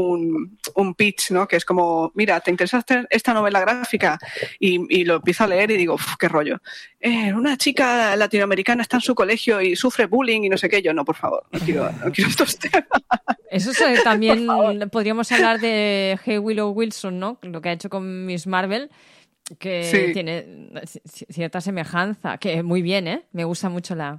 un pitch, ¿no? Que es como, mira, ¿te interesa hacer esta novela gráfica? Y lo empiezo a leer y digo, qué rollo. Una chica latinoamericana está en su colegio y sufre bullying y no sé qué. Yo, no, por favor, no quiero estos temas. Eso también podríamos hablar de Hey Willow Wilson, ¿no? Lo que ha hecho con Miss Marvel, que tiene cierta semejanza, que muy bien, ¿eh? Me gusta mucho la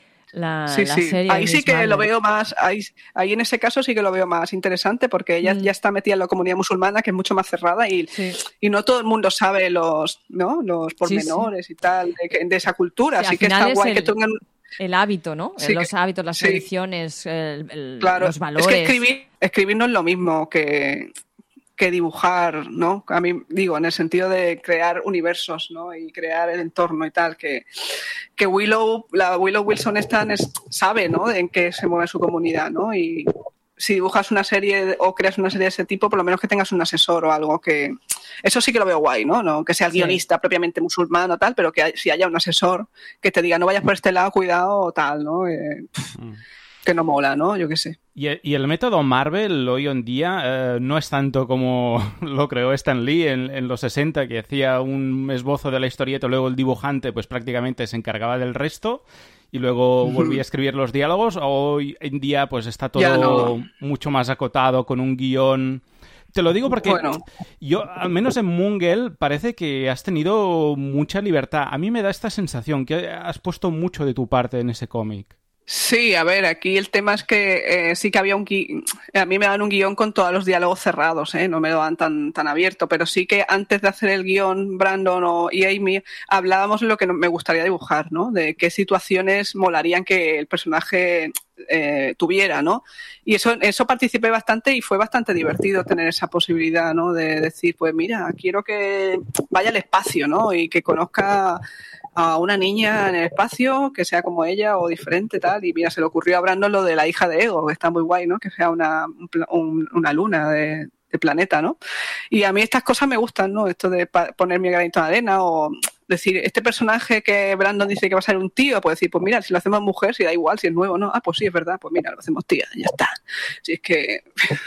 serie. Ahí sí que Marvel. lo veo más, ahí en ese caso sí que lo veo más interesante porque ella ya está metida en la comunidad musulmana, que es mucho más cerrada y no todo el mundo sabe los pormenores y tal de esa cultura, así que está guay que tengan... El hábito, ¿no? Los hábitos, las tradiciones, claro, los valores. Es que escribir no es lo mismo que dibujar, ¿no? A mí, digo, en el sentido de crear universos, ¿no? Y crear el entorno y tal, que Willow Wilson sabe, ¿no? En qué se mueve su comunidad, ¿no? Y si dibujas una serie o creas una serie de ese tipo, por lo menos que tengas un asesor o algo que... Eso sí que lo veo guay, ¿no? No que sea el guionista propiamente musulmán o tal, pero que si haya un asesor que te diga, no vayas por este lado, cuidado o tal, ¿no? Que no mola, ¿no? Yo qué sé. Y el método Marvel hoy en día no es tanto como lo creó Stan Lee en los 60, que hacía un esbozo de la historieta, luego el dibujante pues prácticamente se encargaba del resto y luego volvía a escribir los diálogos. Hoy en día pues está todo mucho más acotado con un guión. Te lo digo porque yo, al menos en Moongirl, parece que has tenido mucha libertad. A mí me da esta sensación que has puesto mucho de tu parte en ese cómic. Sí, a ver, aquí el tema es que sí que había a mí me dan un guión con todos los diálogos cerrados, no me lo dan tan abierto, pero sí que antes de hacer el guión, Brandon y Amy hablábamos de lo que me gustaría dibujar, ¿no? De qué situaciones molarían que el personaje tuviera, ¿no? Y eso participé bastante y fue bastante divertido tener esa posibilidad, ¿no? De decir, pues mira, quiero que vaya al espacio, ¿no? Y que conozca a una niña en el espacio que sea como ella o diferente, tal. Y mira, se le ocurrió a Brandon lo de la hija de Ego, que está muy guay, ¿no? Que sea una luna de planeta, ¿no? Y a mí estas cosas me gustan, ¿no? Esto de poner mi granito de arena o decir, este personaje que Brandon dice que va a ser un tío, pues decir, pues mira, si lo hacemos mujer, si da igual, si es nuevo, ¿no? Ah, pues sí, es verdad, pues mira, lo hacemos tía, ya está. Si es que...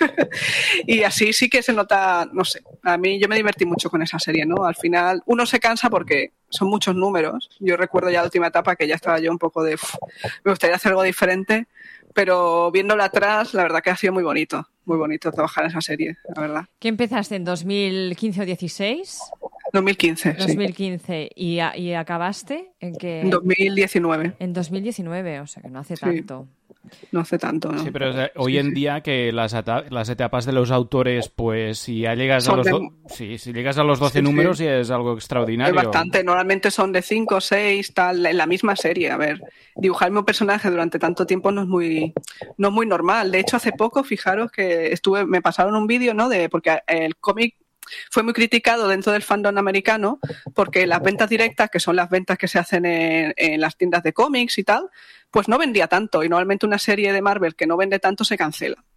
Y así sí que se nota, no sé, a mí yo me divertí mucho con esa serie, ¿no? Al final uno se cansa porque son muchos números. Yo recuerdo ya la última etapa que ya estaba yo un poco de... me gustaría hacer algo diferente, pero viéndola atrás, la verdad que ha sido muy bonito trabajar en esa serie, la verdad. ¿Qué empezaste en 2015 o 16? 2015, 2015. ¿Y acabaste en qué? En 2019. En 2019, o sea que no hace tanto. No hace tanto, ¿no? Sí, pero hoy en día que las etapas de los autores, pues si ya llegas a los si llegas a los 12 números ya es algo extraordinario. Es bastante, normalmente son de 5, 6, tal, en la misma serie. A ver, dibujarme un personaje durante tanto tiempo no es muy normal. De hecho, hace poco, fijaros que me pasaron un vídeo, ¿no? Porque el cómic fue muy criticado dentro del fandom americano porque las ventas directas, que son las ventas que se hacen en las tiendas de cómics y tal, pues no vendía tanto y normalmente una serie de Marvel que no vende tanto se cancela.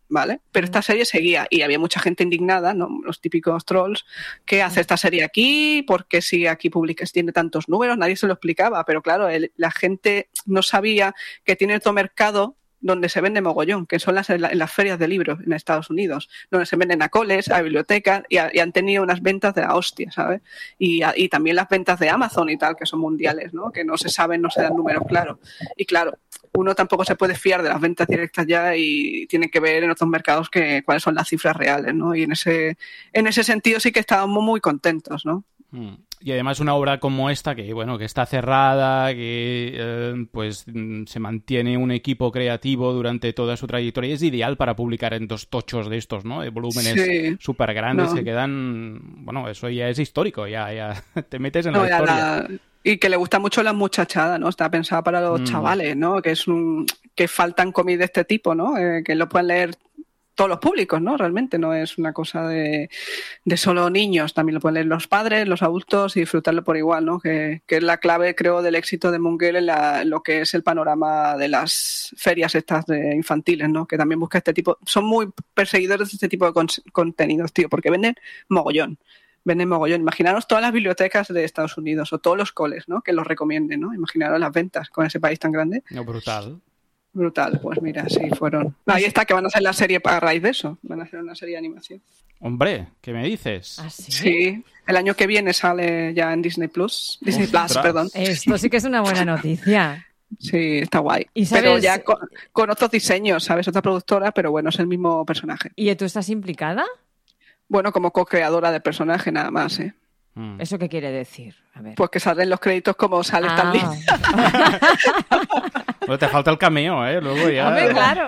¿vale? Pero esta serie seguía y había mucha gente indignada, ¿no? Los típicos trolls, ¿qué hace esta serie aquí? ¿Por qué sigue aquí tiene tantos números? Nadie se lo explicaba, pero claro, la gente no sabía que tiene otro mercado donde se vende mogollón, que son en las ferias de libros en Estados Unidos, donde se venden a coles, a bibliotecas y han tenido unas ventas de la hostia, ¿sabes? Y también las ventas de Amazon y tal, que son mundiales, ¿no? Que no se saben, no se dan números claros. Y claro, uno tampoco se puede fiar de las ventas directas ya y tiene que ver en otros mercados cuáles son las cifras reales, ¿no? Y en ese sentido sí que estábamos muy contentos, ¿no? Y además una obra como esta, que bueno, que está cerrada, que pues se mantiene un equipo creativo durante toda su trayectoria, es ideal para publicar en 2 tochos de estos, ¿no? De volúmenes súper grandes que quedan... Bueno, eso ya es histórico, ya te metes en la historia. Y que le gusta mucho la muchachada, ¿no? Está pensada para los chavales, ¿no? Que faltan cómics de este tipo, ¿no? Que lo pueden leer todos los públicos, ¿no? Realmente no es una cosa de solo niños, también lo pueden leer los padres, los adultos y disfrutarlo por igual, ¿no? Que es la clave, creo, del éxito de Moon Girl en lo que es el panorama de las ferias estas infantiles, ¿no? Que también busca este tipo, son muy perseguidores de este tipo de contenidos, tío, porque venden mogollón. Imaginaros todas las bibliotecas de Estados Unidos o todos los coles, ¿no? Que los recomienden, ¿no? Imaginaros las ventas con ese país tan grande. No, brutal. Brutal, pues mira, sí, fueron. Ahí está, que van a hacer la serie a raíz de eso. Van a hacer una serie de animación. Hombre, ¿qué me dices? ¿Ah, sí? Sí, el año que viene sale ya en Disney Plus. Disney Plus, perdón. Esto sí que es una buena noticia. Sí, está guay. ¿Y sabes... Pero ya con otros diseños, ¿sabes? Otra productora, pero bueno, es el mismo personaje. ¿Y tú estás implicada? Bueno, como co-creadora del personaje, nada más, ¿eh? ¿Eso qué quiere decir? A ver. Pues que salen los créditos como sale Stan Lee. Bueno, te falta el cameo, ¿eh? Luego ya... Hombre, claro.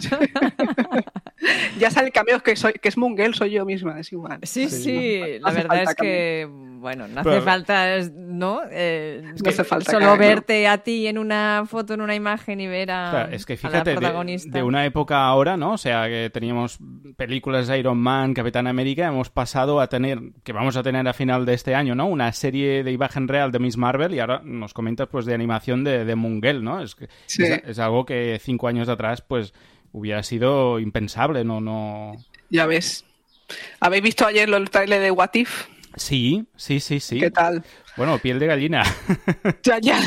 Ya sale el cameo, que es Moon Girl, soy yo misma, es igual. Sí. La verdad es que, bueno, no hace falta, ¿no? No hace falta solo verte a ti en una foto, en una imagen y ver claro, es que fíjate, a la protagonista. De una época ahora, ¿no? O sea, que teníamos películas de Iron Man, Capitán América, hemos pasado a tener, que vamos a tener a final de este año, ¿no? Una serie de imagen real de Miss Marvel y ahora nos comentas, pues, de animación de Moon Girl, ¿no? Es algo que 5 años atrás, pues, hubiera sido impensable, no... Ya ves. ¿Habéis visto ayer el trailer de What If? Sí. ¿Qué tal? Bueno, piel de gallina. Ya.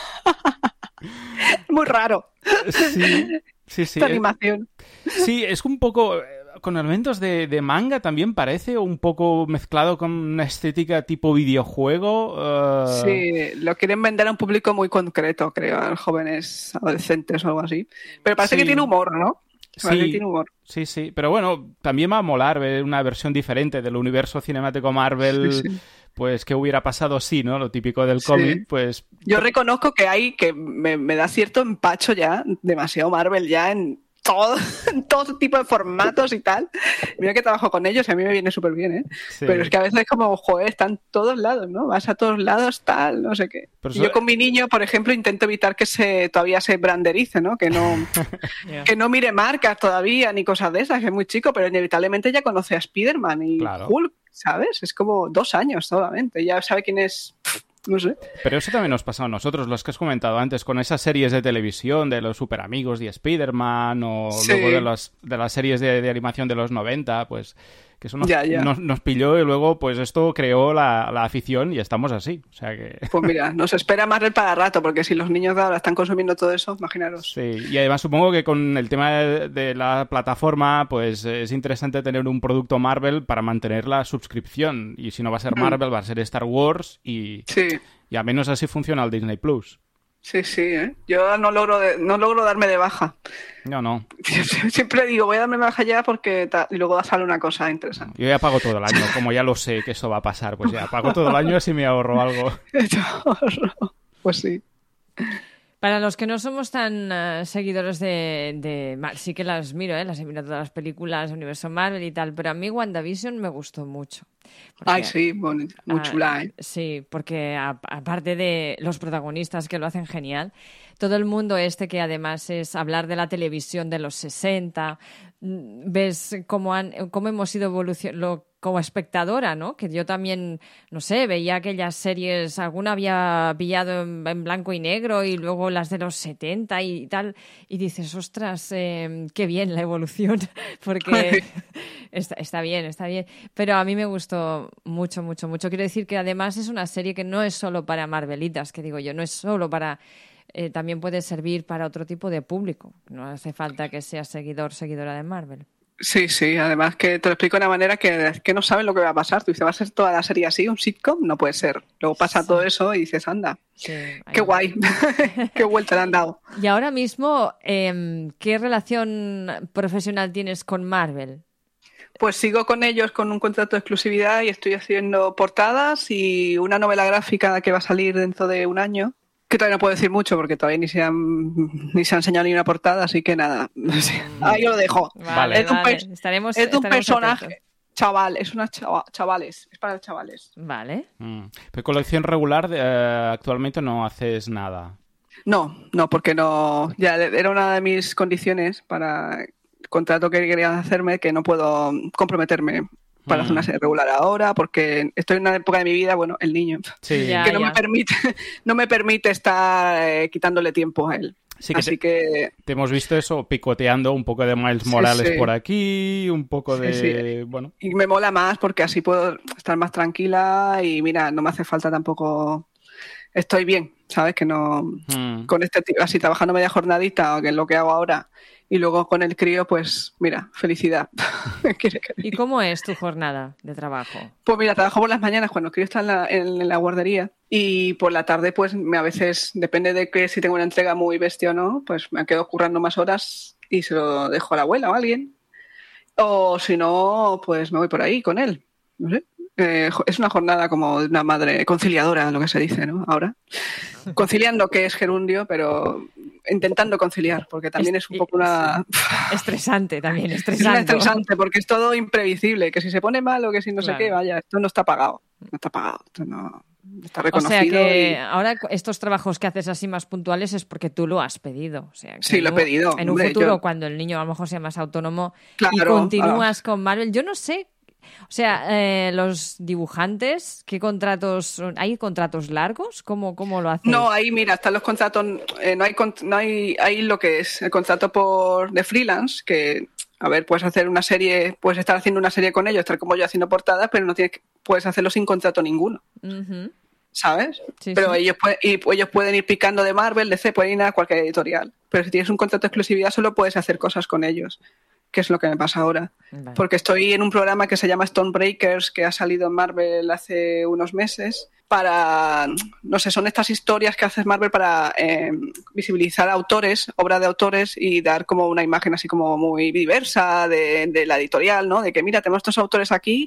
Muy raro. Sí. Esta animación. Sí, es un poco... Con elementos de manga también parece, un poco mezclado con una estética tipo videojuego. Sí, lo quieren vender a un público muy concreto, creo, a jóvenes adolescentes o algo así. Pero parece que tiene humor, ¿no? Parece que tiene humor. Sí, pero bueno, también va a molar ver una versión diferente del universo cinemático Marvel. Sí. Pues, ¿qué hubiera pasado si, no? Lo típico del cómic, pues... Yo reconozco que me da cierto empacho ya, demasiado Marvel ya en todo tipo de formatos y tal. Mira que trabajo con ellos y a mí me viene súper bien, ¿eh? Sí. Pero es que a veces es como, joder, están todos lados, ¿no? Vas a todos lados, tal, no sé qué. Y yo con mi niño, por ejemplo, intento evitar que todavía se branderice, ¿no? Que no mire marcas todavía ni cosas de esas, que es muy chico, pero inevitablemente ya conoce a Spider-Man y Hulk, ¿sabes? Es como 2 años solamente, ya sabe quién es... No sé. Pero eso también nos pasa a nosotros, los que has comentado antes, con esas series de televisión de los super amigos de Spider-Man o luego de las series de animación de los 90, pues que eso nos pilló y luego pues esto creó la afición y estamos así. O sea que... Pues mira, nos espera Marvel para rato, porque si los niños de ahora están consumiendo todo eso, imaginaros. Sí, y además supongo que con el tema de la plataforma, pues es interesante tener un producto Marvel para mantener la suscripción. Y si no va a ser Marvel, va a ser Star Wars y al menos así funciona el Disney Plus. Sí, ¿eh? Yo no logro darme de baja. No. Siempre digo, voy a darme de baja ya porque y luego sale una cosa interesante. Yo ya pago todo el año, como ya lo sé que eso va a pasar, pues ya pago todo el año así me ahorro algo. Pues sí. Para los que no somos tan seguidores de sí que las miro, las he mirado todas las películas, Universo Marvel y tal, pero a mí WandaVision me gustó mucho. Porque, sí, muy chula, ¿eh? Sí, porque aparte de los protagonistas que lo hacen genial, todo el mundo que además es hablar de la televisión de los 60, ves cómo hemos ido como espectadora, ¿no? Que yo también, no sé, veía aquellas series, alguna había pillado en blanco y negro y luego las de los 70 y tal, y dices, ostras, qué bien la evolución, porque está bien, pero a mí me gustó mucho, mucho, mucho. Quiero decir que además es una serie que no es solo para Marvelitas, que digo yo, no es solo para... también puede servir para otro tipo de público, no hace falta que seas seguidora de Marvel. Sí, además que te lo explico de una manera que no sabes lo que va a pasar. Tú dices, ¿va a ser toda la serie así, un sitcom? No puede ser. Luego pasa todo eso y dices, anda, qué guay, qué vuelta le han dado. Y ahora mismo, ¿qué relación profesional tienes con Marvel? Pues sigo con ellos con un contrato de exclusividad y estoy haciendo portadas y una novela gráfica que va a salir dentro de un año. Que todavía no puedo decir mucho porque todavía ni se ha enseñado ni una portada, así que nada. Ahí lo dejo. Vale, es un personaje. Atentos. Chaval, es chavales, es para chavales. Vale. Pero colección regular, actualmente no haces nada. No, porque no. Ya era una de mis condiciones para el contrato que querían hacerme, que no puedo comprometerme para hacer una serie regular ahora, porque estoy en una época de mi vida, bueno, el niño, que no me permite estar quitándole tiempo a él. Sí, así que te hemos visto eso, picoteando un poco de Miles Morales por aquí, un poco de... Bueno. Y me mola más porque así puedo estar más tranquila y mira, no me hace falta tampoco... Estoy bien, ¿sabes? Que no... Con así trabajando media jornadita, que es lo que hago ahora, y luego con el crío, pues mira, felicidad. ¿Y cómo es tu jornada de trabajo? Pues mira, trabajo por las mañanas cuando el crío está en la guardería y por la tarde pues a veces, depende de que si tengo una entrega muy bestia o no, pues me quedo currando más horas y se lo dejo a la abuela o a alguien. O si no, pues me voy por ahí con él. No sé. Es una jornada como de una madre conciliadora, lo que se dice, ¿no? Ahora. Conciliando, que es gerundio, pero intentando conciliar, porque también es un poco una... Estresante también, estresante, porque es todo imprevisible, que si se pone mal o que si no sé qué, vaya, esto no está pagado. No está pagado, esto no está reconocido. O sea que ahora estos trabajos que haces así más puntuales es porque tú lo has pedido. O sea, que sí, lo he pedido. En un futuro, cuando el niño a lo mejor sea más autónomo y continúas con Marvel, yo no sé. O sea, los dibujantes, ¿qué contratos? ¿Hay contratos largos? ¿Cómo lo hacen? No, ahí mira, están los contratos, no hay ahí lo que es el contrato de freelance, que a ver, puedes hacer una serie, puedes estar haciendo una serie con ellos, estar como yo haciendo portadas, pero no puedes hacerlo sin contrato ninguno. Uh-huh. ¿Sabes? Sí, pero sí. Ellos pueden ir picando de Marvel, DC, pueden ir a cualquier editorial. Pero si tienes un contrato de exclusividad, solo puedes hacer cosas con ellos. Que es lo que me pasa ahora. Vale. Porque estoy en un programa que se llama Stonebreakers, que ha salido en Marvel hace unos meses, para, no sé, son estas historias que hace Marvel para visibilizar autores, obras de autores y dar como una imagen así como muy diversa de la editorial, ¿no? De que mira, tenemos estos autores aquí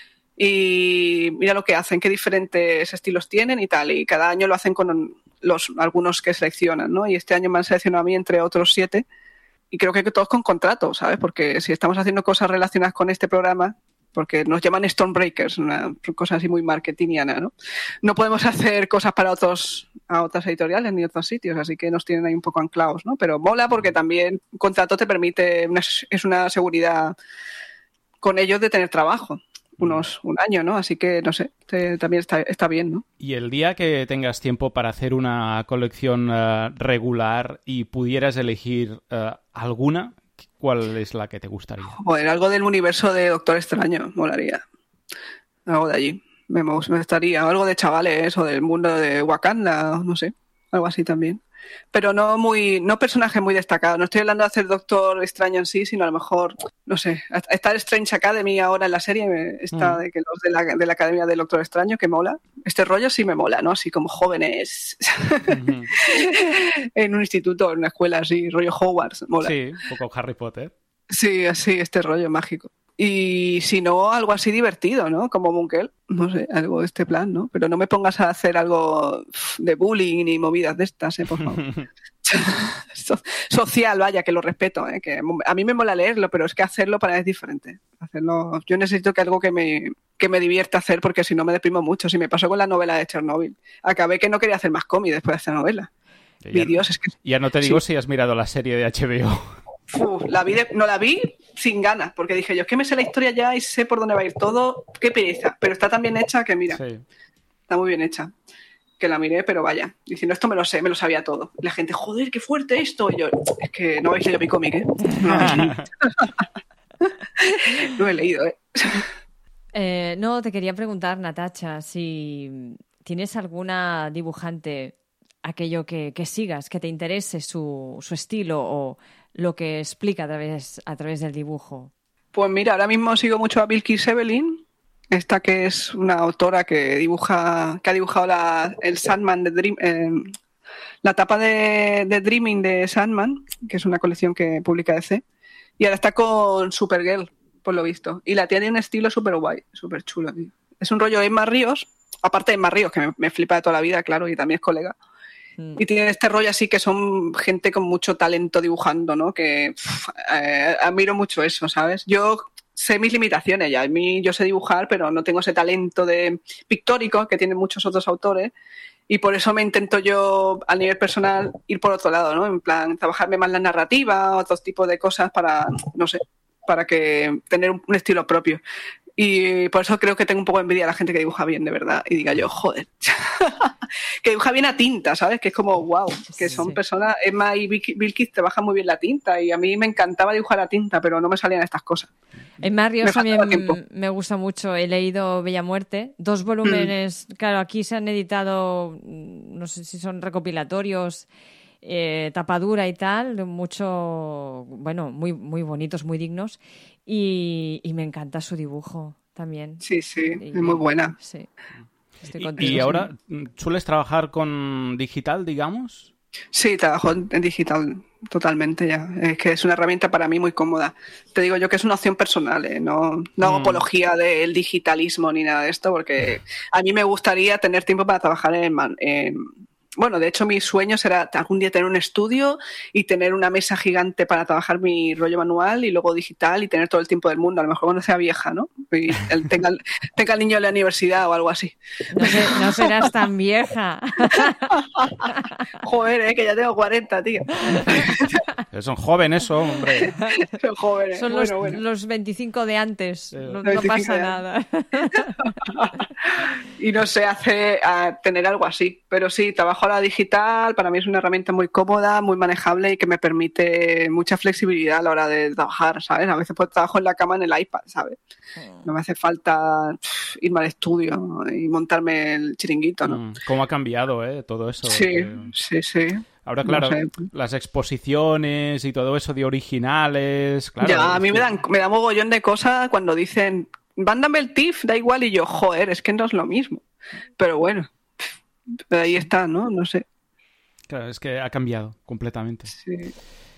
y mira lo que hacen, qué diferentes estilos tienen y tal. Y cada año lo hacen con algunos que seleccionan, ¿no? Y este año me han seleccionado a mí entre otros 7. Y creo que todos con contrato, ¿sabes? Porque si estamos haciendo cosas relacionadas con este programa, porque nos llaman Stonebreakers, una cosa así muy marketingiana, ¿no? No podemos hacer cosas para otras editoriales ni otros sitios, así que nos tienen ahí un poco anclados, ¿no? Pero mola porque también un contrato te permite, es una seguridad con ellos de tener trabajo. Un año, ¿no? Así que, no sé, también está bien, ¿no? Y el día que tengas tiempo para hacer una colección regular y pudieras elegir alguna, ¿cuál es la que te gustaría? Bueno, algo del universo de Doctor Extraño, molaría. Algo de allí, me gustaría. Algo de chavales o del mundo de Wakanda, no sé, algo así también. Pero no personaje muy destacado. No estoy hablando de hacer Doctor Extraño en sí, sino a lo mejor, no sé, está Strange Academy ahora en la serie, está de que los de la Academia del Doctor Extraño, que mola. Este rollo sí me mola, ¿no? Así como jóvenes en un instituto, en una escuela así, rollo Hogwarts, mola. Sí, un poco Harry Potter. Sí, así, este rollo mágico. Y si no, algo así divertido, ¿no? Como Munkel, no sé, algo de este plan, ¿no? Pero no me pongas a hacer algo de bullying ni movidas de estas, por favor. Social, vaya, que lo respeto, que a mí me mola leerlo, pero es que hacerlo para mí es diferente. Yo necesito que algo que me divierta hacer, porque si no me deprimo mucho. Si me pasó con la novela de Chernobyl, acabé que no quería hacer más cómic después de esta novela. Ya no te digo si has mirado la serie de HBO. no la vi sin ganas, porque dije yo, es que me sé la historia ya y sé por dónde va a ir todo, qué pereza, pero está tan bien hecha que mira, está muy bien hecha, que la miré, pero vaya, diciendo esto me lo sé, me lo sabía todo. Y la gente, joder, qué fuerte esto, y yo, es que no habéis leído mi cómic, ¿eh? No he leído, no, te quería preguntar, Natacha, si tienes alguna dibujante, aquello que sigas, que te interese su estilo o lo que explica a través del dibujo. Pues mira, ahora mismo sigo mucho a Bilquis Evelyn, esta que es una autora que ha dibujado el Sandman de la tapa de Dreaming de Sandman, que es una colección que publica DC, y ahora está con Supergirl, por lo visto, y la tiene un estilo súper guay, súper chulo, tío. Es un rollo Emma Ríos, aparte de Emma Ríos, que me flipa de toda la vida, claro, y también es colega. Y tiene este rollo así que son gente con mucho talento dibujando, ¿no? Que admiro mucho eso, ¿sabes? Yo sé mis limitaciones ya. Yo sé dibujar, pero no tengo ese talento de pictórico que tienen muchos otros autores. Y por eso me intento yo, a nivel personal, ir por otro lado, ¿no? En plan, trabajarme más la narrativa, otros tipos de cosas para, no sé, para que tener un estilo propio. Y por eso creo que tengo un poco de envidia a la gente que dibuja bien, de verdad. Y diga yo, joder, que dibuja bien a tinta, ¿sabes? Que es como, wow, que son personas... Emma y Bilquis trabajan muy bien la tinta y a mí me encantaba dibujar a tinta, pero no me salían estas cosas. Emma Ríos también me gusta mucho. He leído Bella Muerte, 2 volúmenes. Claro, aquí se han editado, no sé si son recopilatorios, tapadura y tal, mucho, bueno, muy, muy bonitos, muy dignos. Y me encanta su dibujo también. Sí, es muy buena. Sí. ¿Y ahora sueles trabajar con digital, digamos? Sí, trabajo en digital totalmente ya. Es que es una herramienta para mí muy cómoda. Te digo yo que es una opción personal, ¿eh? No hago apología del digitalismo ni nada de esto, porque a mí me gustaría tener tiempo para trabajar bueno, de hecho, mi sueño será algún día tener un estudio y tener una mesa gigante para trabajar mi rollo manual y luego digital y tener todo el tiempo del mundo. A lo mejor cuando sea vieja, ¿no? Y tenga el niño en la universidad o algo así. No serás tan vieja. Joder, que ya tengo 40, tío. Son jóvenes eso, hombre. Son jóvenes. Son los 25 de antes. No pasa nada. Y no sé, tener algo así. Pero sí, trabajo a la digital, para mí es una herramienta muy cómoda, muy manejable y que me permite mucha flexibilidad a la hora de trabajar, ¿sabes? A veces pues trabajo en la cama en el iPad, ¿sabes? No me hace falta irme al estudio y montarme el chiringuito, ¿no? ¿Cómo ha cambiado, todo eso? Sí. Ahora, claro, no sé, las exposiciones y todo eso de originales... Claro, ya, a mí me da mogollón de cosas cuando dicen, mándame el TIFF, da igual, y yo, joder, es que no es lo mismo. Pero bueno... ahí está, ¿no? No sé. Claro, es que ha cambiado completamente. Sí.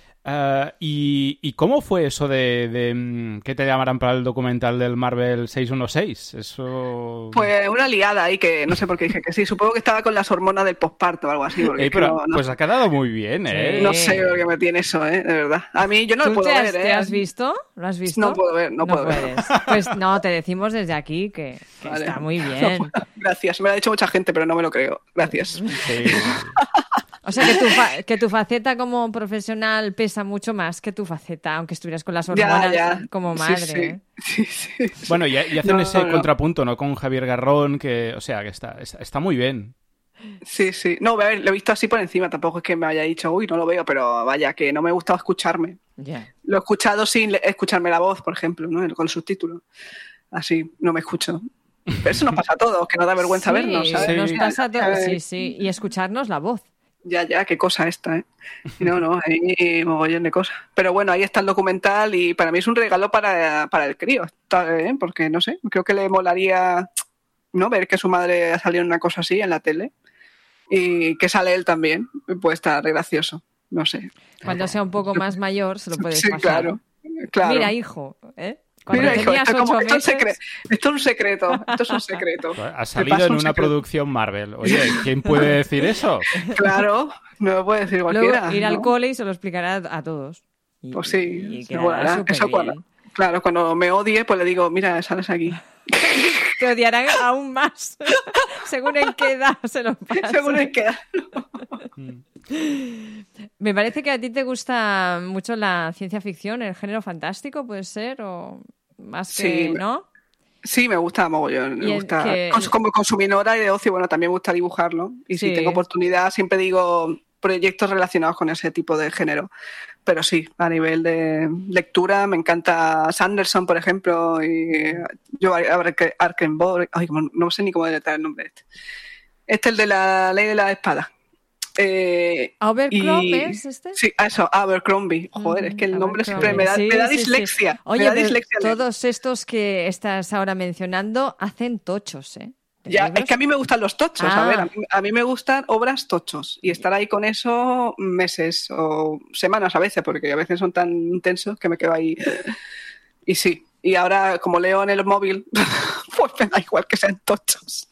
¿Y cómo fue eso de que te llamaran para el documental del Marvel 616? Eso... Pues una liada ahí que no sé por qué dije que sí. Supongo que estaba con las hormonas del posparto o algo así. Pero, no, pues ha quedado muy bien, ¿eh? Sí. No sé por qué me tiene eso, de verdad. A mí yo no lo puedo ver, ¿Te has visto? ¿Lo has visto? No puedo ver, no puedo ver. Pues no, te decimos desde aquí que vale. Está muy bien. No, gracias, me lo ha dicho mucha gente, pero no me lo creo. Gracias. Sí. O sea, que tu faceta como profesional pesa mucho más que tu faceta, aunque estuvieras con las hormonas como madre. Sí. Bueno, y hacen ese contrapunto, ¿no? Con Javier Garrón, que, o sea, que está muy bien. Sí. No, a ver, lo he visto así por encima. Tampoco es que me haya dicho, uy, no lo veo, pero vaya, que no me ha gustado escucharme. Yeah. Lo he escuchado sin escucharme la voz, por ejemplo, ¿no? Con subtítulos. Así, no me escucho. Pero eso nos pasa a todos, que nos da vergüenza vernos, ¿sabes? Sí. Nos pasa a todos, sí. Y escucharnos la voz. Ya, qué cosa esta, ¿eh? No, hay mogollón de cosas. Pero bueno, ahí está el documental y para mí es un regalo para el crío, ¿eh? Porque, no sé, creo que le molaría, ¿no? Ver que su madre ha salido en una cosa así en la tele y que sale él también. Puede estar gracioso, no sé. Cuando sea un poco más mayor se lo puedes pasar. Claro. Mira, hijo, ¿eh? Mira, hijo, esto es un secreto. Ha salido en una producción Marvel. Oye, ¿quién puede decir eso? Claro, no lo puede decir cualquiera. Luego ir al cole y se lo explicará a todos. Pues sí, eso cuadra. Claro, cuando me odie, pues le digo, mira, sales aquí. Te odiarán aún más. Según en qué edad se lo pasa. Según en qué edad. Me parece que a ti te gusta mucho la ciencia ficción, el género fantástico, ¿puede ser? O más que, Sí, ¿no? Sí, me gusta mogollón. Me gusta. que- Como consumidora y de ocio, bueno, también me gusta dibujarlo. Y Sí. si tengo oportunidad, siempre digo proyectos relacionados con ese tipo de género. Pero sí, a nivel de lectura, me encanta Sanderson, por ejemplo, y yo Arkenborg. Ay, no sé ni cómo deletrear el nombre este. Este es el de la ley de la espada. ¿Abercrombie es este? Sí, eso, Abercrombie. Joder, es que el nombre siempre me da Sí, dislexia. sí. Oye, me da pero dislexia. todos estos que estás ahora mencionando hacen tochos, ¿eh? ¿De Ya, libros? es que a mí me gustan los tochos, Ah. a ver, a mí me gustan obras tochos y estar ahí con eso meses o semanas a veces, porque a veces son tan intensos que me quedo ahí. Y sí, y ahora como leo en el móvil, pues me da igual que sean tochos.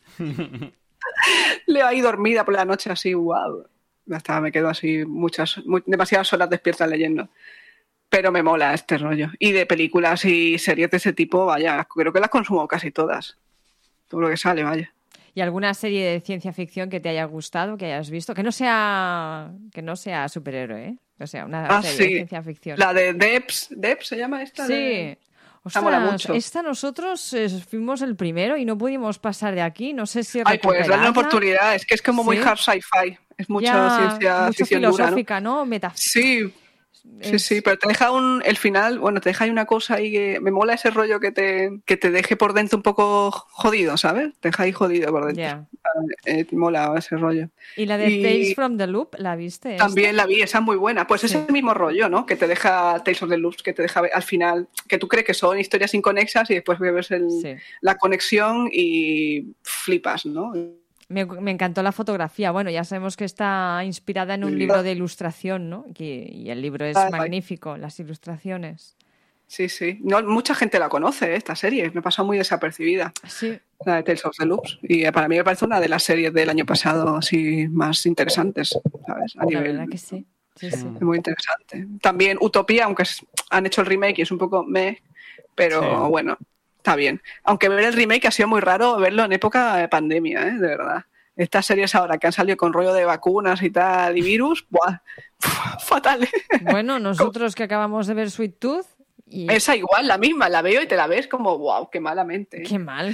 Leo ahí dormida por la noche así, wow. Hasta me quedo así demasiadas horas despierta leyendo. Pero me mola este rollo. Y de películas y series de ese tipo, vaya, creo que las consumo casi todas. Todo lo que sale, vaya. ¿Y alguna serie de ciencia ficción que te haya gustado, que hayas visto? Que no sea superhéroe, ¿eh? O sea, una serie de ciencia ficción. La de Debs se llama esta. Sí. Ostras, mola mucho. Esta nosotros fuimos el primero y no pudimos pasar de aquí. No sé si Ay, pues dale una recuperarla. oportunidad. Es que es como muy Sí. hard sci-fi. Es mucha ciencia mucho ficción dura, ¿no? filosófica, ¿no? Metafísica. Sí, pero te deja el final, bueno, te deja ahí una cosa ahí que me mola ese rollo que te deje por dentro un poco jodido, ¿sabes? Te deja ahí jodido por dentro. Mola ese rollo. ¿Y la de Tales from the Loop, la viste? También la vi, esa es muy buena. Pues es el mismo rollo, ¿no? Que te deja Tales of the Loops, que te deja ver al final, que tú crees que son historias inconexas y después ves la conexión y flipas, ¿no? Me encantó la fotografía. Bueno, ya sabemos que está inspirada en un libro de ilustración, ¿no? Y el libro es magnífico, las ilustraciones. Sí, sí. No, mucha gente la conoce, esta serie. Me pasó muy desapercibida. Sí. La de Tales of the Loops. Y para mí me parece una de las series del año pasado así más interesantes, ¿sabes? A nivel... verdad que sí. Sí, sí. Es muy interesante. También Utopía, aunque han hecho el remake y es un poco meh, pero bueno, está bien. Aunque ver el remake ha sido muy raro verlo en época de pandemia, de verdad. Estas series ahora que han salido con rollo de vacunas y tal, y virus, ¡buah! Fatal. Bueno, nosotros que acabamos de ver Sweet Tooth... Esa igual, la misma, la veo y te la ves como, wow, qué malamente. Qué mal.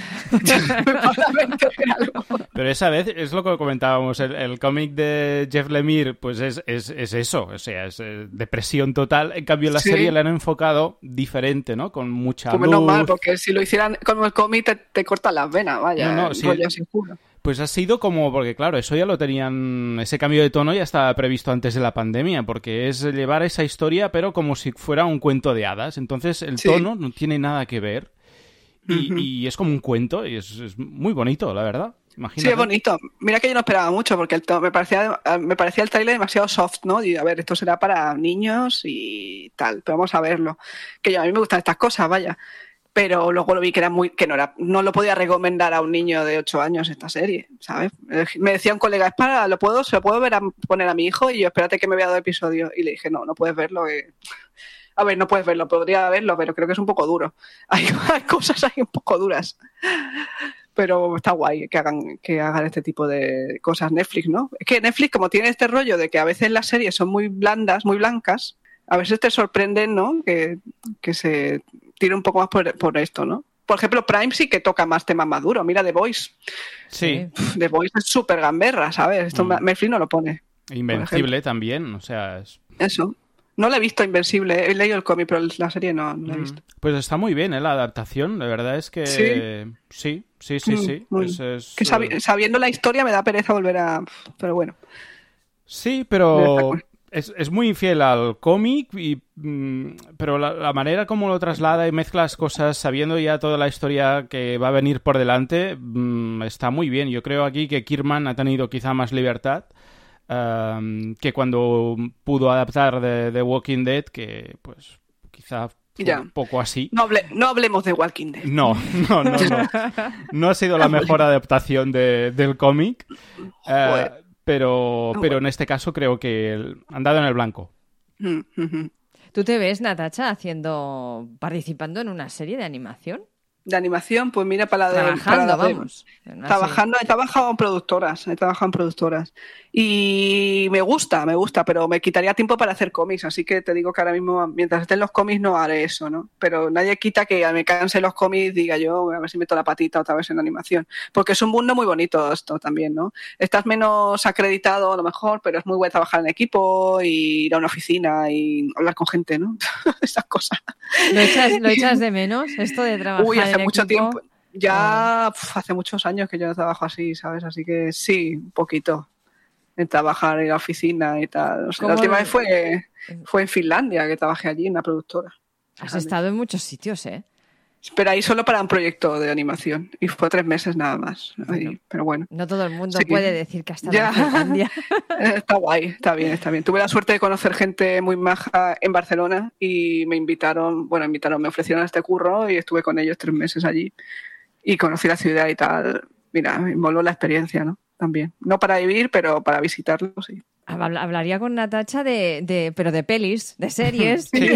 Pero esa vez, es lo que comentábamos, el cómic de Jeff Lemire, pues es eso, o sea, es depresión total. En cambio, la serie la han enfocado diferente, ¿no? Con mucha luz. Menos mal, porque si lo hicieran con el cómic te cortan las venas, vaya, sí, rollo así oscuro. Pues ha sido como, porque claro, eso ya lo tenían, ese cambio de tono ya estaba previsto antes de la pandemia, porque es llevar esa historia, pero como si fuera un cuento de hadas. Entonces el tono no tiene nada que ver y es como un cuento y es muy bonito, la verdad. Imagínate. Sí, es bonito. Mira que yo no esperaba mucho, porque me parecía el tráiler demasiado soft, ¿no? Y a ver, esto será para niños y tal, pero vamos a verlo. Que a mí me gustan estas cosas, vaya. Pero luego lo vi que no lo podía recomendar a un niño de 8 años esta serie, ¿sabes? Me decía un colega, se lo puedo poner a mi hijo, y yo, espérate que me vea 2 episodios. Y le dije, no puedes verlo. A ver, no puedes verlo, podría verlo, pero creo que es un poco duro. Hay cosas ahí un poco duras. Pero está guay que hagan este tipo de cosas Netflix, ¿no? Es que Netflix, como tiene este rollo de que a veces las series son muy blandas, muy blancas, a veces te sorprenden, ¿no? Que se tire un poco más por esto, ¿no? Por ejemplo, Prime sí que toca más temas más duros. Mira The Voice. Sí. The Voice es súper gamberra, ¿sabes? Esto Netflix no lo pone. Invencible también, o sea... Eso. No la he visto, Invencible. He leído el cómic, pero la serie no la he visto. Pues está muy bien, la adaptación. La verdad es que... Sí. Que sabiendo la historia me da pereza volver a... Pero bueno. Sí, pero... Es muy fiel al cómic, pero la manera como lo traslada y mezcla las cosas sabiendo ya toda la historia que va a venir por delante está muy bien. Yo creo aquí que Kirkman ha tenido quizá más libertad que cuando pudo adaptar de The Walking Dead, que pues quizá fue un poco así. No hablemos de Walking Dead. No. No ha sido la mejor adaptación del cómic. Pero en este caso creo que han dado en el blanco. ¿Tú te ves, Natacha, participando en una serie de animación? De animación, pues mira, para la de... Trabajando, vamos. Trabajando, he trabajado en productoras. Y me gusta, pero me quitaría tiempo para hacer cómics, así que te digo que ahora mismo, mientras estén los cómics, no haré eso, ¿no? Pero nadie quita que me canse los cómics, diga yo, a ver si meto la patita otra vez en animación. Porque es un mundo muy bonito esto también, ¿no? Estás menos acreditado a lo mejor, pero es muy bueno trabajar en equipo y ir a una oficina y hablar con gente, ¿no? Esas cosas. ¿Lo echas de menos, esto de trabajar Uy, hace mucho equipo? tiempo. Ya hace muchos años que yo no trabajo así, ¿sabes? Así que sí, un poquito. En trabajar en la oficina y tal. O sea, la última vez fue en Finlandia, que trabajé allí en una productora. Has estado en muchos sitios, ¿eh? Pero ahí solo para un proyecto de animación. Y fue 3 meses nada más. Ahí, pero bueno. No todo el mundo puede decir que ha estado en Finlandia. Está guay, está bien. Tuve la suerte de conocer gente muy maja en Barcelona y me me ofrecieron este curro y estuve con ellos 3 meses allí. Y conocí la ciudad y tal. Mira, me moló la experiencia, ¿no? También. No para vivir, pero para visitarlo, sí. Hablaría con Natacha pero de pelis, de series. Sí,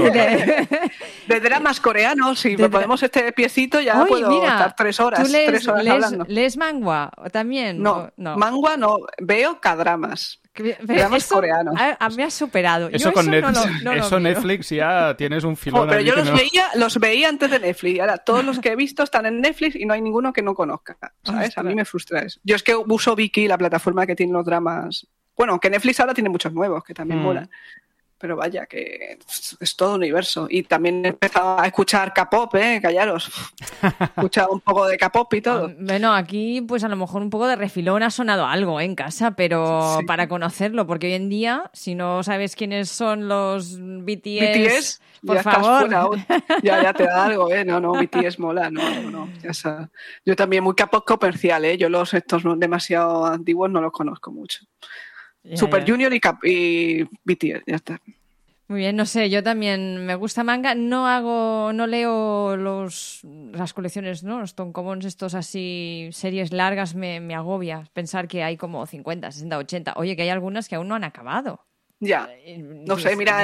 de dramas coreanos. Si podemos este piecito ya puedo estar 3 horas. ¿Tú 3 horas hablando. ¿Lees manga también? No, manga no. Veo K-dramas. Dramas coreanos. Me has superado. Eso con Netflix, Netflix ya tienes un filón. Pero yo los veía antes de Netflix. Y ahora todos los que he visto están en Netflix y no hay ninguno que no conozca. ¿Sabes? A mí me frustra eso. Yo es que uso Viki, la plataforma que tiene los dramas. Bueno, aunque Netflix ahora tiene muchos nuevos que también molan. Pero vaya, que es todo universo. Y también he empezado a escuchar K-pop, callaros. He escuchado un poco de K-pop y todo. Bueno, aquí pues a lo mejor un poco de refilón ha sonado algo en casa, pero para conocerlo, porque hoy en día, si no sabes quiénes son los BTS por ya favor. Ya te da algo, No, BTS mola, no. Yo también muy K-pop comercial, Yo estos demasiado antiguos no los conozco mucho. Super Junior y BTS, ya está. Muy bien, no sé, yo también me gusta manga, no leo las colecciones, ¿no? Los tonkobons estos así, series largas, me agobia pensar que hay como 50, 60, 80. Oye, que hay algunas que aún no han acabado. Ya, no sé, mira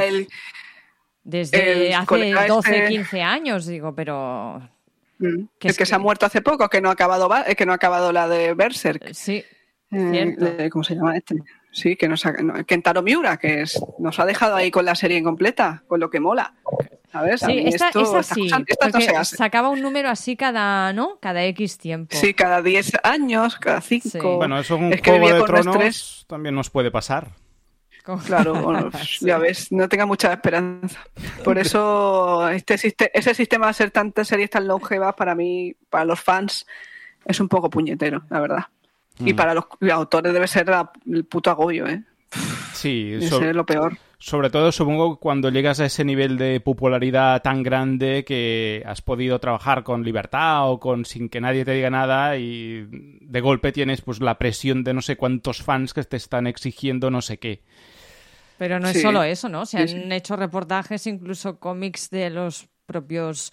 desde hace 12, 15 años, digo, pero... que se ha muerto hace poco, que no ha acabado la de Berserk. Sí, cierto. ¿Cómo se llama este? Sí, Kentaro Miura, que nos ha dejado ahí con la serie incompleta, con lo que mola. ¿Sabes? Sí, esta sí, porque sacaba un número así cada X tiempo. Sí, cada 10 años, cada 5. Sí. Bueno, eso es Juego de Tronos también nos puede pasar. Claro, bueno, ya ves, no tenga mucha esperanza. Por eso ese sistema de hacer tantas series tan longevas, para mí, para los fans, es un poco puñetero, la verdad. Y para los autores debe ser el puto agobio, Sí, debe ser lo peor. Sobre todo, supongo, cuando llegas a ese nivel de popularidad tan grande que has podido trabajar con libertad o sin que nadie te diga nada y de golpe tienes pues la presión de no sé cuántos fans que te están exigiendo no sé qué. Pero no es solo eso, ¿no? Se han hecho reportajes, incluso cómics de los propios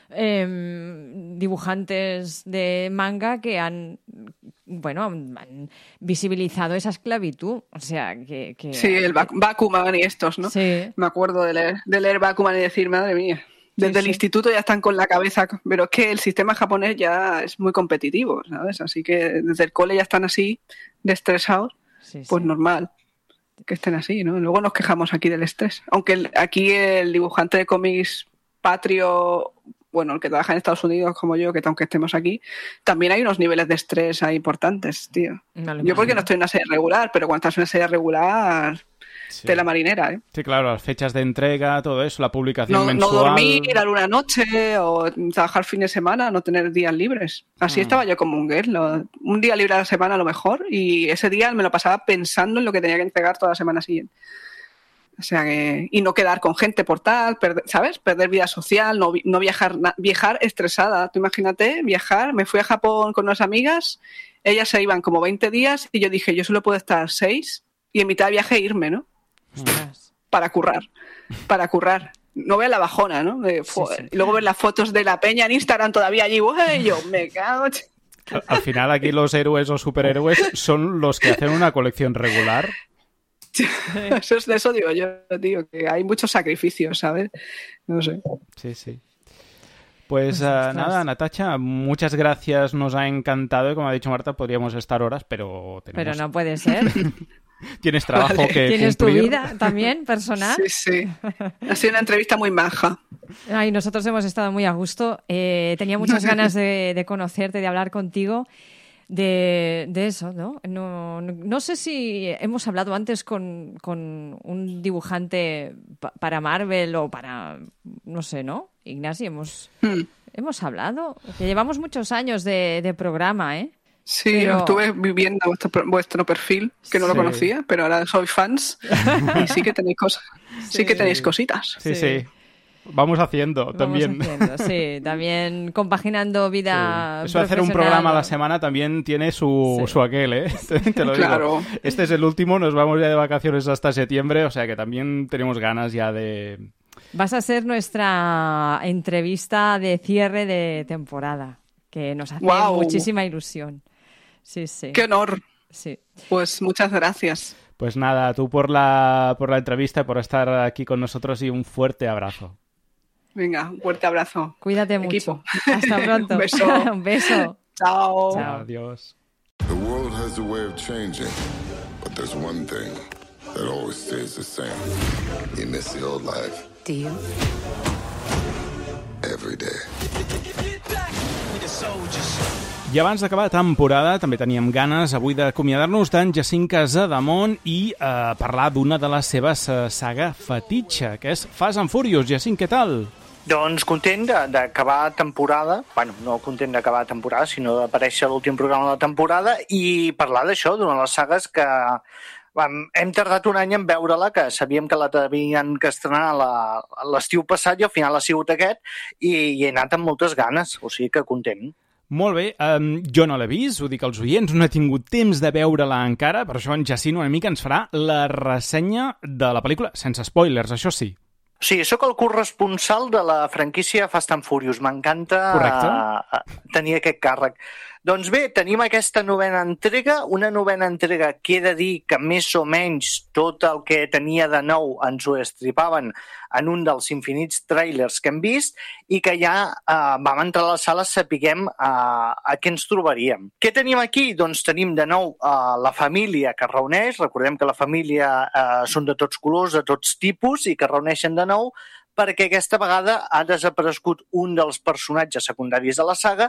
dibujantes de manga que han visibilizado esa esclavitud. O sea, que... Sí, el Bakuman y estos, ¿no? Sí. Me acuerdo de leer Bakuman y decir, madre mía, desde el instituto ya están con la cabeza, pero es que el sistema japonés ya es muy competitivo, ¿sabes? Así que desde el cole ya están así, de estresados, pues normal que estén así, ¿no? Luego nos quejamos aquí del estrés. Aunque aquí el dibujante de cómics patrio, bueno, el que trabaja en Estados Unidos como yo, que aunque estemos aquí, también hay unos niveles de estrés ahí importantes, tío. Yo porque no estoy en una serie regular, pero cuando estás en una serie regular, tela marinera, Sí, claro, las fechas de entrega, todo eso, la publicación mensual. No dormir alguna noche o trabajar fin de semana, no tener días libres. Así estaba yo como un girl. Un día libre a la semana a lo mejor, y ese día me lo pasaba pensando en lo que tenía que entregar toda la semana siguiente. O sea que, y no quedar con gente por tal, ¿sabes? Perder vida social, no viajar estresada. Tú imagínate, viajar, me fui a Japón con unas amigas, ellas se iban como 20 días y yo dije, yo solo puedo estar 6 y en mitad de viaje irme, ¿no? Para currar. No veas la bajona, ¿no? Y luego ver las fotos de la peña en Instagram todavía allí, ¡ay, yo me cago! Al final aquí los héroes o superhéroes son los que hacen una colección regular. Eso digo yo, tío, que hay muchos sacrificios, ¿sabes? No sé. Sí. Pues nada, Natacha, muchas gracias, nos ha encantado. Como ha dicho Marta, podríamos estar horas, pero Pero no puede ser. Tienes trabajo que ¿Tienes cumplir? Tu vida también, personal? Sí. Ha sido una entrevista muy maja. Ay, nosotros hemos estado muy a gusto. Tenía muchas ganas de conocerte, de hablar contigo. De eso, ¿no? No sé si hemos hablado antes con un dibujante para Marvel o para... No sé, ¿no? Ignasi, hemos hablado. Que llevamos muchos años de programa, ¿eh? Sí, pero... estuve viviendo vuestro perfil, que no lo conocía, pero ahora soy fans y sí que tenéis cosas. Sí que tenéis cositas. Sí. Vamos haciendo también. Sí, también compaginando vida Eso de hacer un programa a la semana también tiene su aquel, ¿eh? Te lo digo. Claro. Este es el último, nos vamos ya de vacaciones hasta septiembre, o sea que también tenemos ganas ya de... Vas a ser nuestra entrevista de cierre de temporada, que nos hace muchísima ilusión. Sí. ¡Qué honor! Sí. Pues muchas gracias. Pues nada, tú por la entrevista, por estar aquí con nosotros y un fuerte abrazo. Venga, un fuerte abrazo. Cuídate equipo. Mucho. Hasta pronto. Un beso. Un beso. Chao. Adiós. The world has a way of changing, but there's one thing that always stays the same. You miss the old life. Do you? Every day. I abans d'acabar temporada també teníem ganes avui d'acomiadar-nos d'en Jacint Casademont i parlar d'una de les seves saga fetitxa, que és Fast and Furious. Jacint, què tal? Doncs content d'acabar temporada, bueno, no content d'acabar temporada, sinó d'aparèixer a l'últim programa de la temporada i parlar d'això, d'una de les sagues que hem tardat un any en veure-la, que sabíem que la havien que estrenar l'estiu passat i al final ha sigut aquest i he anat amb moltes ganes, o sigui que content. Molt bé, jo no l'he vist, ho dic als oients, no he tingut temps de veure-la encara, per això en Jacint una mica ens farà la ressenya de la pel·lícula, sense spoilers, això sí. Sí, sóc el corresponsal de la franquícia Fast and Furious, m'encanta tenir aquest càrrec. Doncs bé, tenim aquesta novena entrega, una novena entrega que he de dir que més o menys tot el que tenia de nou ens ho estripaven en un dels infinits trailers que hem vist i que ja vam entrar a la sala sapiguem a què ens trobaríem. Què tenim aquí? Doncs tenim de nou la família que es reuneix, recordem que la família són de tots colors, de tots tipus i que es reuneixen de nou perquè aquesta vegada ha desaparegut un dels personatges secundaris de la saga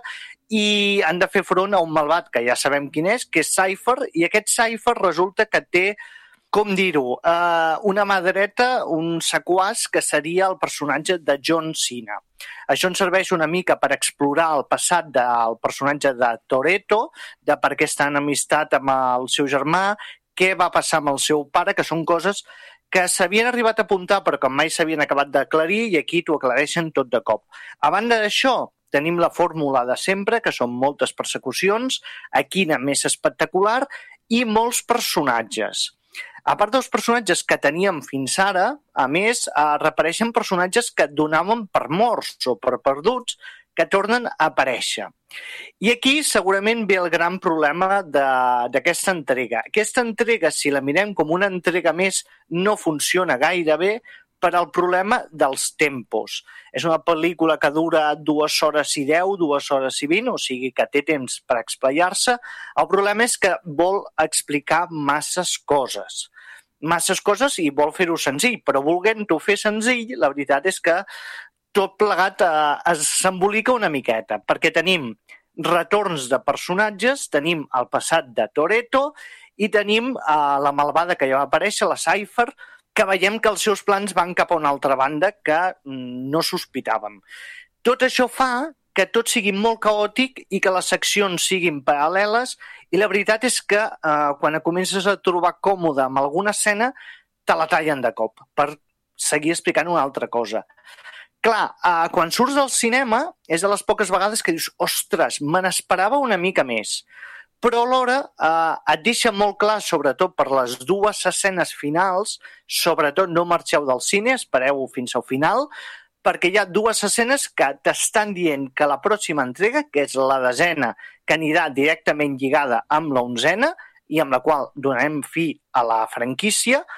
i han de fer front a un malvat que ja sabem quin és, que és Cypher, i aquest Cypher resulta que té, com dir-ho, una mà dreta, un sequàs que seria el personatge de John Cena. Això ens serveix una mica per explorar el passat del personatge de Toretto, de per què està en amistat amb el seu germà, què va passar amb el seu pare, que són coses que s'havien arribat a apuntar però que mai s'havien acabat d'aclarir i aquí t'ho aclareixen tot de cop. A banda d'això, tenim la fórmula de sempre, que són moltes persecucions, aquí una més espectacular i molts personatges. A part dels personatges que teníem fins ara, a més, reapareixen personatges que donaven per morts o per perduts, que tornen a aparèixer. I aquí segurament ve el gran problema d'aquesta entrega. Aquesta entrega, si la mirem com una entrega més, no funciona gaire bé per al problema dels tempos. És una pel·lícula que dura 2 hores i 10, 2 hores i 20, o sigui que té temps per explayar-se. El problema és que vol explicar masses coses i vol fer-ho senzill, però volent-ho fer senzill, la veritat és que tot plegat s'embolica una miqueta, perquè tenim retorns de personatges, tenim el passat de Toretto i tenim la malvada que ja va aparèixer, la Cypher, que veiem que els seus plans van cap a una altra banda que no sospitàvem. Tot això fa que tot sigui molt caòtic i que les seccions siguin paral·leles i la veritat és que quan comences a trobar còmode amb alguna escena te la tallen de cop per seguir explicant una altra cosa. Clar, quan surts del cinema és de les poques vegades que dius ostres, me n'esperava una mica més. Però alhora et deixa molt clar, sobretot per les 2 escenes finals, sobretot no marxeu del cine, espereu fins al final, perquè hi ha 2 escenes que t'estan dient que la pròxima entrega, que és la 10ena, que anirà directament lligada amb la 11ena i amb la qual donarem fi a la franquícia,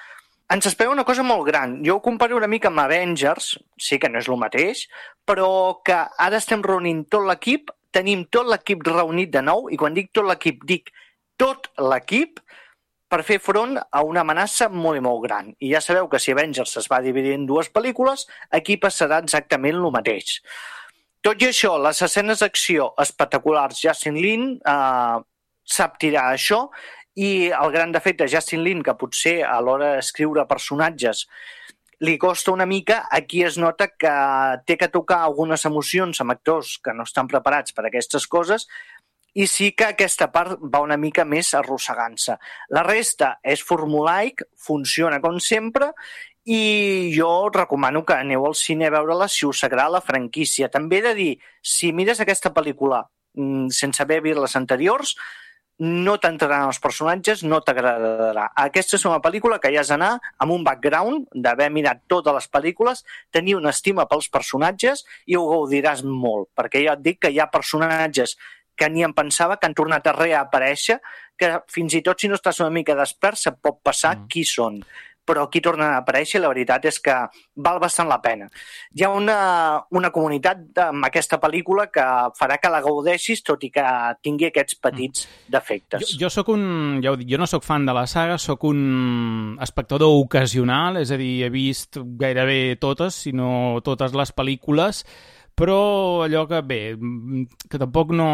ens espera una cosa molt gran. Jo ho comparo una mica amb Avengers, sí que no és el mateix, però que ara estem reunint tot l'equip, tenim tot l'equip reunit de nou, i quan dic tot l'equip, dic tot l'equip, per fer front a una amenaça molt i molt gran. I ja sabeu que si Avengers es va dividir en 2 pel·lícules, aquí passarà exactament el mateix. Tot i això, les escenes d'acció espectaculars, Justin Lin sap tirar això, i el gran defecte de Justin Lin, que potser a l'hora d'escriure personatges li costa una mica, aquí es nota que té que tocar algunes emocions amb actors que no estan preparats per a aquestes coses, i sí que aquesta part va una mica més arrossegant-se. La resta és formulaic, funciona com sempre, i jo recomano que aneu al cine a veure-la si us agrada la franquícia. També he de dir, si mires aquesta pel·lícula sense haver vist les anteriors, no t'entraran els personatges, no t'agradarà. Aquesta és una pel·lícula que hi has d'anar amb un background d'haver mirat totes les pel·lícules, tenir una estima pels personatges i ho gaudiràs molt, perquè ja et dic que hi ha personatges que ni em pensava que han tornat a reaparèixer, que fins i tot si no estàs una mica despert se't pot passar qui són. Però aquí tornen a aparèixer i la veritat és que val bastant la pena. Hi ha una comunitat amb aquesta pel·lícula que farà que la gaudeixis, tot i que tingui aquests petits defectes. Jo no soc fan de la saga, soc un espectador ocasional, és a dir, he vist gairebé totes, si no totes les pel·lícules, però allò que, bé, que tampoc no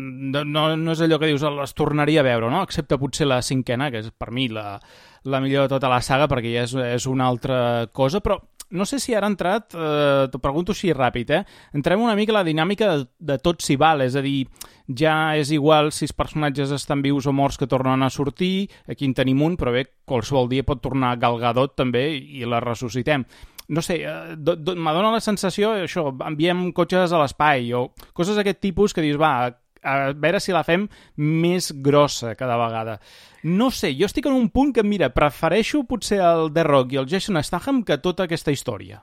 és allò que dius, les tornaria a veure, no? Excepte potser la 5ª, que és per mi la millor de tota la saga, perquè ja és una altra cosa, però no sé si ara ha entrat, t'ho pregunto així ràpid, entrem una mica a la dinàmica de tot s'hi val, és a dir, ja és igual si els personatges estan vius o morts que tornen a sortir, aquí en tenim un, però bé, qualsevol dia pot tornar Gal Gadot també i la ressuscitem. No sé, m'adona la sensació, això, enviem cotxes a l'espai o coses d'aquest tipus que dius, va, a veure si la fem més grossa cada vegada. No sé, jo estic en un punt que, mira, prefereixo potser el The Rock i el Jason Statham que tota aquesta història.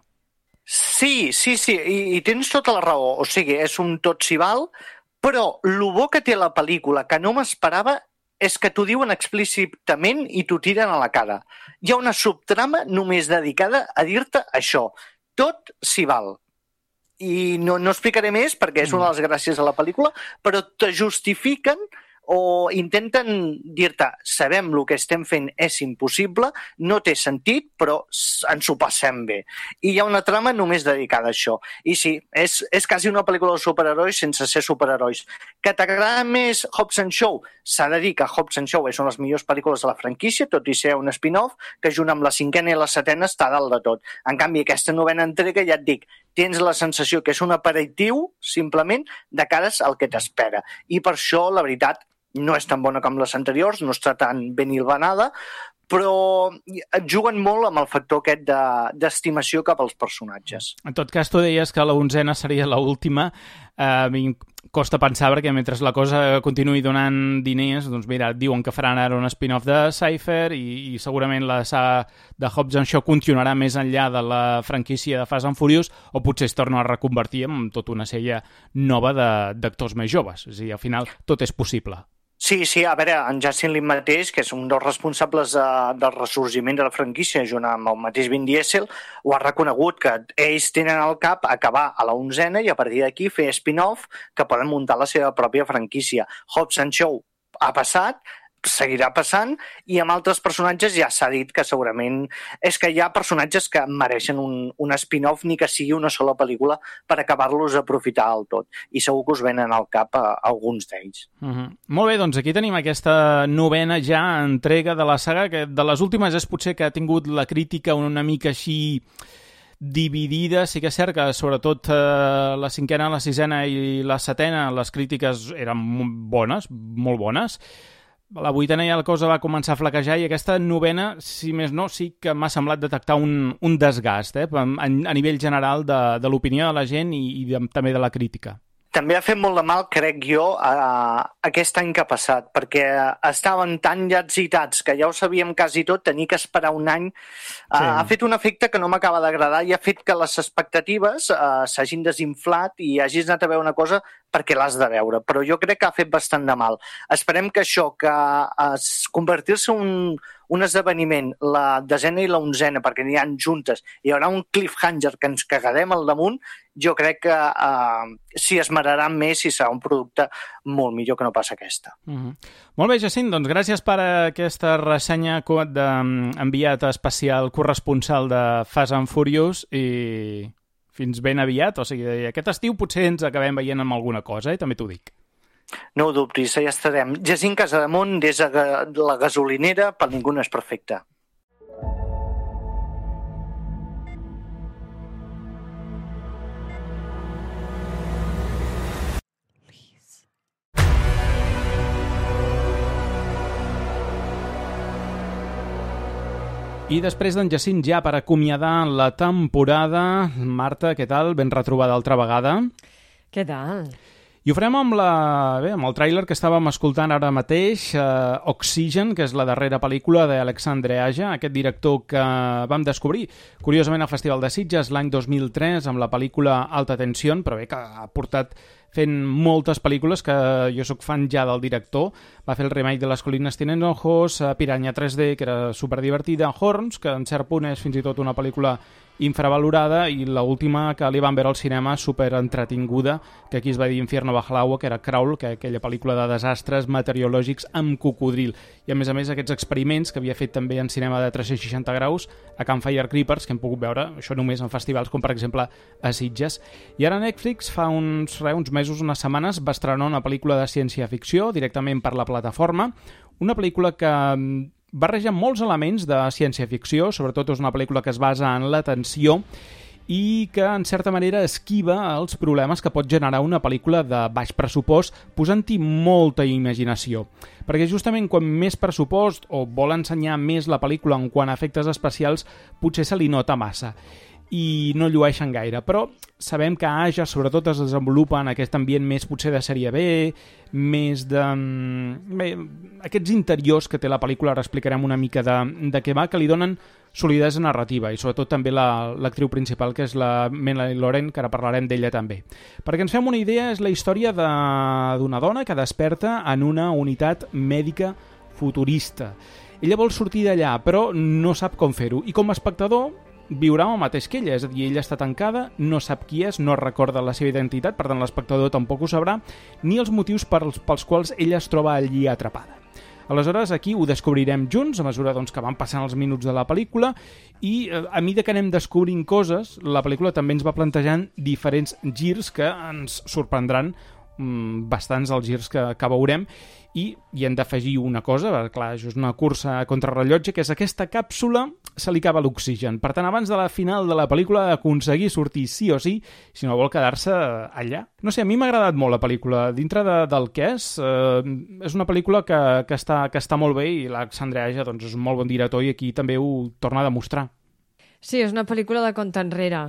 Sí, i tens tota la raó. O sigui, és un tot s'hi val, però el bo que té la pel·lícula, que no m'esperava, és que t'ho diuen explícitament i t'ho tiren a la cara. Hi ha una subtrama només dedicada a dir-te això. Tot s'hi val. I no explicaré més perquè és una de les gràcies a la pel·lícula, però te justifiquen o intenten dir-te, sabem el que estem fent és impossible, no té sentit, però ens ho passem bé. I hi ha una trama només dedicada a això. I sí, és quasi una pel·lícula de superherois sense ser superherois. Que t'agrada més Hobbs & Shaw? S'ha de dir que Hobbs & Shaw és una de les millors pel·lícules de la franquícia, tot i ser un spin-off, que junt amb la 5ª i la 7ª està dalt de tot. En canvi, aquesta 9ª entrega, ja et dic, tens la sensació que és un aperitiu, simplement, de cares al que t'espera. I per això, la veritat, no és tan bona com les anteriors, no està tan ben hilvanada, però juguen molt amb el factor aquest d'estimació cap als personatges. En tot cas, tu deies que la 11ª seria l'última. A mi costa pensar perquè mentre la cosa continuï donant diners, doncs mira, diuen que faran ara un spin-off de Cypher i segurament la saga de Hobbs & Shaw continuarà més enllà de la franquícia de Fast and Furious o potser es torna a reconvertir en tota una sèrie nova d'actors més joves. És a dir, al final tot és possible. Sí, a veure, en Justin Lin mateix, que és un dels responsables del ressorgiment de la franquícia, junt amb el mateix Vin Diesel, ho ha reconegut, que ells tenen al cap acabar a la 11ª i a partir d'aquí fer spin-off que poden muntar la seva pròpia franquícia. Hobbs & Shaw ha passat, seguirà passant, i amb altres personatges ja s'ha dit que segurament és que hi ha personatges que mereixen un spin-off, ni que sigui una sola pel·lícula, per acabar-los d'aprofitar del tot. I segur que us venen al cap a alguns d'ells. Molt bé, doncs aquí tenim aquesta 9ª ja entrega de la saga, que de les últimes és potser que ha tingut la crítica una mica així dividida. Sí que és cert que sobretot la 5ª, la 6ª i la 7ª les crítiques eren bones, molt bones. La 8ª ja la cosa va començar a flaquejar i aquesta 9ª, si més no, sí que m'ha semblat detectar un desgast a nivell general de l'opinió de la gent i també de la crítica. També ha fet molt de mal, crec jo, aquest any que ha passat, perquè estaven tan llatsitats que ja ho sabíem quasi tot, tenir que esperar un any. Sí. Ha fet un efecte que no m'acaba d'agradar i ha fet que les expectatives s'hagin desinflat i hagis anat a veure una cosa perquè l'has de veure, però jo crec que ha fet bastant de mal. Esperem que això, que convertir-se un esdeveniment, la 10ª i la 11ª, perquè aniran juntes, hi haurà un cliffhanger que ens cagarem al damunt, jo crec que s'hi esmeraran més i serà un producte molt millor que no pas aquesta. Molt bé, Jacint, doncs gràcies per aquesta ressenya d'enviat especial corresponsal de Fast and Furious i fins ben aviat. O sigui, aquest estiu potser ens acabem veient amb alguna cosa, també t'ho dic. No ho dubtis, ja estarem. Jacint Casademont, des de la gasolinera, per ningú no és perfecte. I després d'en Jacint, ja per acomiadar la temporada, Marta, què tal? Ben retrobada altra vegada. Què tal? I ho farem amb el tràiler que estàvem escoltant ara mateix, Oxygen, que és la darrera pel·lícula d'Alexandre Aja, aquest director que vam descobrir, curiosament, al Festival de Sitges l'any 2003, amb la pel·lícula Alta Tensión, però bé, que ha portat fent moltes pel·lícules, que jo sóc fan ja del director. Va fer el remake de Les Colinas Tienen Ojos, Piranha 3D, que era superdivertida, Horns, que en cert punt és fins i tot una pel·lícula infravalorada, i l'última que li van veure al cinema superentretinguda, que aquí es va dir Infierno bajo el agua, que era Crawl, que aquella pel·lícula de desastres meteorològics amb cocodril. I a més aquests experiments que havia fet també en cinema de 360 graus a Campfire Creepers, que hem pogut veure això només en festivals com per exemple a Sitges. I ara Netflix fa uns mesos, unes setmanes, va estrenar una pel·lícula de ciència-ficció directament per la plataforma, una pel·lícula que barreja molts elements de ciència-ficció, sobretot és una pel·lícula que es basa en la tensió i que, en certa manera, esquiva els problemes que pot generar una pel·lícula de baix pressupost, posant-hi molta imaginació. Perquè justament quan més pressupost o vol ensenyar més la pel·lícula en quant a efectes especials, potser se li nota massa i no llueixen gaire, però sabem que Aja sobretot es desenvolupa en aquest ambient més potser de sèrie B, més de... Bé, aquests interiors que té la pel·lícula, ara explicarem una mica de què va, que li donen solidesa narrativa, i sobretot també l'actriu principal, que és la Melanie Laurent, que ara parlarem d'ella també. Perquè ens fem una idea, és la història d'una dona que desperta en una unitat mèdica futurista. Ella vol sortir d'allà, però no sap com fer-ho, i com a espectador viurà el mateix que ella, és a dir, ella està tancada, no sap qui és, no recorda la seva identitat, per tant l'espectador tampoc ho sabrà, ni els motius pels quals ella es troba allí atrapada. Aleshores, aquí ho descobrirem junts, a mesura que van passant els minuts de la pel·lícula, i a mesura que anem descobrint coses, la pel·lícula també ens va plantejant diferents girs que ens sorprendran, bastants els girs que veurem, i hem d'afegir una cosa, clar, això és una cursa a contrarrellotge, que és aquesta càpsula se li acaba l'oxigen. Per tant, abans de la final de la pel·lícula ha d'aconseguir sortir sí o sí, si no vol quedar-se allà. No sé, a mi m'ha agradat molt la pel·lícula. Dintre del que és una pel·lícula que està molt bé, i l'Alexandre Aja és un molt bon director i aquí també ho torna a demostrar. Sí, és una pel·lícula de compte enrere.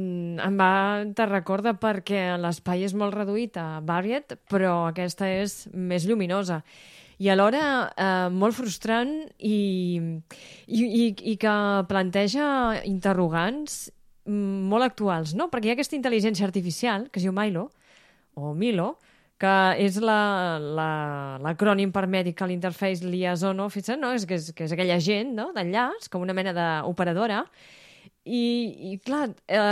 Te recorda perquè l'espai és molt reduït a Buried, però aquesta és més lluminosa. I alhora molt frustrant i que planteja interrogants molt actuals, no? Perquè hi ha aquesta intel·ligència artificial, que es diu Milo, o Milo, que és l'acrònim per Medical Interface Liaison Officer, no? Que és aquell agent, no? D'enllaç, com una mena d'operadora. I clar,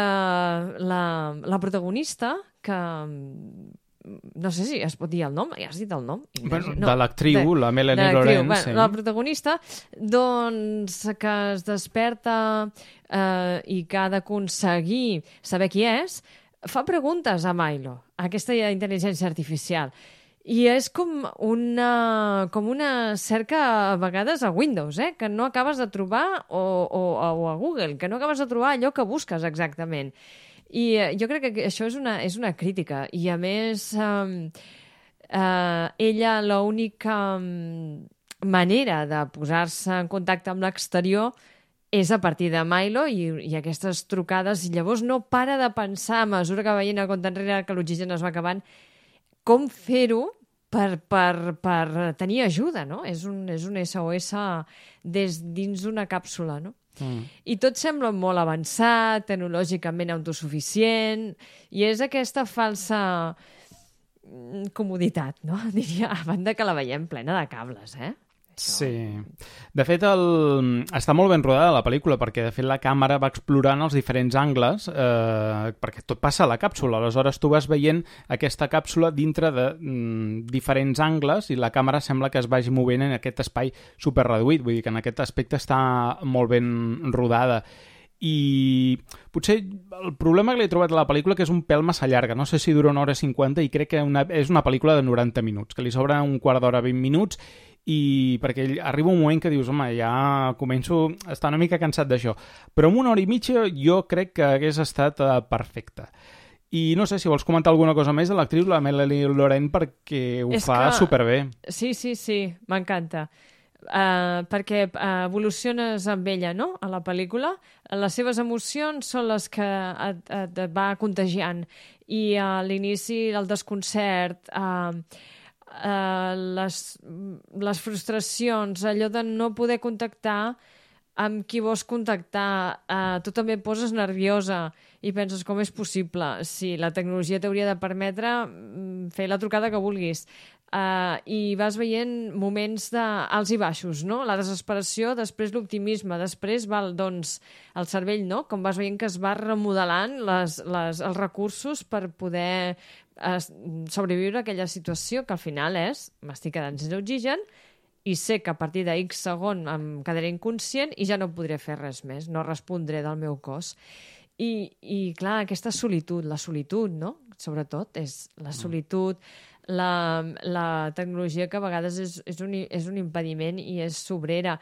la protagonista, que no sé si es pot dir el nom, ja has dit el nom? Bueno, de l'actriu, la Melanie Laurent. Sí. La protagonista, que es desperta i que ha d'aconseguir saber qui és, fa preguntes a Milo, a aquesta intel·ligència artificial. I és com una cerca a vegades a Windows, que no acabes de trobar, o a Google, que no acabes de trobar allò que busques exactament. I jo crec que això és una crítica. I a més, ella l'única manera de posar-se en contacte amb l'exterior és a partir de Milo i aquestes trucades, i llavors no para de pensar, a mesura que veient a compte enrere que l'oxigen es va acabant, com fer-ho per tenir ajuda, no? És un SOS dins d'una càpsula, no? I tot sembla molt avançat, tecnològicament autosuficient, i és aquesta falsa comoditat, no? Diria, a banda que la veiem plena de cables, Sí. De fet, està molt ben rodada la pel·lícula, perquè de fet la càmera va explorant els diferents angles, perquè tot passa a la càpsula. Aleshores tu vas veient aquesta càpsula dintre de diferents angles i la càmera sembla que es vagi movent en aquest espai superreduït. Vull dir que en aquest aspecte està molt ben rodada. I potser el problema que li he trobat a la pel·lícula que és un pèl massa llarga, no sé si dura 1 hora 50 i crec que és una pel·lícula de 90 minuts, que li sobra un quart d'hora, 20 minuts, i perquè arriba un moment que dius, home, ja començo a estar una mica cansat d'això, però amb 1 hora i mitja jo crec que hagués estat perfecta. I no sé si vols comentar alguna cosa més de l'actriu, la Melanie Laurent, perquè ho fa superbé. Sí, m'encanta. Perquè evoluciones amb ella, no?, a la pel·lícula. Les seves emocions són les que et va contagiant. I a l'inici, el desconcert, les frustracions, allò de no poder contactar amb qui vols contactar, tu també et poses nerviosa i penses com és possible, si la tecnologia t'hauria de permetre fer la trucada que vulguis. I vas veient moments d'alts i baixos, no? La desesperació, després l'optimisme, després doncs, el cervell, no? Com vas veient que es va remodelant els recursos per poder sobreviure a aquella situació que al final m'estic quedant sense oxigen i sé que a partir de X segon em quedaré inconscient i ja no podré fer res més, no respondré del meu cos. I clar, aquesta solitud, la solitud, no? Sobretot, és la solitud, la tecnologia que a vegades és un impediment i és sobrera.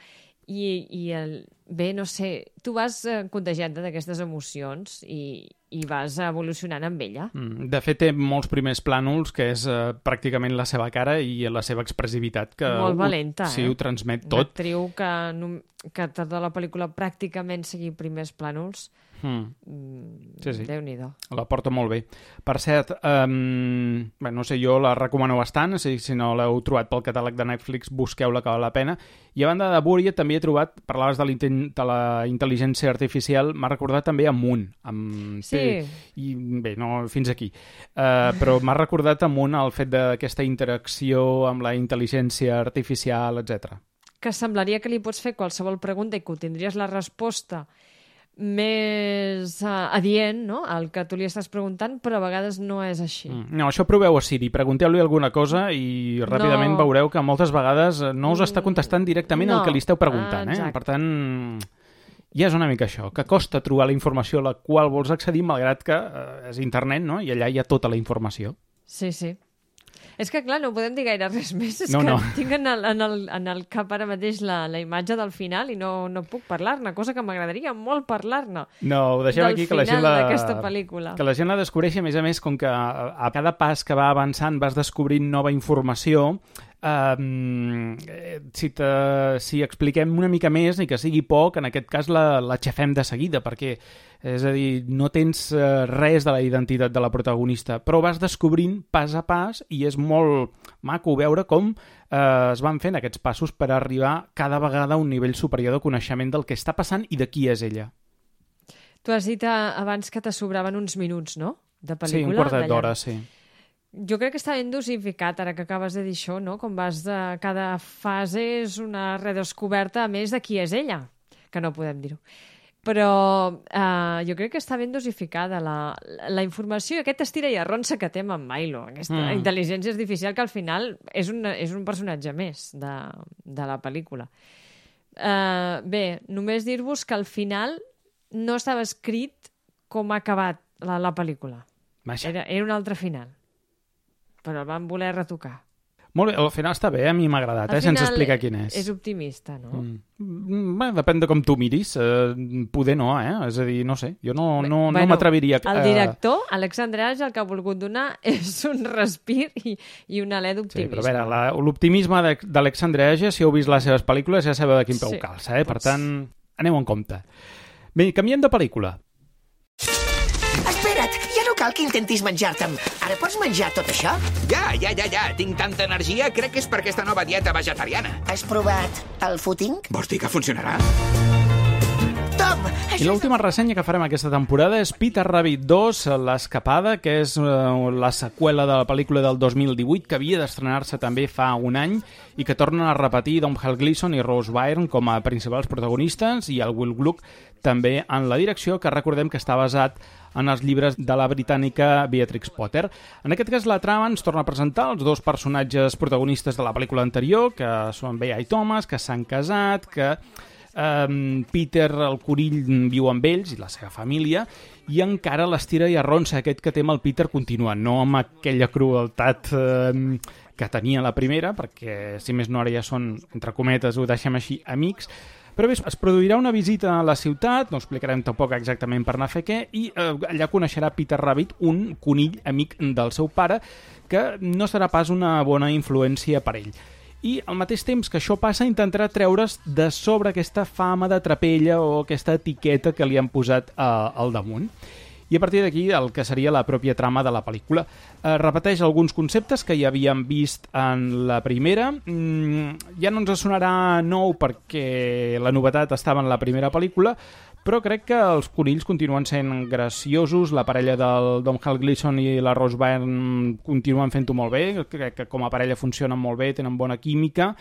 Bé, no sé, tu vas contagiant d'aquestes emocions i vas evolucionant amb ella. De fet, té molts primers plànols, que és pràcticament la seva cara i la seva expressivitat. Molt valenta, Sí, ho transmet tot. Una actriu que tota la pel·lícula pràcticament sigui primers plànols. Sí. Déu-n'hi-do. La porta molt bé. Per cert, no sé, jo la recomano bastant, si no l'heu trobat pel catàleg de Netflix, busqueu-la, que val la pena. I a banda de Búria també he trobat, parlaves de la intel·ligència artificial, m'ha recordat també a Moon. Sí. I bé, no fins aquí. Però m'ha recordat a Moon el fet d'aquesta interacció amb la intel·ligència artificial, etc. Que semblaria que li pots fer qualsevol pregunta i que tindries la resposta més adient, no?, al que tu li estàs preguntant, però a vegades no és així. No, això proveu a Siri, pregunteu-li alguna cosa i ràpidament veureu que moltes vegades no us està contestant directament el que li esteu preguntant. Per tant, ja és una mica això, que costa trobar la informació a la qual vols accedir, malgrat que és internet, no?, i allà hi ha tota la informació. Sí. És que, clar, no podem dir gaire res més. És que tinc en el cap ara mateix la imatge del final i no puc parlar-ne, cosa que m'agradaria molt parlar-ne. No, ho deixem aquí, que la gent d'aquesta pel·lícula. Que la gent la descobreixi, a més, com que a cada pas que va avançant vas descobrint nova informació. Si expliquem una mica més i que sigui poc, en aquest cas l'aixafem de seguida, perquè, és a dir, no tens res de la identitat de la protagonista, però vas descobrint pas a pas i és molt maco veure com es van fent aquests passos per arribar cada vegada a un nivell superior de coneixement del que està passant i de qui és ella. Tu has dit abans que te sobraven uns minuts, no?, de pel·lícula. Sí, un quartet d'hora, sí. Jo crec que està ben dosificat, ara que acabes de dir això, no? Com vas de cada fase és una redescoberta, a més, de qui és ella, que no podem dir-ho. Però jo crec que està ben dosificada la informació i aquest estira i arronsa que té amb Milo, aquesta intel·ligència artificial que al final és un personatge més de la pel·lícula. Bé, només dir-vos que al final no estava escrit com ha acabat la pel·lícula. Era un altre final. Però el van voler retocar. Molt bé, al final està bé, a mi m'ha agradat, sense explicar quin és. És optimista, no? Bé, depèn de com tu miris. Poder no, És a dir, no sé, jo no m'atreviria... El director, Alexandre Age, el que ha volgut donar és un respir i un alè d'optimisme. Sí, però a veure, l'optimisme d'Alexandre Age, si heu vist les seves pel·lícules, ja sabeu de quin peu calça, Per tant, aneu en compte. Bé, canviem de pel·lícula. Espera't, ja no cal que intentis menjar-te'm. Ara pots menjar tot això? Ja. Tinc tanta energia, crec que és per aquesta nova dieta vegetariana. Has provat el footing? Vols dir que funcionarà? tothom. I l'última ressenya que farem aquesta temporada és Peter Rabbit 2, l'Escapada, que és la seqüela de la pel·lícula del 2018, que havia d'estrenar-se també fa un any, i que tornen a repetir Domhnall Gleeson i Rose Byrne com a principals protagonistes, i el Will Gluck també en la direcció, que recordem que està basat en els llibres de la britànica Beatrix Potter. En aquest cas, la trama ens torna a presentar els dos personatges protagonistes de la pel·lícula anterior, que són Bea i Thomas, que s'han casat, que Peter, el conill, viu amb ells i la seva família, i encara l'estira i arronsa aquest que té amb el Peter continua, no amb aquella crueltat que tenia la primera, perquè, si més no, ara ja són, entre cometes, ho deixem així, amics. Però bé, es produirà una visita a la ciutat, no explicarem tampoc exactament per anar a fer què, i allà coneixerà Peter Rabbit, un conill amic del seu pare, que no serà pas una bona influència per ell. I al mateix temps que això passa, intentarà treure's de sobre aquesta fama de trapella o aquesta etiqueta que li han posat al damunt. I a partir d'aquí el que seria la pròpia trama de la pel·lícula. Repeteix alguns conceptes que ja havíem vist en la primera. Ja no ens sonarà nou perquè la novetat estava en la primera pel·lícula, però crec que els conills continuen sent graciosos, la parella del Domhnall Gleeson i la Rose Byrne continuen fent-ho molt bé, crec que com a parella funcionen molt bé, tenen bona química,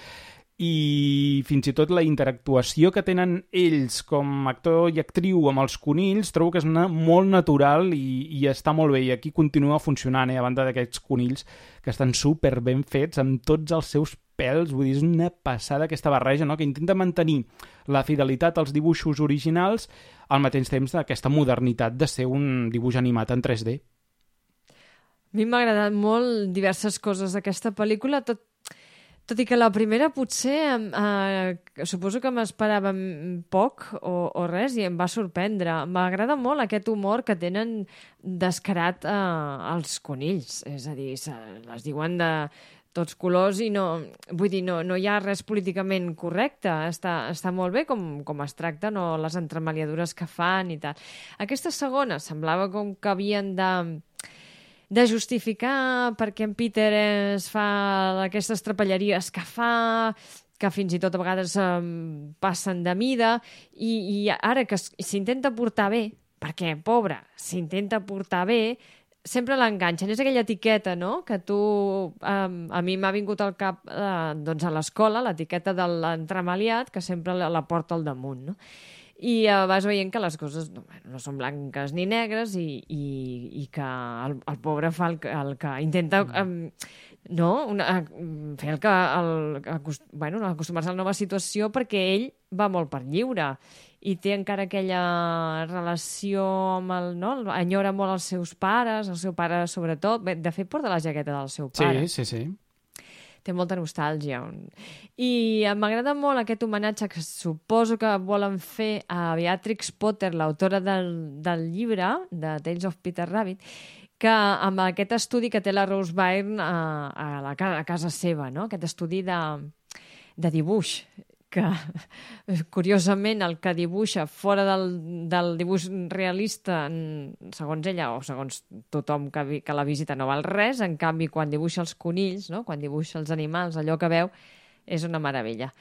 i fins i tot la interactuació que tenen ells com a actor i actriu amb els conills trobo que és molt natural i està molt bé, i aquí continua funcionant, a banda d'aquests conills que estan super ben fets amb tots els seus pèls, vull dir, és una passada aquesta barreja, no? Que intenta mantenir la fidelitat als dibuixos originals al mateix temps d'aquesta modernitat de ser un dibuix animat en 3D. A mi m'ha agradat molt diverses coses d'aquesta pel·lícula, tot i que la primera potser suposo que m'esperava poc o res i em va sorprendre. M'agrada molt aquest humor que tenen descarat els conills. És a dir, les diuen de tots colors i no hi ha res políticament correcte. Està molt bé com es tracten o les entremaliadures que fan i tal. Aquesta segona semblava com que havien de justificar perquè en Peter es fa aquestes trapelleries que fa, que fins i tot a vegades passen de mida, i ara que s'intenta portar bé, perquè, pobre, s'intenta portar bé, sempre l'enganxen. És aquella etiqueta, no?, que a mi m'ha vingut al cap doncs a l'escola, l'etiqueta de l'entremaliat, que sempre la porta al damunt, no? I vas veient que les coses no són blanques ni negres i que el pobre fa el que intenta fer acostumar-se a la nova situació, perquè ell va molt per lliure i té encara aquella relació amb enyora molt els seus pares, el seu pare sobretot. Bé, de fet, porta la jaqueta del seu pare. Sí. Té molta nostàlgia. I m'agrada molt aquest homenatge que suposo que volen fer a Beatrix Potter, l'autora del llibre de Tales of Peter Rabbit, que amb aquest estudi que té la Rose Byrne a casa seva, no? Aquest estudi de dibuix, que curiosament el que dibuixa fora del dibuix realista, segons ella o segons tothom que la visita, no val res, en canvi quan dibuixa els conills, no? Quan dibuixa els animals, allò que veu és una meravella.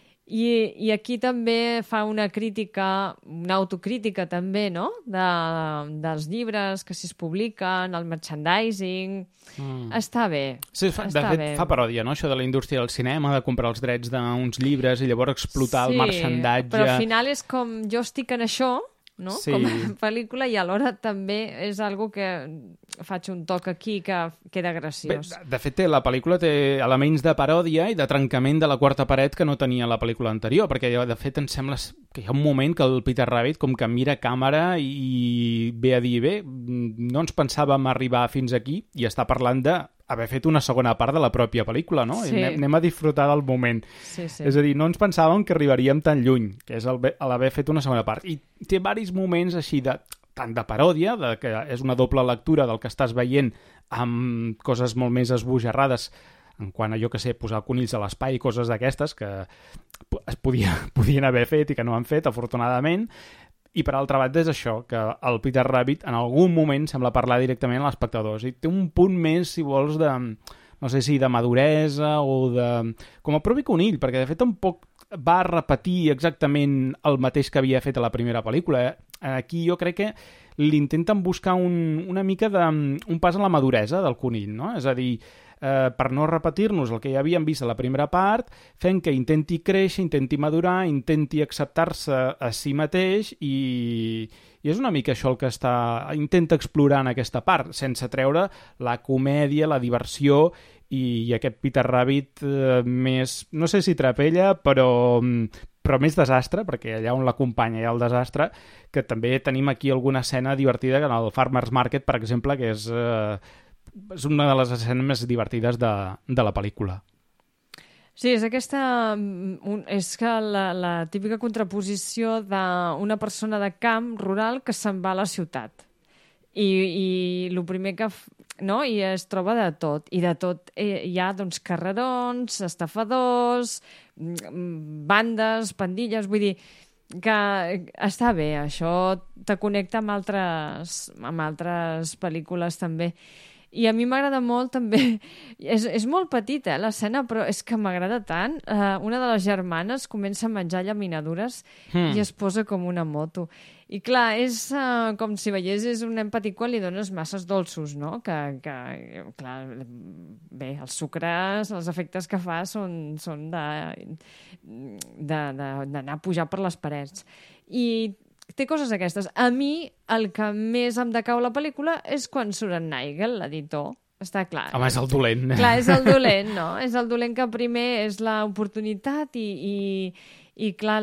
I aquí també fa una crítica, una autocrítica també, no?, dels llibres que s'hi publiquen, el merchandising. Està bé. Sí, de fet, fa paròdia, no?, això de la indústria del cinema, de comprar els drets d'uns llibres i llavors explotar el marxandatge. Però al final és com jo estic en això, no?, sí, com a pel·lícula, i alhora també és algo que faig un toc aquí que queda graciós. Bé, de fet, la pel·lícula té elements de paròdia i de trencament de la quarta paret que no tenia la pel·lícula anterior, perquè de fet em sembla que hi ha un moment que el Peter Rabbit com que mira càmera i ve a dir, bé, no ens pensàvem arribar fins aquí, i està parlant d'haver fet una segona part de la pròpia pel·lícula, no? Sí. Anem a disfrutar del moment. Sí. És a dir, no ens pensàvem que arribaríem tan lluny, que és l'haver fet una segona part. I té diversos moments així tant de paròdia, que és una doble lectura del que estàs veient amb coses molt més esbojarrades en quant a, jo que sé, posar conills a l'espai i coses d'aquestes que es podien haver fet i que no han fet, afortunadament. I per altra banda és això, que el Peter Rabbit en algun moment sembla parlar directament a l'espectador. I té un punt més, si vols, no sé si de maduresa o de... com a propi conill, perquè de fet tampoc va repetir exactament el mateix que havia fet a la primera pel·lícula. Aquí jo crec que l'intenten buscar una mica un pas a la maduresa del conill, no? És a dir, per no repetir-nos el que ja havíem vist a la primera part, fent que intenti créixer, intenti madurar, intenti acceptar-se a si mateix i és una mica això el que intenta explorar en aquesta part, sense treure la comèdia, la diversió i aquest Peter Rabbit més, no sé si trapella, però més desastre, perquè allà on l'acompanya hi ha el desastre, que també tenim aquí alguna escena divertida en el Farmer's Market, per exemple, que és una de les escenes més divertides de la pel·lícula. Sí, és és que la típica contraposició d'una persona de camp rural que se'n va a la ciutat. I el primer que... No? I es troba de tot. I de tot hi ha doncs, carrerons, estafadors, bandes, pandilles... Vull dir que està bé, això te connecta amb altres pel·lícules també. I a mi m'agrada molt també, és molt petita l'escena, però és que m'agrada tant. Una de les germanes comença a menjar llaminadures i es posa com una moto. I clar, és com si veiessis un nen petit quan li dones masses dolços, no? Que clar, bé, els sucres, els efectes que fa són d'anar a pujar per les parets. I té coses aquestes. A mi, el que més em decau la pel·lícula és quan surt en Nigel, l'editor. Està clar. Home, és el dolent. Clar, és el dolent, no? És el dolent que primer és l'oportunitat i clar,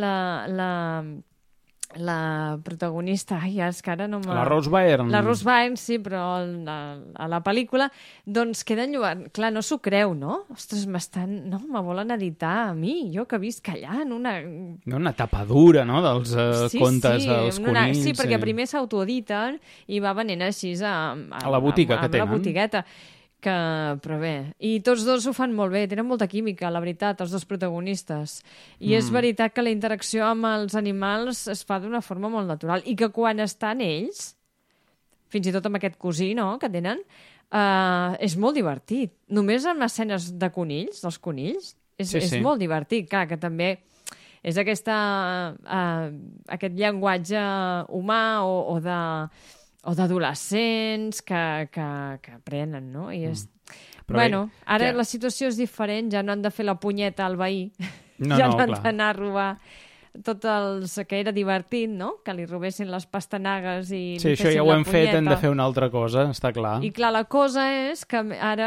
la protagonista, és que ara no la Rose Byrne. La Rose Byrne, sí, però a la pel·lícula doncs queda enlluat. Clar, no s'ho creu, no? Ostres, me volen editar a mi, jo que visc allà en una tapadura, no?, dels contes dels conills. Sí, perquè primer s'autoediten i va venent així a la botiga que tenen. A la botigueta. Però bé, i tots dos ho fan molt bé, tenen molta química, la veritat, els dos protagonistes. I és veritat que la interacció amb els animals es fa d'una forma molt natural i que quan estan ells, fins i tot amb aquest cosí, no?, que tenen, és molt divertit. Només amb escenes de conills, dels conills, és molt divertit. Clar, que també és aquest llenguatge humà o d'adolescents que aprenen, no? I bueno, ara la situació és diferent, ja no han de fer la punyeta al veí, ja no han d'anar a robar tot que era divertit, no? Que li robessin les pastanagues i li fessin la punyeta. Sí, això ja ho hem fet, hem de fer una altra cosa, està clar. I clar, la cosa és que ara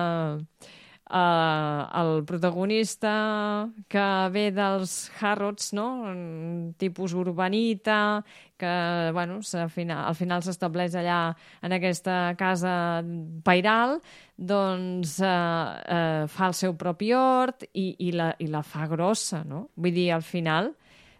el protagonista que ve dels Harrods, no?, tipus urbanita, que bueno, al final s'estableix allà en aquesta casa pairal, doncs fa el seu propi hort i la fa grossa, no? Vull dir, al final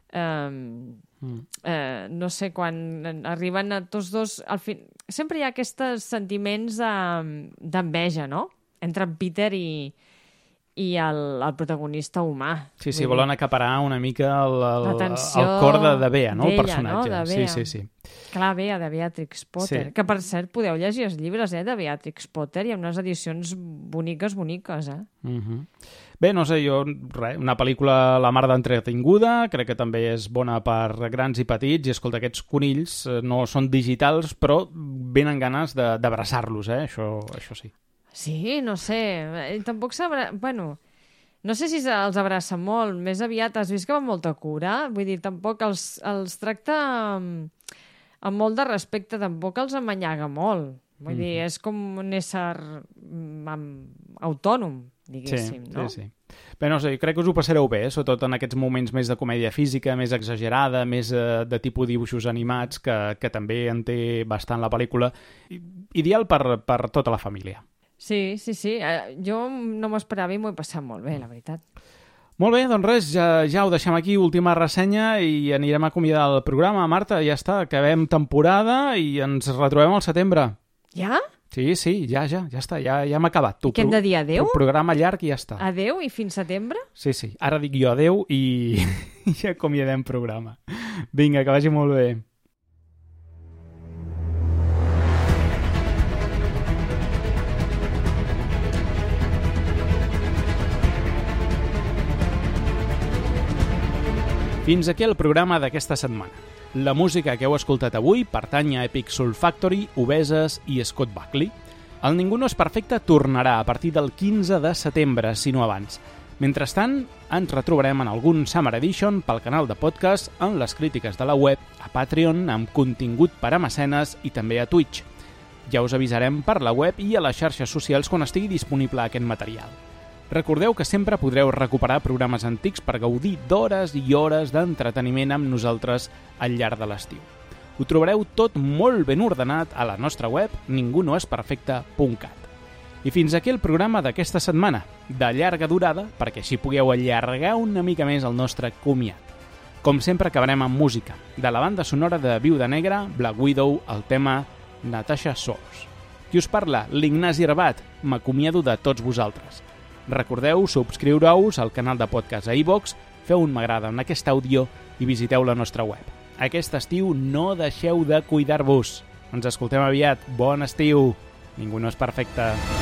no sé, quan arriben a tots dos sempre hi ha aquests sentiments d'enveja, no?, entre en Peter i el protagonista humà. Sí, volen acaparar una mica el cor de Bea, no?, el personatge. No? De Bea. Sí. Clar, Bea, de Beatrix Potter. Sí. Que, per cert, podeu llegir els llibres de Beatrix Potter. Hi ha unes edicions boniques, Bé, no sé, una pel·lícula la mar d'entretinguda, crec que també és bona per grans i petits, i escolta, aquests conills no són digitals, però venen ganes d'abraçar-los, això sí. Sí, no sé, tampoc bueno, no sé si els abraça molt, més aviat has vist que va amb molta cura, vull dir, tampoc els tracta amb molt de respecte, tampoc els amanyaga molt, vull dir, és com un ésser autònom, diguéssim, no? Sí. Bé, no sé, crec que us ho passareu bé, sobretot en aquests moments més de comèdia física, més exagerada, més de tipus dibuixos animats, que també en té bastant la pel·lícula, ideal per tota la família. Sí. Jo no m'ho esperava i m'ho he passat molt bé, la veritat. Molt bé, doncs res, ja ho deixem aquí, última ressenya, i anirem a acomiadar el programa. Marta, ja està, acabem temporada i ens retrobem al setembre. Ja? Sí, ja està, ja hem acabat. I què hem de dir, adeu? El programa llarg i ja està. Adeu i fins setembre? Sí, ara dic jo adeu i ja acomiadem programa. Vinga, que vagi molt bé. Fins aquí el programa d'aquesta setmana. La música que heu escoltat avui pertany a Epic Soul Factory, Obeses i Scott Buckley. El Ningú no és perfecte tornarà a partir del 15 de setembre, si no abans. Mentrestant, ens retrobarem en algun Summer Edition pel canal de podcast, en les crítiques de la web, a Patreon, amb contingut per a mecenes i també a Twitch. Ja us avisarem per la web i a les xarxes socials quan estigui disponible aquest material. Recordeu que sempre podreu recuperar programes antics per gaudir d'hores i hores d'entreteniment amb nosaltres al llarg de l'estiu. Ho trobareu tot molt ben ordenat a la nostra web ningunoesperfecte.cat. I fins aquí el programa d'aquesta setmana, de llarga durada, perquè així pugueu allargar una mica més el nostre comiat. Com sempre acabarem amb música, de la banda sonora de Viuda Negra, Black Widow, el tema Natasha Source. Qui us parla? L'Ignasi Rabat. M'acomiado de tots vosaltres. Recordeu subscriure-us al canal de podcast a iVoox, feu un m'agrada en aquest àudio i visiteu la nostra web. Aquest estiu no deixeu de cuidar-vos. Ens escoltem aviat. Bon estiu! Ningú no és perfecte.